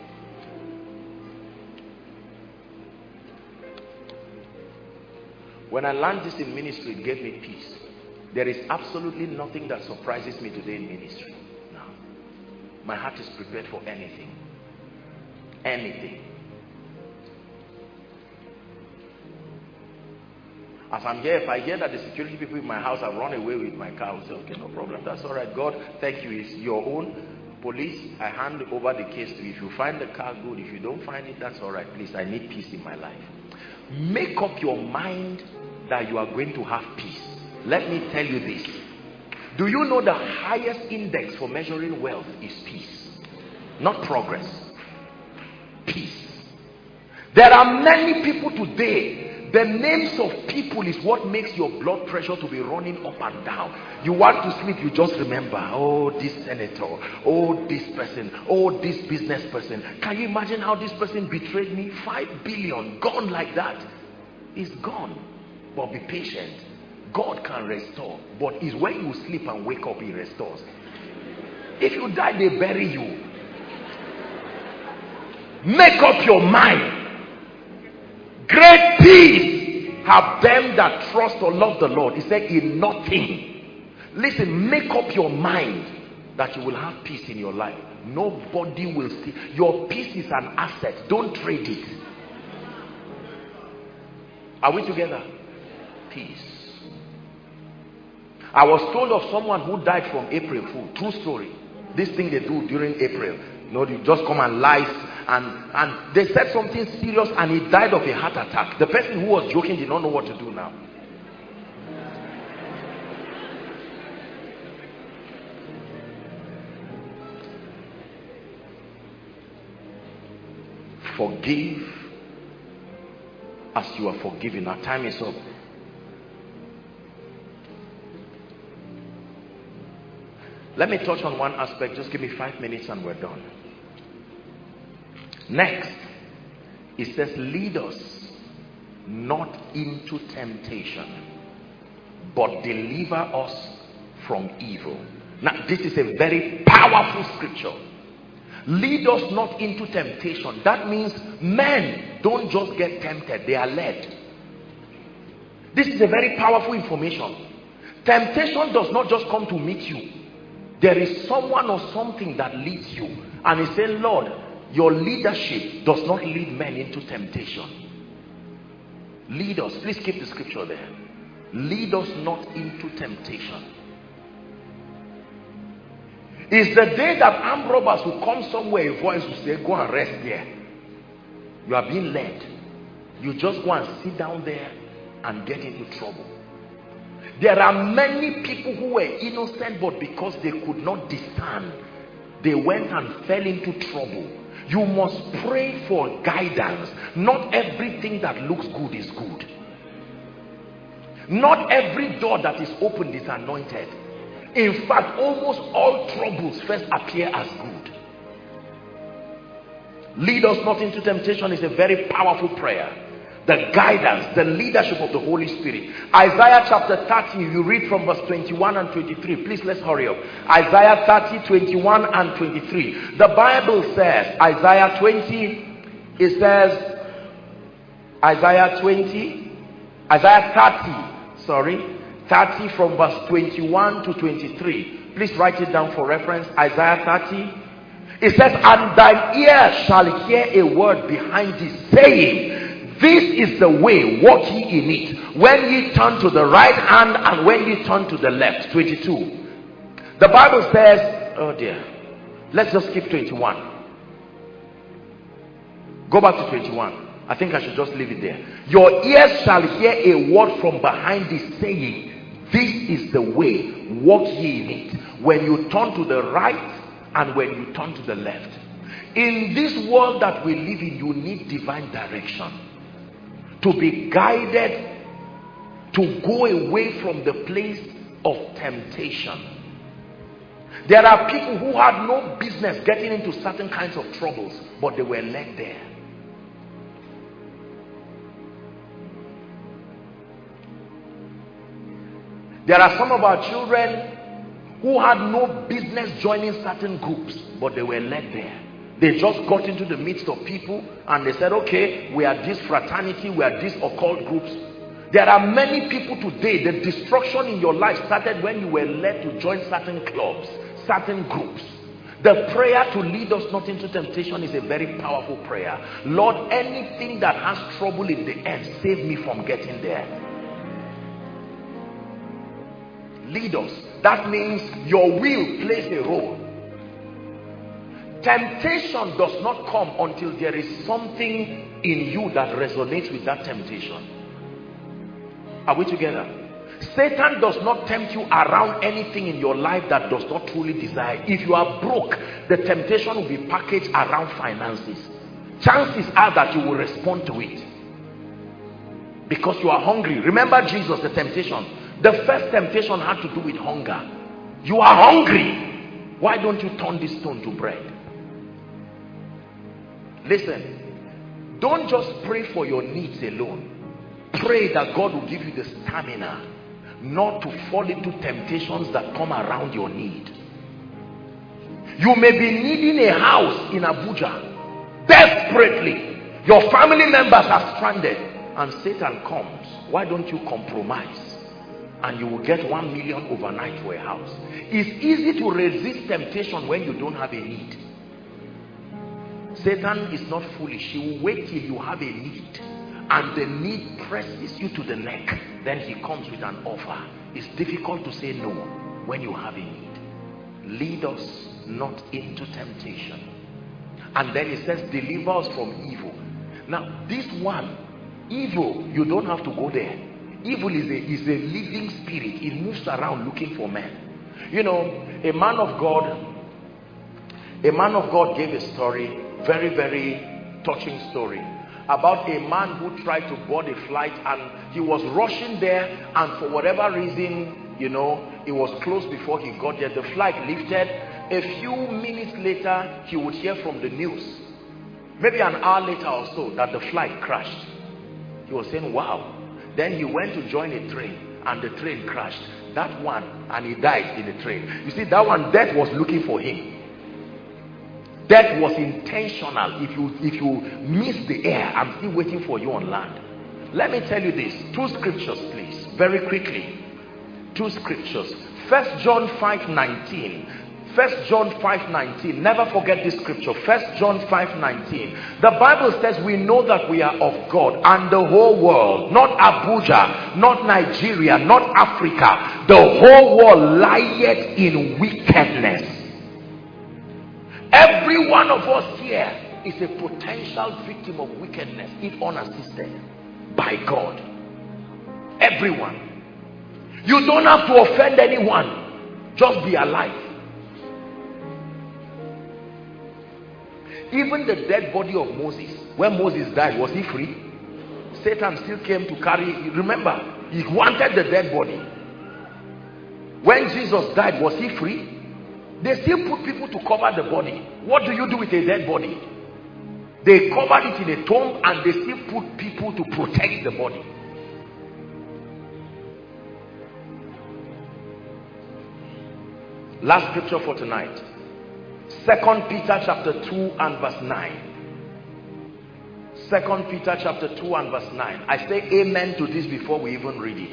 When I learned this in ministry, it gave me peace. There is absolutely nothing that surprises me today in ministry. No. My heart is prepared for anything. Anything. As I'm here, if I hear that the security people in my house have run away with my car, I will say, okay, no problem. That's all right. God, thank you. It's your own. Police, I hand over the case to you. If you find the car, good. If you don't find it, that's all right. Please, I need peace in my life. Make up your mind that you are going to have peace. Let me tell you this. Do you know the highest index for measuring wealth is peace? Not progress. Peace. There are many people today. The names of people is what makes your blood pressure to be running up and down. You want to sleep, you just remember, oh, this senator, oh, this person, oh, this business person. Can you imagine how this person betrayed me? 5 billion, gone like that. It's gone. But be patient. God can restore. But it's when you sleep and wake up, he restores. If you die, they bury you. Make up your mind. Great peace have them that trust or love the Lord. He said, in nothing. Listen, make up your mind that you will have peace in your life. Nobody will see. Your peace is an asset. Don't trade it. Are we together? Peace. I was told of someone who died from April Fool. True story. This thing they do during April. You just come and lie. And they said something serious and he died of a heart attack. The person who was joking did not know what to do now. Forgive as you are forgiven. Our time is up. Let me touch on one aspect. Just give me 5 minutes and we're done. Next, it says, lead us not into temptation, but deliver us from evil. Now, this is a very powerful scripture. Lead us not into temptation. That means men don't just get tempted, they are led. This is a very powerful information. Temptation does not just come to meet you. There is someone or something that leads you. And he said, Lord, your leadership does not lead men into temptation. Lead us. Please keep the scripture there. Lead us not into temptation. It's the day that armed robbers will come somewhere, a voice will say, go and rest there. You are being led. You just go and sit down there and get into trouble. There are many people who were innocent, but because they could not discern, they went and fell into trouble. You must pray for guidance. Not everything that looks good is good. Not every door that is opened is anointed. In fact, almost all troubles first appear as good. Lead us not into temptation is a very powerful prayer. The guidance, the leadership of the Holy Spirit. Isaiah chapter 30, you read from verse 21 and 23. Please, let's hurry up. Isaiah 30, 21 and 23. The Bible says, Isaiah 20, it says, Isaiah 30 from verse 21 to 23. Please write it down for reference. Isaiah 30. It says, and thine ear shall hear a word behind thee, saying, this is the way, walk ye in it. When ye turn to the right hand and when ye turn to the left. 22. The Bible says, oh dear, let's just skip 21. Go back to 21. I think I should just leave it there. Your ears shall hear a word from behind thee, saying, this is the way, walk ye in it. When you turn to the right and when you turn to the left. In this world that we live in, you need divine direction. To be guided to go away from the place of temptation. There are people who had no business getting into certain kinds of troubles, but they were led there. There are some of our children who had no business joining certain groups, but they were led there. They just got into the midst of people and they said, okay, we are this fraternity, we are this occult groups. There are many people today, the destruction in your life started when you were led to join certain clubs, certain groups. The prayer to lead us not into temptation is a very powerful prayer. Lord, anything that has trouble in the end, save me from getting there. Lead us. That means your will plays a role. Temptation does not come until there is something in you that resonates with that temptation. Are we together? Satan does not tempt you around anything in your life that does not truly desire. If you are broke, the temptation will be packaged around finances. Chances are that you will respond to it because you are hungry. Remember Jesus, the temptation. The first temptation had to do with hunger. You are hungry. Why don't you turn this stone to bread? Listen, don't just pray for your needs alone. Pray that God will give you the stamina not to fall into temptations that come around your need. You may be needing a house in Abuja desperately. Your family members are stranded and Satan comes. Why don't you compromise? And you will get 1 million overnight for a house. It's easy to resist temptation when you don't have a need. Satan is not foolish. He will wait till you have a need and the need presses you to the neck. Then he comes with an offer. It's difficult to say no when you have a need. Lead us not into temptation. And then it says, deliver us from evil. Now this one, evil, you don't have to go there. Evil is a living spirit. It moves around looking for men. You know, a man of God gave a story, very, very touching story, about a man who tried to board a flight and he was rushing there, and for whatever reason, you know, it was closed before he got there. The flight lifted. A few minutes later, he would hear from the news, maybe an hour later or so, that the flight crashed. He was saying, wow. Then he went to join a train and the train crashed. That one, and he died in the train. You see, that one, death was looking for him. Death was intentional. If you miss the air, I'm still waiting for you on land. Let me tell you this. 2 scriptures, please, very quickly. 2 scriptures. 1 John 5:19. 1 John 5:19. Never forget this scripture. 1 John 5:19. The Bible says we know that we are of God, and the whole world, not Abuja, not Nigeria, not Africa, the whole world lieth in wickedness. Every one of us here is a potential victim of wickedness if unassisted by God. Everyone. You don't have to offend anyone. Just be alive. Even the dead body of Moses, when Moses died, was he free? Satan still came to carry. Remember, he wanted the dead body. When Jesus died, was he free? They still put people to cover the body. What do you do with a dead body? They covered it in a tomb, and they still put people to protect the body. Last scripture for tonight. 2 Peter chapter 2 and verse 9. 2 Peter chapter 2 and verse 9. I say amen to this before we even read it.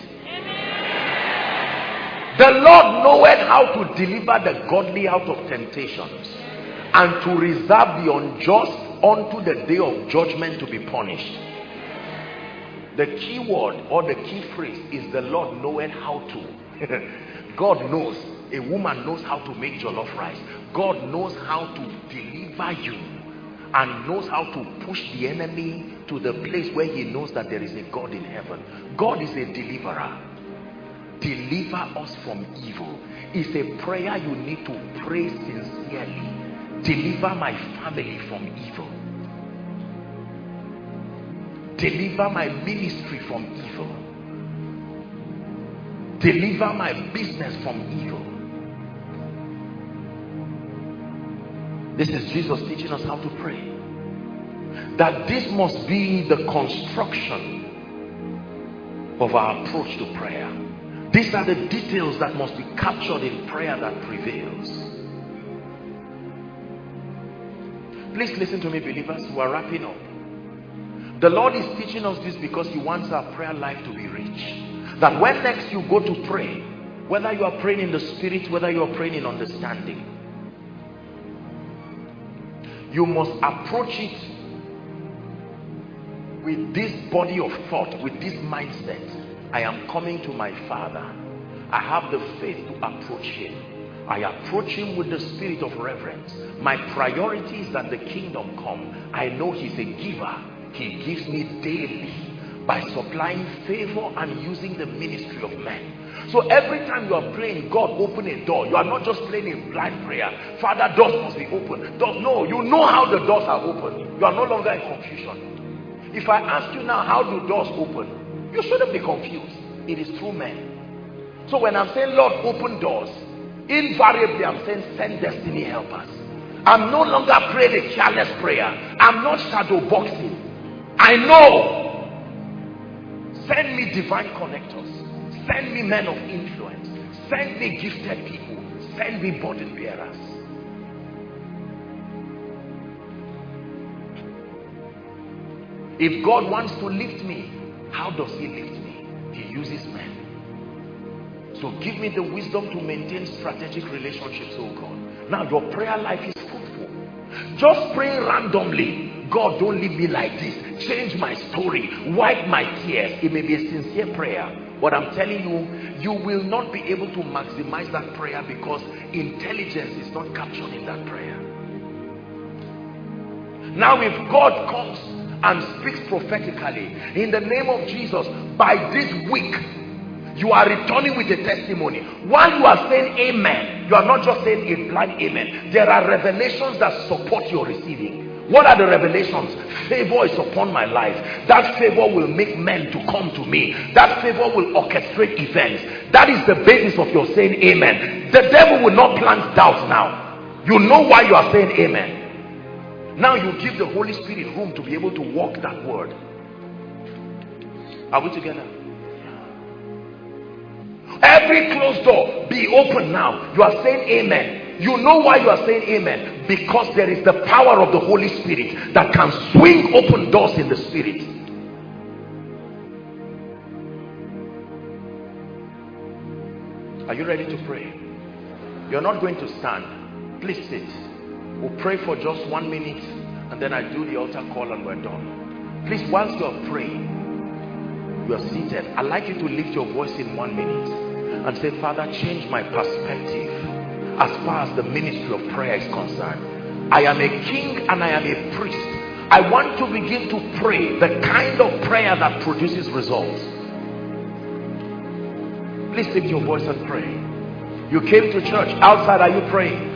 Amen. The Lord knoweth how to deliver the godly out of temptations, and to reserve the unjust unto the day of judgment to be punished. The key word or the key phrase is the Lord knoweth how to. God knows. A woman knows how to make jollof rice. God knows how to deliver you, and knows how to push the enemy to the place where he knows that there is a God in heaven. God is a deliverer. Deliver us from evil. It's a prayer you need to pray sincerely. Deliver my family from evil. Deliver my ministry from evil. Deliver my business from evil. This is Jesus teaching us how to pray. That this must be the construction of our approach to prayer. These are the details that must be captured in prayer that prevails. Please listen to me, believers. We are wrapping up. The Lord is teaching us this because he wants our prayer life to be rich. That when next you go to pray, whether you are praying in the spirit, whether you are praying in understanding, you must approach it with this body of thought, with this mindset. I am coming to my Father. I have the faith to approach him. I approach him with the spirit of reverence. My priority is that the kingdom come. I know he's a giver. He gives me daily by supplying favor and using the ministry of men. So every time you are praying, God open a door. You are not just praying a blind prayer. Father, doors must be open. Doors, no, you know how the doors are open. You are no longer in confusion. If I ask you now, how do doors open? You shouldn't be confused. It is through men. So when I'm saying, Lord, open doors, invariably I'm saying, send destiny helpers. I'm no longer praying a careless prayer. I'm not shadow boxing. I know. Send me divine connectors. Send me men of influence. Send me gifted people. Send me burden bearers. If God wants to lift me, how does he lift me? He uses men. So give me the wisdom to maintain strategic relationships, oh God. Now your prayer life is fruitful. Just praying randomly, God, don't leave me like this. Change my story. Wipe my tears. It may be a sincere prayer, but I'm telling you, you will not be able to maximize that prayer because intelligence is not captured in that prayer. Now if God comes and speaks prophetically in the name of Jesus, by this week you are returning with a testimony. While you are saying amen, you are not just saying a blind amen. There are revelations that support your receiving. What are the revelations? Favor is upon my life. That favor will make men to come to me. That favor will orchestrate events. That is the basis of your saying amen. The devil will not plant doubts now. You know why you are saying amen. Now you give the Holy Spirit room to be able to walk that word. Are we together? Every closed door be open now. You are saying amen. You know why you are saying amen? Because there is the power of the Holy Spirit that can swing open doors in the spirit. Are you ready to pray? You're not going to stand. Please sit. We'll pray for just 1 minute and then I do the altar call and we're done. Please, whilst you're praying, you are seated. I'd like you to lift your voice in 1 minute and say, Father, change my perspective as far as the ministry of prayer is concerned. I am a king and I am a priest. I want to begin to pray the kind of prayer that produces results. Please lift your voice and pray. You came to church. Outside, are you praying?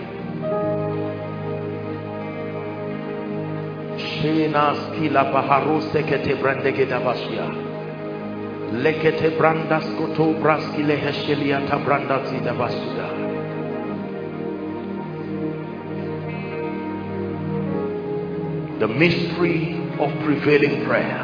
The mystery of prevailing prayer.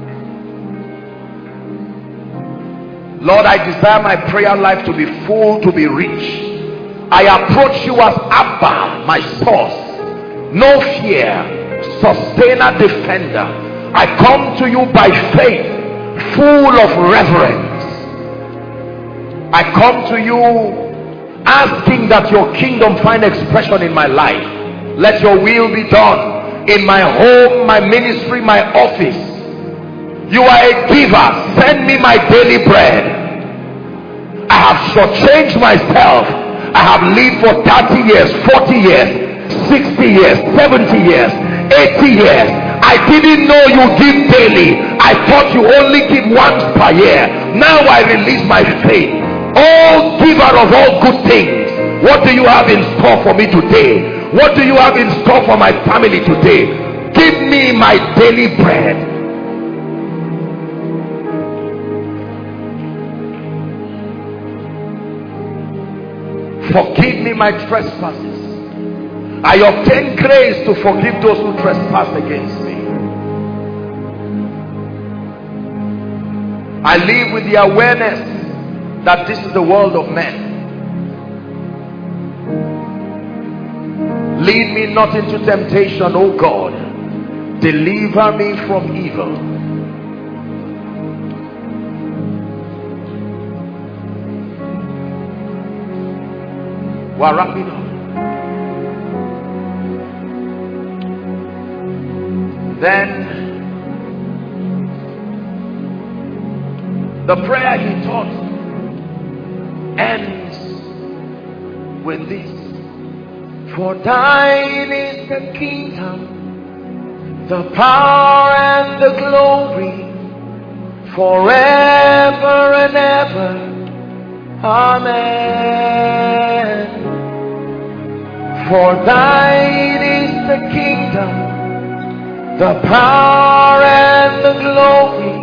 Lord, I desire my prayer life to be full, to be rich. I approach you as Abba, my source. No fear, sustainer, defender. I come to you by faith, full of reverence. I come to you asking that your kingdom find expression in my life. Let your will be done in my home, my ministry, my office. You are a giver. Send me my daily bread. I have shortchanged myself. I have lived for 30 years, 40 years, 60 years, 70 years, 80 years. I didn't know you give daily. I thought you only give once per year. Now I release my faith. Oh, giver of all good things, what do you have in store for me today? What do you have in store for my family today? Give me my daily bread. Forgive me my trespasses. I obtain grace to forgive those who trespass against me. I live with the awareness that this is the world of men. Lead me not into temptation, O God. Deliver me from evil. We're wrapping up. Then the prayer he taught ends with this: for thine is the kingdom, the power and the glory, forever and ever. Amen. For thine is the kingdom, the power and the glory,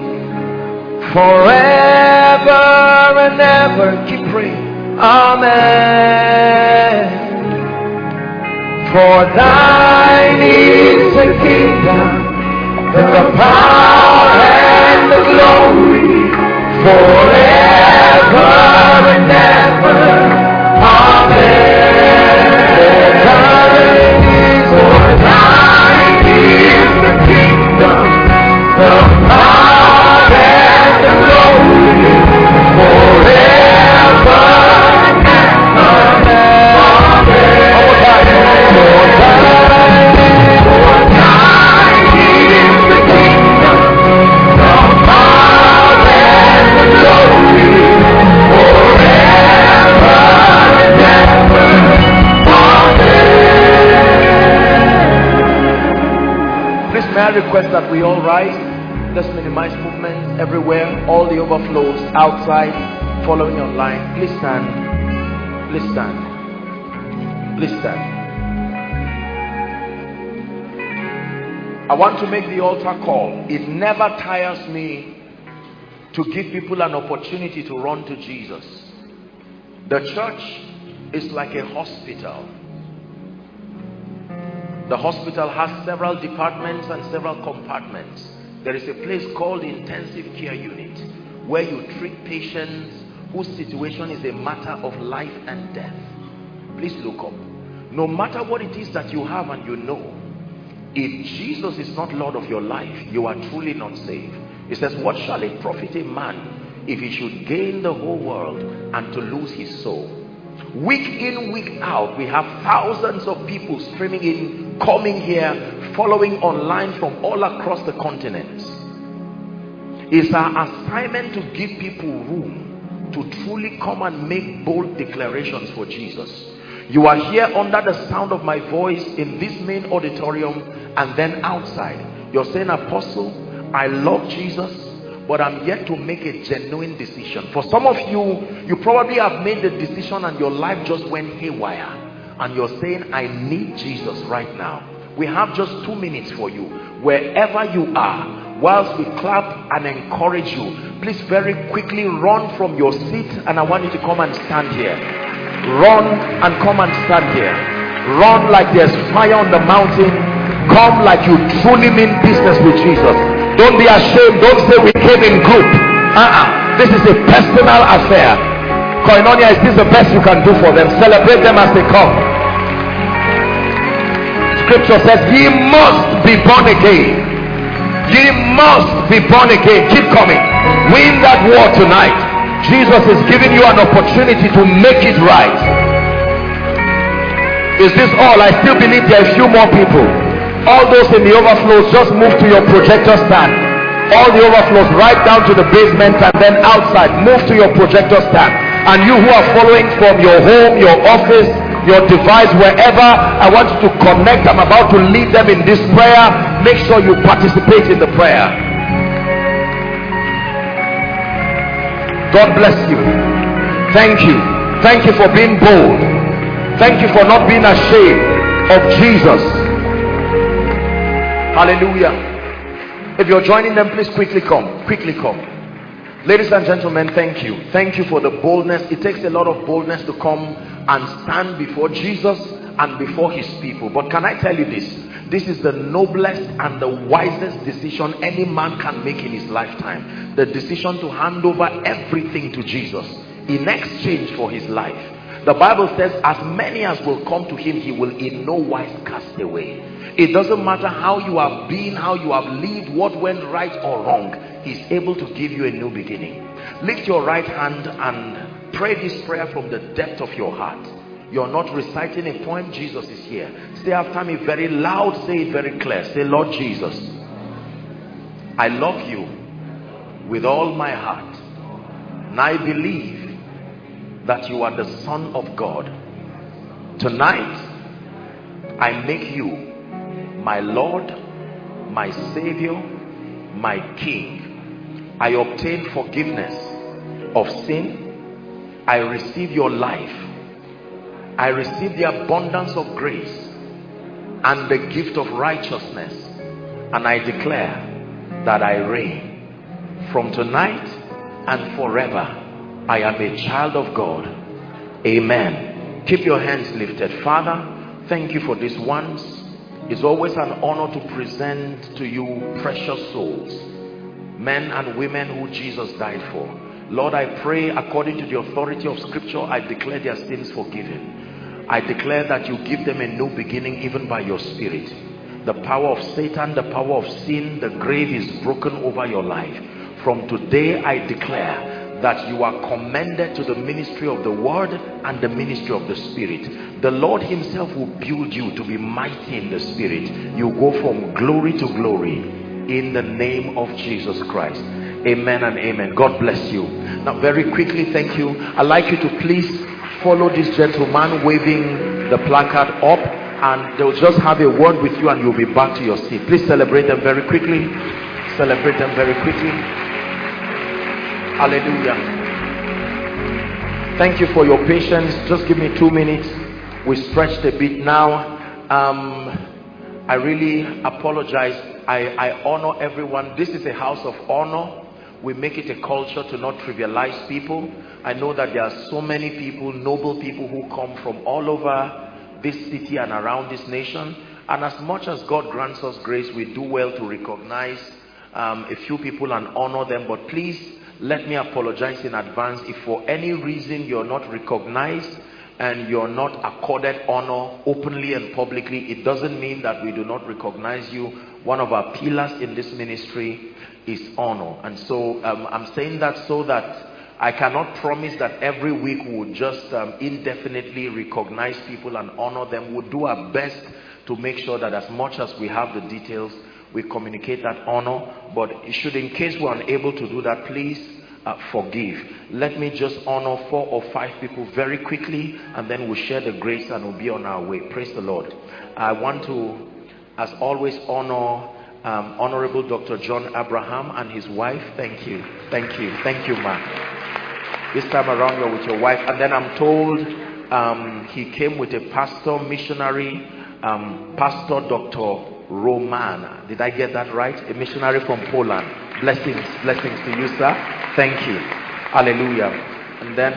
forever and ever. Keep praying. Amen. For thine is the kingdom, the power and the glory, forever and ever. Amen. For thine is the kingdom, the power and the glory, forever and ever. Amen. For thine is the kingdom, the power and the glory, forever and ever. Please, may I request that we all rise. Let's minimize movement everywhere. All the overflows outside, following online. Please stand. Please stand. Please stand. I want to make the altar call. It never tires me to give people an opportunity to run to Jesus. The church is like a hospital. The hospital has several departments and several compartments. There is a place called the intensive care unit where you treat patients whose situation is a matter of life and death. Please look up. No matter what it is that you have and you know, if Jesus is not Lord of your life, you are truly not saved. It says, what shall it profit a man if he should gain the whole world and to lose his soul? Week in, week out, we have thousands of people streaming in, coming here, following online from all across the continents. It's our assignment to give people room to truly come and make bold declarations for Jesus. You are here under the sound of my voice in this main auditorium and then outside. You're saying, Apostle, I love Jesus, but I'm yet to make a genuine decision. For some of you, you probably have made the decision and your life just went haywire. And you're saying, I need Jesus right now. We have just 2 minutes for you. Wherever you are, whilst we clap and encourage you, please very quickly run from your seat, and I want you to come and stand here. Run and come and stand here. Run like there's fire on the mountain. Come like you truly mean business with Jesus. Don't be ashamed. Don't say we came in group. This is a personal affair. Koinonia, is this the best you can do for them? Celebrate them as they come. Scripture says, ye must be born again. Ye must be born again. Keep coming. Win that war tonight. Jesus is giving you an opportunity to make it right. Is this all? I still believe there are a few more people. All those in the overflows, just move to your projector stand. All the overflows right down to the basement and then outside, move to your projector stand. And you who are following from your home, your office, your device, wherever, I want you to connect. I'm about to lead them in this prayer. Make sure you participate in the prayer. God bless you. Thank you. Thank you for being bold. Thank you for not being ashamed of Jesus. Hallelujah. If you're joining them, please quickly come. Quickly come. Ladies and gentlemen, thank you. Thank you for the boldness. It takes a lot of boldness to come and stand before Jesus and before his people. But can I tell you this? This is the noblest and the wisest decision any man can make in his lifetime. The decision to hand over everything to Jesus in exchange for his life. The Bible says, as many as will come to him, he will in no wise cast away. It doesn't matter how you have been, how you have lived, what went right or wrong. He's able to give you a new beginning. Lift your right hand and pray this prayer from the depth of your heart. You're not reciting a poem. Jesus is here. Say after me very loud. Say it very clear. Say, Lord Jesus, I love you with all my heart. And I believe that you are the Son of God. Tonight, I make you my Lord, my Savior, my King. I obtain forgiveness of sin. I receive your life. I receive the abundance of grace and the gift of righteousness. And I declare that I reign from tonight and forever. I am a child of God. Amen. Keep your hands lifted. Father, thank you for these ones. It's always an honor to present to you precious souls, men and women who Jesus died for. Lord, I pray according to the authority of Scripture, I declare their sins forgiven. I declare that you give them a new beginning even by your Spirit. The power of Satan, the power of sin, the grave is broken over your life. From today, I declare that you are commended to the ministry of the Word and the ministry of the Spirit. The Lord himself will build you to be mighty in the Spirit. You go from glory to glory in the name of Jesus Christ. Amen and amen. God bless you. Now very quickly, thank you. I'd like you to please follow this gentleman waving the placard up, and they'll just have a word with you and you'll be back to your seat. Please celebrate them very quickly. Celebrate them very quickly. Hallelujah. Thank you for your patience. Just give me 2 minutes. We stretched a bit now. I really apologize. I honor everyone. This is a house of honor. We make it a culture to not trivialize people. I know that there are so many people, noble people, who come from all over this city and around this nation. And as much as God grants us grace, we do well to recognize a few people and honor them. But please, let me apologize in advance if for any reason you're not recognized and you're not accorded honor openly and publicly. It doesn't mean that we do not recognize you. One of our pillars in this ministry is honor. And so I'm saying that so that I cannot promise that every week we'll just indefinitely recognize people and honor them. We'll do our best to make sure that as much as we have the details, we communicate that honor. But should in case we're unable to do that, please forgive. Let me just honor 4 or 5 people very quickly, and then we'll share the grace and we'll be on our way. Praise the Lord. I want to, as always, honor Honorable Dr. John Abraham and his wife. Thank you. Thank you. Thank you, ma. This time around you're with your wife. And then I'm told he came with a pastor, missionary, Pastor Dr. Roman. Did I get that right? A missionary from Poland. Blessings to you, sir. Thank you. Hallelujah. And then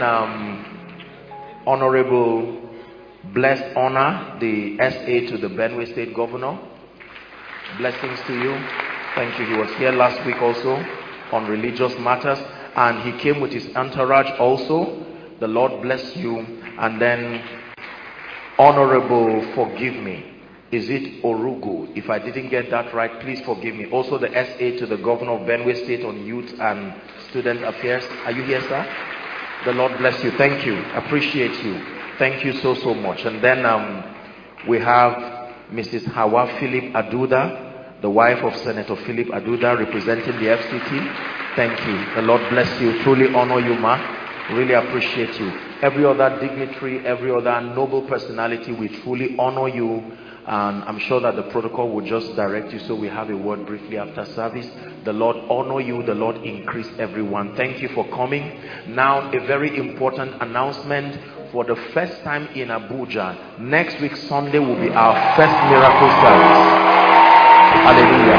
Honorable Blessed Honor, the SA to the Benue State Governor. Blessings to you. Thank you. He was here last week also on religious matters, and he came with his entourage also. The Lord bless you. And then Honorable, forgive me, is it Orugu? If I didn't get that right, please forgive me. Also the SA to the Governor of Benue State on Youth and Student Affairs. Are you here, sir? The Lord bless you. Thank you. Appreciate you. Thank you so much. And then we have Mrs. Hawa Philip Aduda, the wife of Senator Philip Aduda, representing the FCT. Thank you. The Lord bless you. Truly honor you, ma. Really appreciate you. Every other dignitary, every other noble personality, we truly honor you. And I'm sure that the protocol will just direct you, so we have a word briefly after service. The Lord honor you. The Lord increase everyone. Thank you for coming. Now, a very important announcement. For the first time in Abuja, next week Sunday will be our first miracle service. Hallelujah.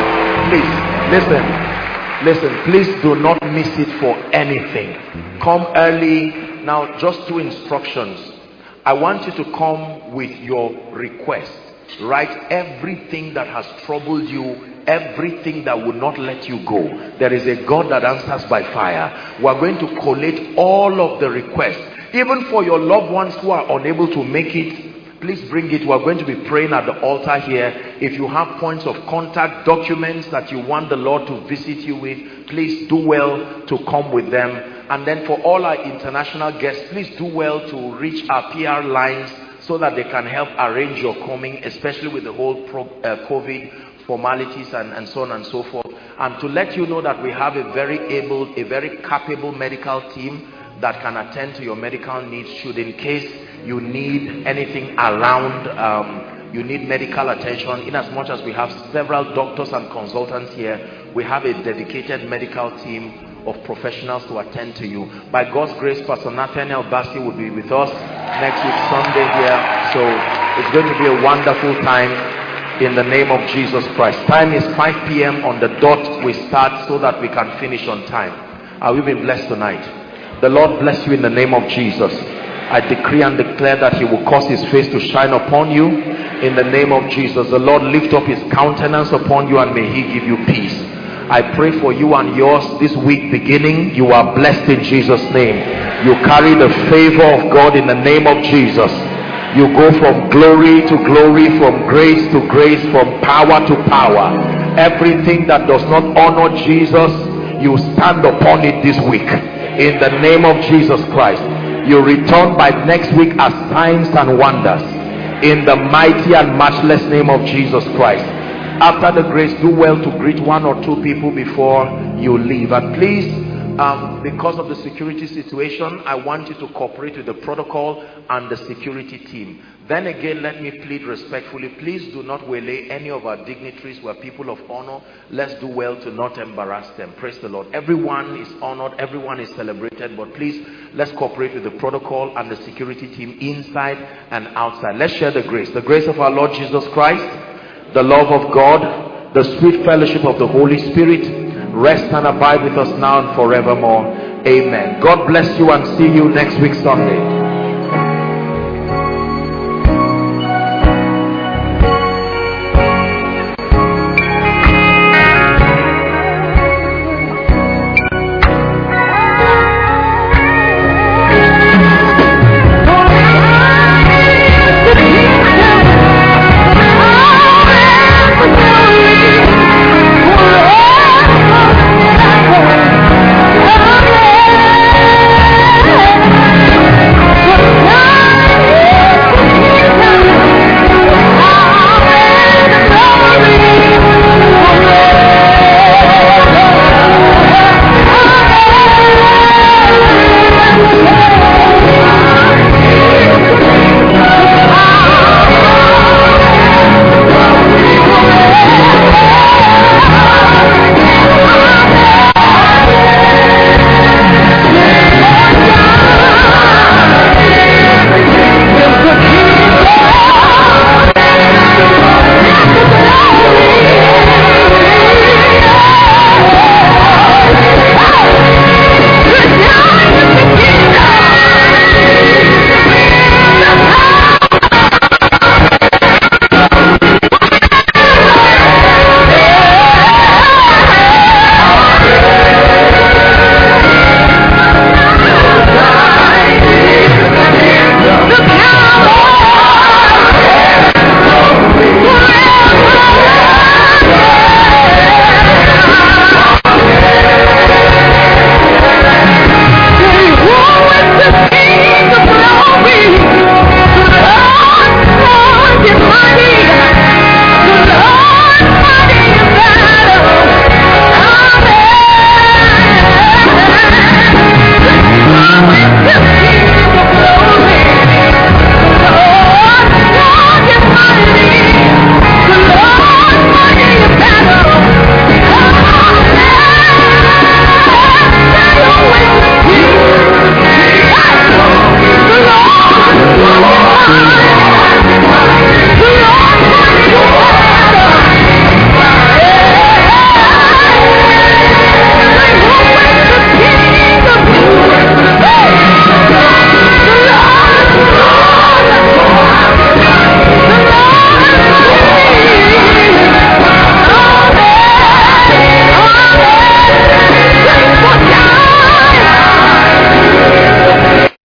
Please, listen. Please do not miss it for anything. Come early. Now, just 2 instructions. I want you to come with your request. Write everything that has troubled you, everything that will not let you go. There is a God that answers by fire. We are going to collate all of the requests. Even for your loved ones who are unable to make it, please bring it. We are going to be praying at the altar here. If you have points of contact, documents that you want the Lord to visit you with, please do well to come with them. And then for all our international guests, please do well to reach our PR lines so that they can help arrange your coming, especially with the whole COVID formalities and so on and so forth. And to let you know that we have a very able, a very capable medical team that can attend to your medical needs. Should in case you need anything around, you need medical attention, in as much as we have several doctors and consultants here, we have a dedicated medical team of professionals to attend to you. By God's grace, Pastor Nathaniel Bassi will be with us next week Sunday here, so it's going to be a wonderful time in the name of Jesus Christ. Time is 5 p.m. on the dot. We start so that we can finish on time. Are we been blessed tonight? The Lord bless you in the name of Jesus. I decree and declare that he will cause his face to shine upon you in the name of Jesus. The Lord lift up his countenance upon you and may he give you peace. I pray for you and yours this week beginning. You are blessed in Jesus' name. You carry the favor of God in the name of Jesus. You go from glory to glory, from grace to grace, from power to power. Everything that does not honor Jesus, you stand upon it this week in the name of Jesus Christ. You return by next week as signs and wonders in the mighty and matchless name of Jesus Christ. After the grace, do well to greet 1 or 2 people before you leave. And please, because of the security situation, I want you to cooperate with the protocol and the security team. Then again, let me plead respectfully, please do not waylay any of our dignitaries who are people of honor. Let's do well to not embarrass them. Praise the Lord. Everyone is honored, everyone is celebrated, but please, let's cooperate with the protocol and the security team inside and outside. Let's share the grace. The grace of our Lord Jesus Christ, the love of God, the sweet fellowship of the Holy Spirit, rest and abide with us now and forevermore. Amen. God bless you and see you next week Sunday.